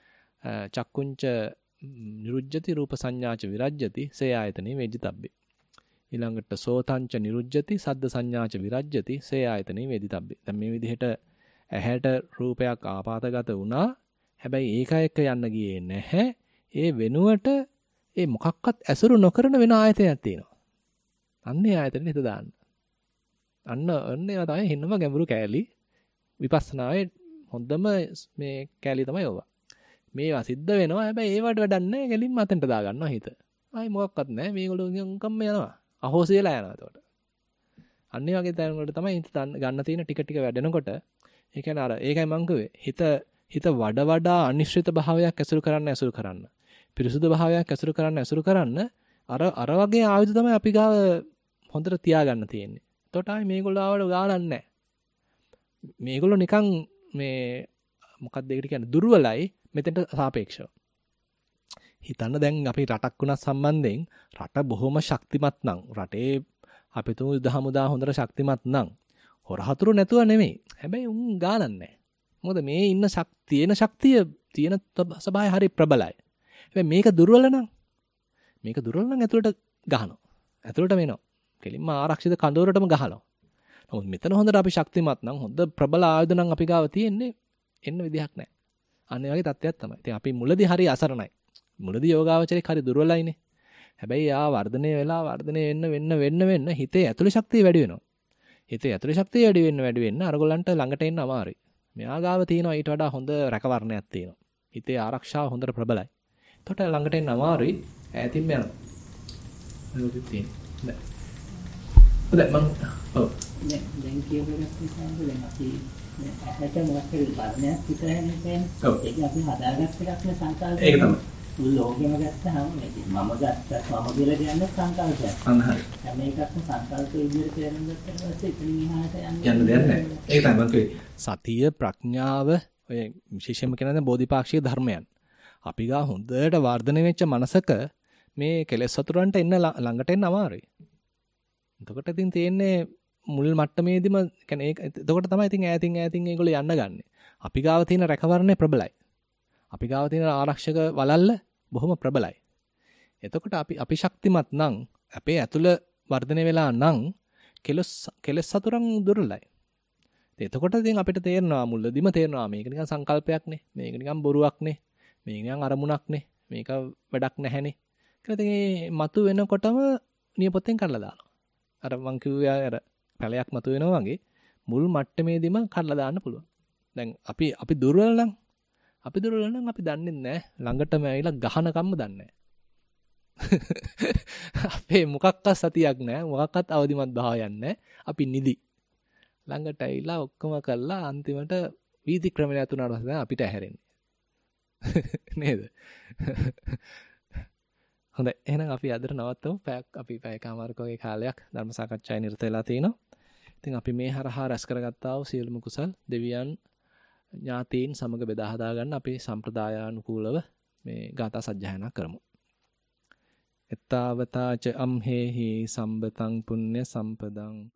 Speaker 1: චක්කුංච නිරුජ්ජති රූප සංඥාච විරජ්ජති සේ ආයතනේ වේදිතබ්බේ. ඊළඟට සෝතංච නිරුජ්ජති සද්ද සංඥාච විරජ්ජති සේ ආයතනේ වේදිතබ්බේ. දැන් මේ විදිහට ඇහැට රූපයක් ආපాతගත වුණා. හැබැයි ඒක එක්ක යන්න ගියේ නැහැ. ඒ වෙනුවට ඒ මොකක්වත් ඇසුරු නොකරන වෙන ආයතනයක් තියෙනවා. අන්නේ ආයතනෙ හිත දාන්න. අන්න අන්නේ තමයි හින්නම ගැඹුරු කෑලි. විපස්සනායේ හොඳම මේ කෑලි තමයි ඕවා. මේවා සිද්ධ වෙනවා. හැබැයි ඒවට වැඩක් නැහැ. කෙලින්ම අතෙන්ට දා ගන්නවා හිත. ආයි මොකක්වත් නැහැ. මේගොල්ලෝ නිකම්ම යනවා. අහෝසි වෙලා යනවා එතකොට. අන්නේ වගේ තැන් වලට තමයි හිත ගන්න තියෙන ටික ටික වැඩෙනකොට ඒ කියන්නේ අර ඒකයි මං කිව්වේ. හිත හිත වඩ වඩා අනිශ්චිත භාවයක් ඇසුරු කරන්න ඇසුරු කරන්න. පිරිසුදු භාවයක් ඇසුරු කරන්න ඇසුරු කරන්න අර අර වගේ ආයුධ තමයි අපි ගාව හොඳට තියාගන්න තියෙන්නේ. එතකොට ආයි මේගොල්ලෝ ආවට ගානක් නැහැ. මේගොල්ලෝ නිකන් මේ මොකක්ද ඒකට කියන්නේ දුර්වලයි මෙතෙන්ට සාපේක්ෂව. හිතන්න දැන් අපි රටක් වුණත් සම්බන්ධයෙන් රට බොහොම ශක්තිමත් නම් රටේ අපි තුමු යුද හමුදා හොඳට ශක්තිමත් නම් හොරහතුරු නැතුව නෙමෙයි. හැබැයි උන් ගානක් නැහැ. මොකද මේ ඉන්න ශක්තිය තියෙන ශක්තිය තියෙන සබාය හරි ප්‍රබලයි. හැබැයි මේක දුර්වල නම් මේක දුර්වල නම් ඇතුළට ගහනවා. ඇතුළට වෙනවා. කෙලින්ම ආරක්ෂිත කඳවුරටම ගහනවා. නමුත් මෙතන හොඳට අපි ශක්තිමත් නම් හොඳ ප්‍රබල ආයුධ නම් අපි ගාව තියෙන්නේ එන්න විදිහක් නැහැ. අන්න ඒ වගේ තත්ත්වයක් තමයි. ඉතින් අපි මුලදී හරි අසරණයි. මුලදී යෝගාවචරේ හරි දුර්වලයිනේ. හැබැයි ආ වර්ධනය වෙලා වර්ධනය වෙන්න වෙන්න වෙන්න වෙන්න හිතේ ඇතුළේ ශක්තිය වැඩි වෙනවා. හිතේ ඇතුළේ ශක්තිය වැඩි වෙන්න වැඩි වෙන්න අරගොල්ලන්ට ළඟට එන්න අමාරුයි. මෙයා ගාව තියෙනවා ඊට වඩා හොඳ රැකවරණයක් තියෙනවා. හිතේ ආරක්ෂාව හොඳට ප්‍රබලයි. එතකොට ළඟට එන්න අමාරුයි. ඈතින්ම යනවා. ඒක තියෙන්නේ. දැන් මම ඔව්
Speaker 5: දැන් දැන් කියවෙනත් නිසා දැන් අපි ඇහැට මොකක්ද වර්ණයක් විතරයි කියන්නේ. ඒක අපි හදාගත්ත එකක් නේ සංකල්පය.
Speaker 1: ඒක තමයි.
Speaker 5: ලෝකෙම ගත්තාම මම ගත්තා මම කියලා කියන්නේ සංකල්පයක්.
Speaker 1: අනහරි.
Speaker 5: හැම එකක්ම සංකල්ප විදිහට තේරුම් ගත්තට පස්සේ එතනින් එහාට යන්න
Speaker 1: යන්න දෙයක් නැහැ. ඒක තමයි මම කිව්වේ. සතිය ප්‍රඥාව ඔය විශේෂයෙන්ම කියන බෝධිපාක්ෂික ධර්මයන්. අපි ගා හොඳට වර්ධනය වෙච්ච මනසක මේ කෙලෙස් වතුරන්ට එන්න ළඟට එන්න අමාරුයි. එතකොට ඉතින් තියෙන්නේ මුල් මට්ටමේදීම කියන්නේ ඒක එතකොට තමයි ඉතින් ඈතින් ඈතින් ඒගොල්ලෝ යන්න ගන්නෙ. අපි ගාව තියෙන රැකවරණය ප්‍රබලයි. අපි ගාව තියෙන ආරක්ෂක වලල්ල බොහොම ප්‍රබලයි. එතකොට අපි අපි ශක්තිමත් නම් අපේ ඇතුළ වර්ධනය වෙලා නම් කෙලස් කෙලස් සතුරන් දුර්ලයි. එතකොට ඉතින් අපිට තේරෙනවා මුලදීම තේරෙනවා මේක නිකන් සංකල්පයක්නේ. මේක නිකන් බොරුවක්නේ. මේක නිකන් අරමුණක්නේ. මේක වැඩක් නැහැනේ. කියලා ඉතින් මේ මතු වෙනකොටම නියපොත්තෙන් කඩලා දානවා. අර මං කිව්වේ අර පැලයක් මතු වෙනවා වගේ මුල් මට්ටමේදීම කඩලා දාන්න පුළුවන්. දැන් අපි අපි දුර්වල නම් අපි දුර්වල නම් අපි දන්නේ නැහැ ළඟටම ඇවිල්ලා ගහනකම්ම දන්නේ නැහැ. අපේ මොකක්වත් සතියක් නැහැ මොකක්වත් අවදිමත් භාවයක් නැහැ. අපි නිදි. ළඟට ඇවිල්ලා ඔක්කොම කරලා අන්තිමට වීදි ක්‍රමයට යතුනාට පස්සේ අපිට ඇහැරෙන්නේ. නේද? හොඳයි එහෙනම් අපි අදට නවත්තමු. පැයක් අපි පැයකමාරක වගේ කාලයක් ධර්ම සාකච්ඡාවේ නිරත වෙලා තිනවා. ඉතින් අපි මේ හරහා රැස් කරගත්තා වූ සියලුම කුසල් දෙවියන් ඥාතීන් සමග බෙදා හදා ගන්න අපේ සම්ප්‍රදායානුකූලව මේ ගාථා සජ්ජායනා කරමු. එත්තාවතාච අම්හෙහි සම්බතං පුඤ්ඤ සම්පදං